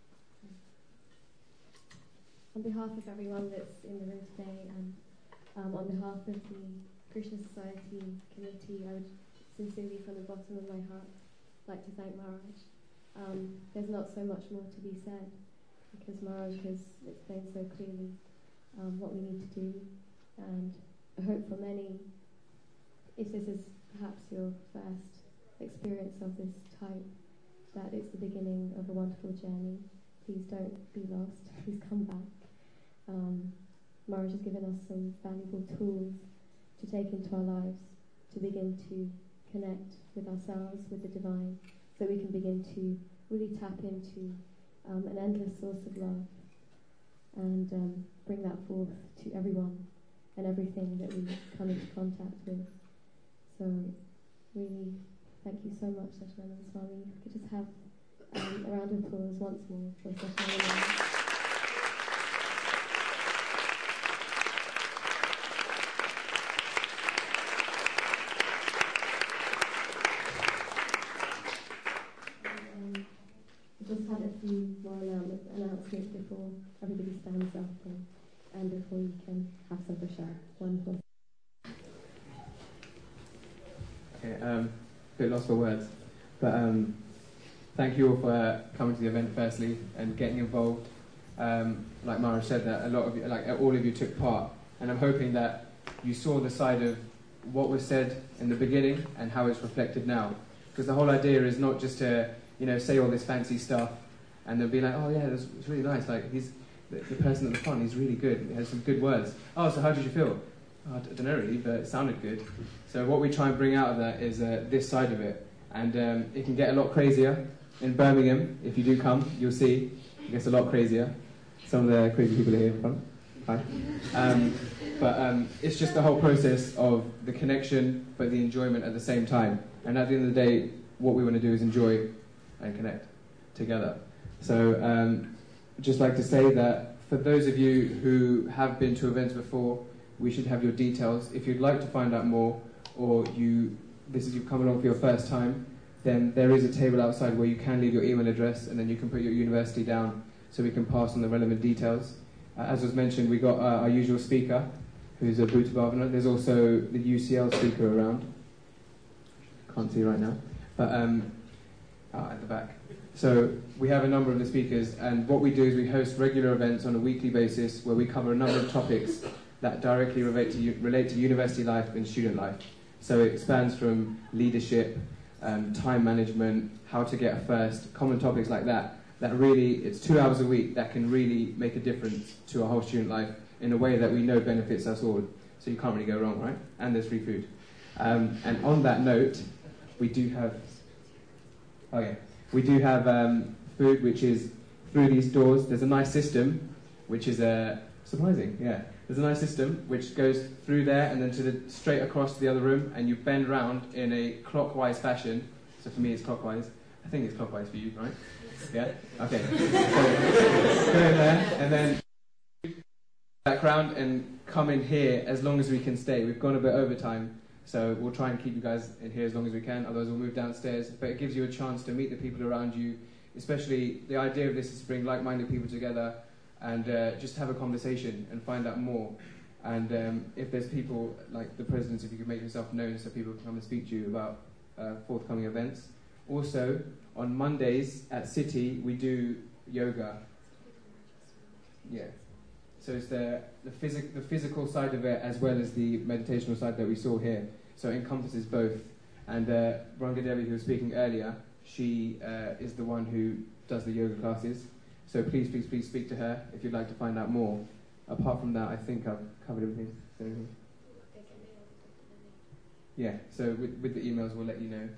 on behalf of everyone that's in the room today, and um, on behalf of the Krishna Society community, I would sincerely, from the bottom of my heart, like to thank Maharaj. Um, there's not so much more to be said. because Maraj has explained so clearly um, what we need to do, and I hope for many, if this is perhaps your first experience of this type, that it's the beginning of a wonderful journey. Please don't be lost, please come back. Um, Maraj has given us some valuable tools to take into our lives, to begin to connect with ourselves, with the divine, so we can begin to really tap into um, an endless source of love and um, bring that forth to everyone and everything that we come into contact with. So really, thank you so much, Satchidananda Swami. If we could just have um, a round of applause once more for Satchidananda. Just had a few more announcements before everybody stands up and, and before you can have some prashad. Wonderful.
Okay, um, a bit lost for words, but um, thank you all for uh, coming to the event firstly and getting involved. Um, like Mara said, that a lot of you, like all of you, took part, and I'm hoping that you saw the side of what was said in the beginning and how it's reflected now. Because the whole idea is not just to, you know, say all this fancy stuff and they'll be like, oh yeah, that's, it's really nice. Like he's the, the person at the front, he's really good. He has some good words. Oh, so how did you feel? Oh, I don't know really, but it sounded good. So what we try and bring out of that is uh, this side of it, and um, it can get a lot crazier in Birmingham. If you do come, you'll see it gets a lot crazier. Some of the crazy people are here in front. Hi. Um, but um, it's just the whole process of the connection, but the enjoyment at the same time. And at the end of the day, what we want to do is enjoy and connect together. So um, I'd just like to say that for those of you who have been to events before, we should have your details. If you'd like to find out more, or you this is you come along for your first time, then there is a table outside where you can leave your email address, and then you can put your university down so we can pass on the relevant details. Uh, as was mentioned, we got uh, our usual speaker, who's a Bhuta Bhavana. There's also the U C L speaker around. Can't see right now, but um, oh, at the back. So we have a number of the speakers, and what we do is we host regular events on a weekly basis where we cover a number of topics that directly relate to, relate to university life and student life. So it spans from leadership, um, time management, how to get a first, common topics like that, that really, it's two hours a week that can really make a difference to our whole student life in a way that we know benefits us all. So you can't really go wrong, right? And there's free food. Um, and on that note, we do have, okay, we do have um, food which is through these doors. There's a nice system, which is uh, surprising, yeah. There's a nice system which goes through there and then to the straight across to the other room, and you bend round in a clockwise fashion. So for me, it's clockwise. I think it's clockwise for you, right? Yeah. Okay. So go in there and then back round and come in here as long as we can stay. We've gone a bit over time, so we'll try and keep you guys in here as long as we can. Otherwise, we'll move downstairs. But it gives you a chance to meet the people around you. Especially the idea of this is to bring like-minded people together and uh, just have a conversation and find out more. And um, if there's people like the presidents, if you could make yourself known so people can come and speak to you about uh, forthcoming events. Also, on Mondays at City, we do yoga. Yeah. So it's the the, phys- the physical side of it as well as the meditational side that we saw here. So it encompasses both. And uh, Rangadevi, who was speaking earlier, she uh, is the one who does the yoga classes. So please, please, please speak to her if you'd like to find out more. Apart from that, I think I've covered everything. everything. Yeah, so with, with the emails, we'll let you know.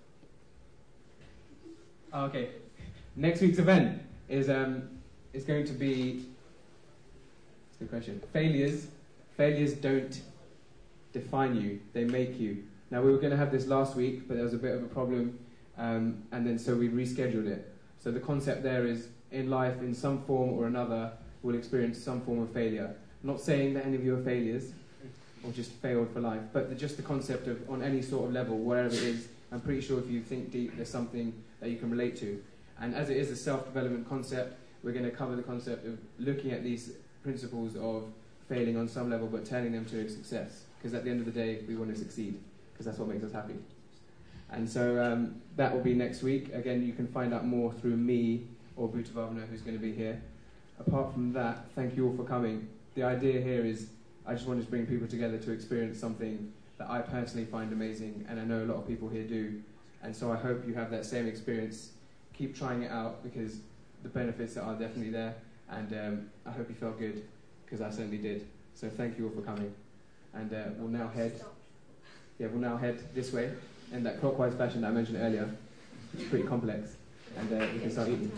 Oh, okay. Next week's event is um, is going to be... That's a good question. Failures. Failures don't define you. They make you. Now, we were going to have this last week, but there was a bit of a problem, um, and then so we rescheduled it. So the concept there is, in life, in some form or another, we'll experience some form of failure. I'm not saying that any of you are failures, or just failed for life, but the, just the concept of, on any sort of level, wherever it is, I'm pretty sure if you think deep, there's something that you can relate to. And as it is a self-development concept, we're going to cover the concept of looking at these principles of failing on some level, but turning them to success. Because at the end of the day, we want to succeed, because that's what makes us happy. And so um, that will be next week. Again, you can find out more through me or Bhuta Bhavana, who's going to be here. apart from that, thank you all for coming. The idea here is I just wanted to bring people together to experience something that I personally find amazing, and I know a lot of people here do. And so I hope you have that same experience. Keep trying it out, because the benefits are definitely there, and um, I hope you felt good, because I certainly did. So thank you all for coming. And uh, we'll now head, yeah, we'll now head this way in that clockwise fashion that I mentioned earlier, which is pretty complex, and uh, we can start eating.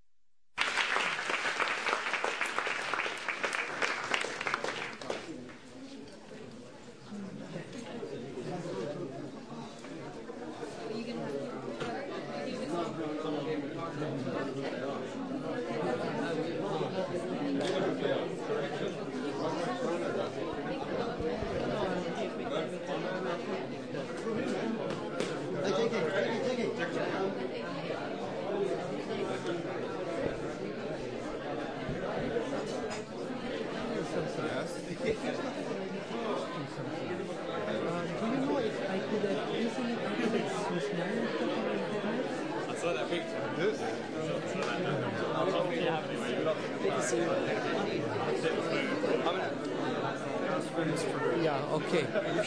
Yeah, okay.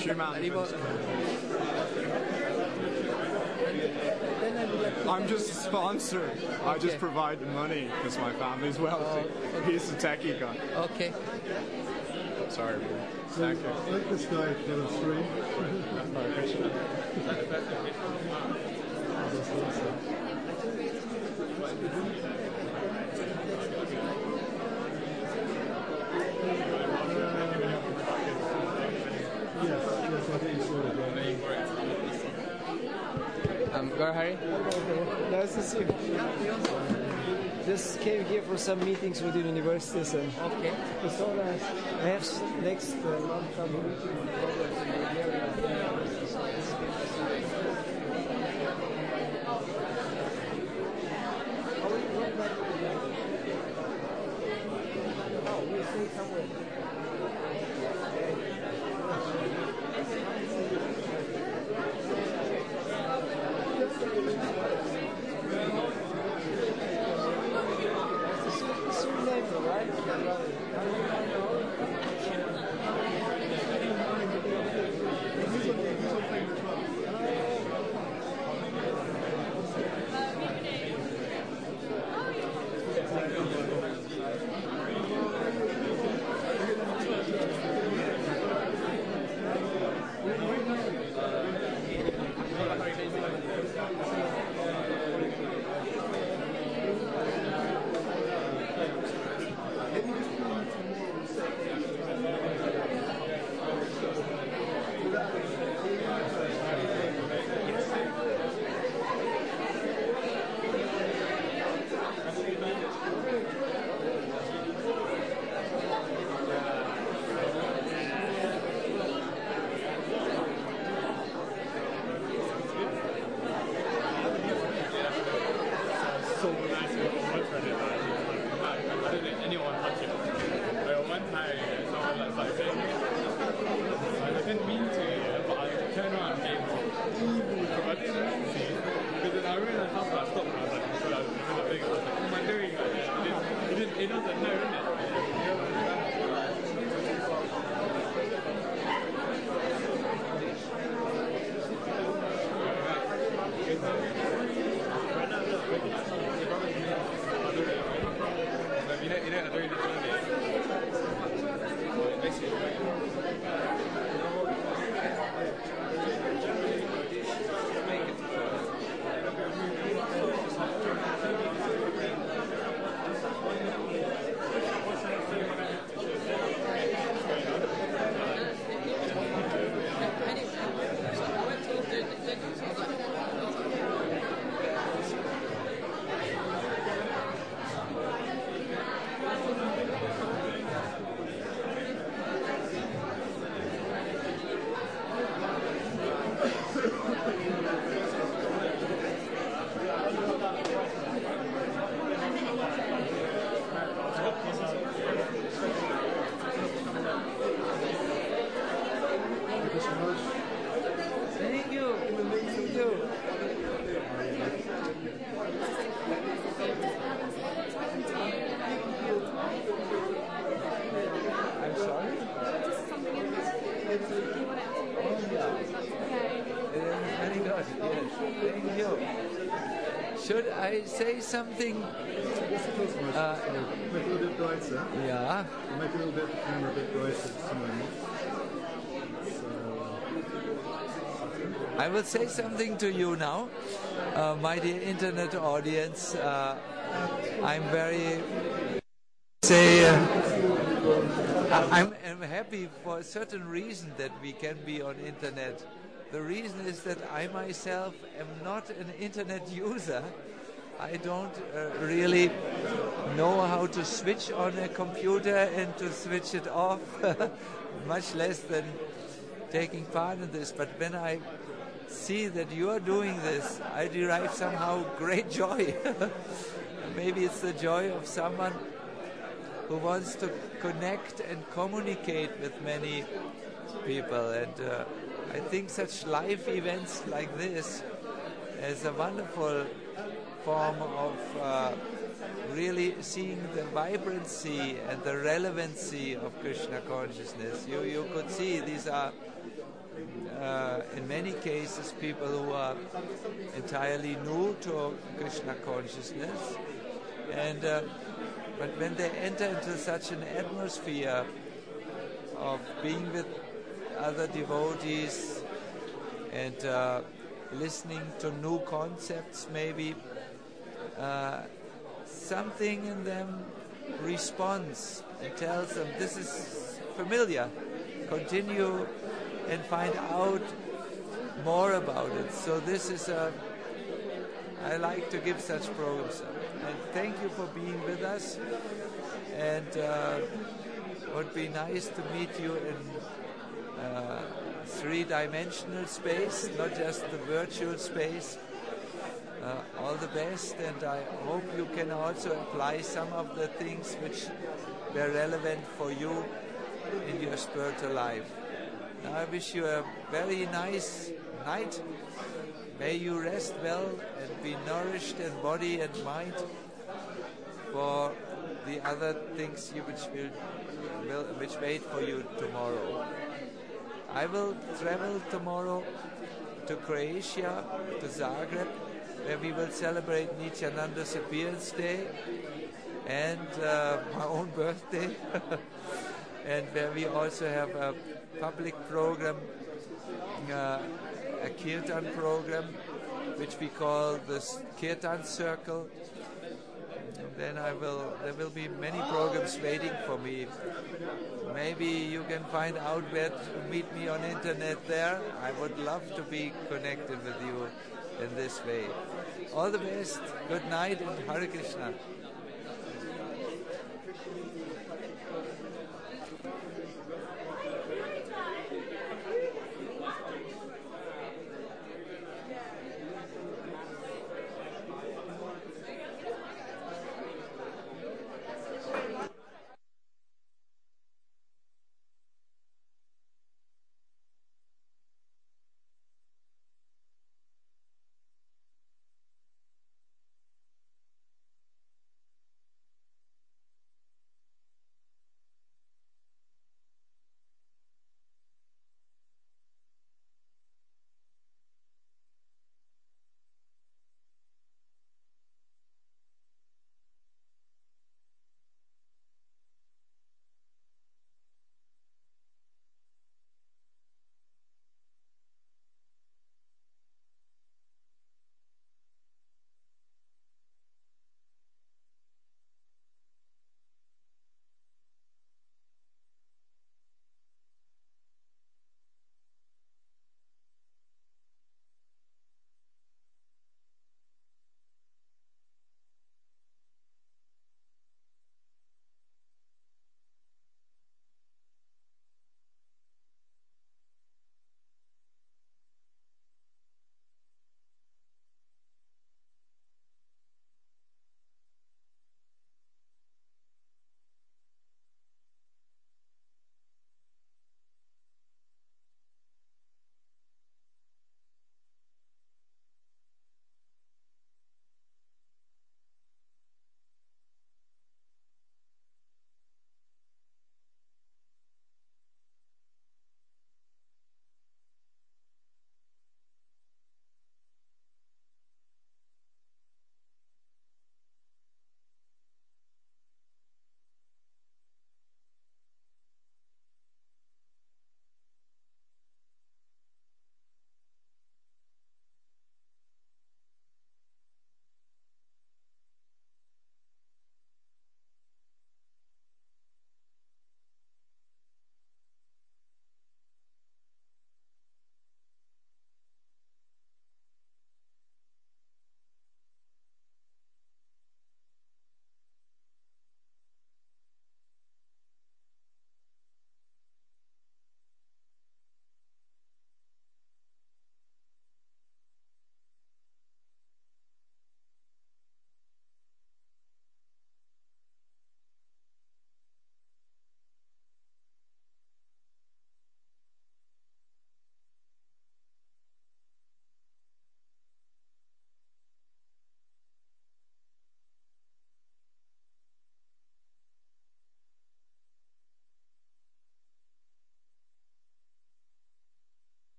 I'm just a sponsor. I
Okay.
just provide the money because my family's wealthy. He's a techie guy.
Okay.
Sorry.
So
Thank you.
let this guy get us through. Yes, yes, I think you saw it.
Um, go Harry.
Nice to see you. Just came here for some meetings with the universities, and
okay.
It's so nice. I have s- next uh, month I'm meeting with programs in Bulgaria. Oh, we'll see somewhere.
Very good, yes. Thank you. Should I say something? Uh,
Make it a little bit brighter.
Yeah.
Make a little bit the camera a bit brighter this moment. So,
I will say something to you now, uh, my dear internet audience. Uh, I'm very say uh, I'm, I'm happy for a certain reason that we can be on internet. The reason is that I myself am not an internet user. I don't uh, really know how to switch on a computer and to switch it off, much less than taking part in this. But when I see that you are doing this, I derive somehow great joy. Maybe it's the joy of someone who wants to connect and communicate with many people. And uh, I think such live events like this is a wonderful form of uh, really seeing the vibrancy and the relevancy of Krishna consciousness. You, you could see these are Uh, in many cases, people who are entirely new to Krishna consciousness, and uh, but when they enter into such an atmosphere of being with other devotees and uh, listening to new concepts, maybe uh, something in them responds and tells them, "This is familiar. Continue." And find out more about it. So this is a, I like to give such programs. And thank you for being with us. And uh, it would be nice to meet you in uh, three-dimensional space, not just the virtual space. Uh, all the best, and I hope you can also apply some of the things which were relevant for you in your spiritual life. I wish you a very nice night. May you rest well and be nourished in body and mind for the other things you which will, will which wait for you tomorrow. I will travel tomorrow to Croatia, to Zagreb, where we will celebrate Nityananda's appearance day and uh, my own birthday, and where we also have a public program, uh, a kirtan program, which we call the Kirtan Circle. And then I will, there will be many programs waiting for me. Maybe you can find out where to meet me on internet there. I would love to be connected with you in this way. All the best, good night, and Hare Krishna.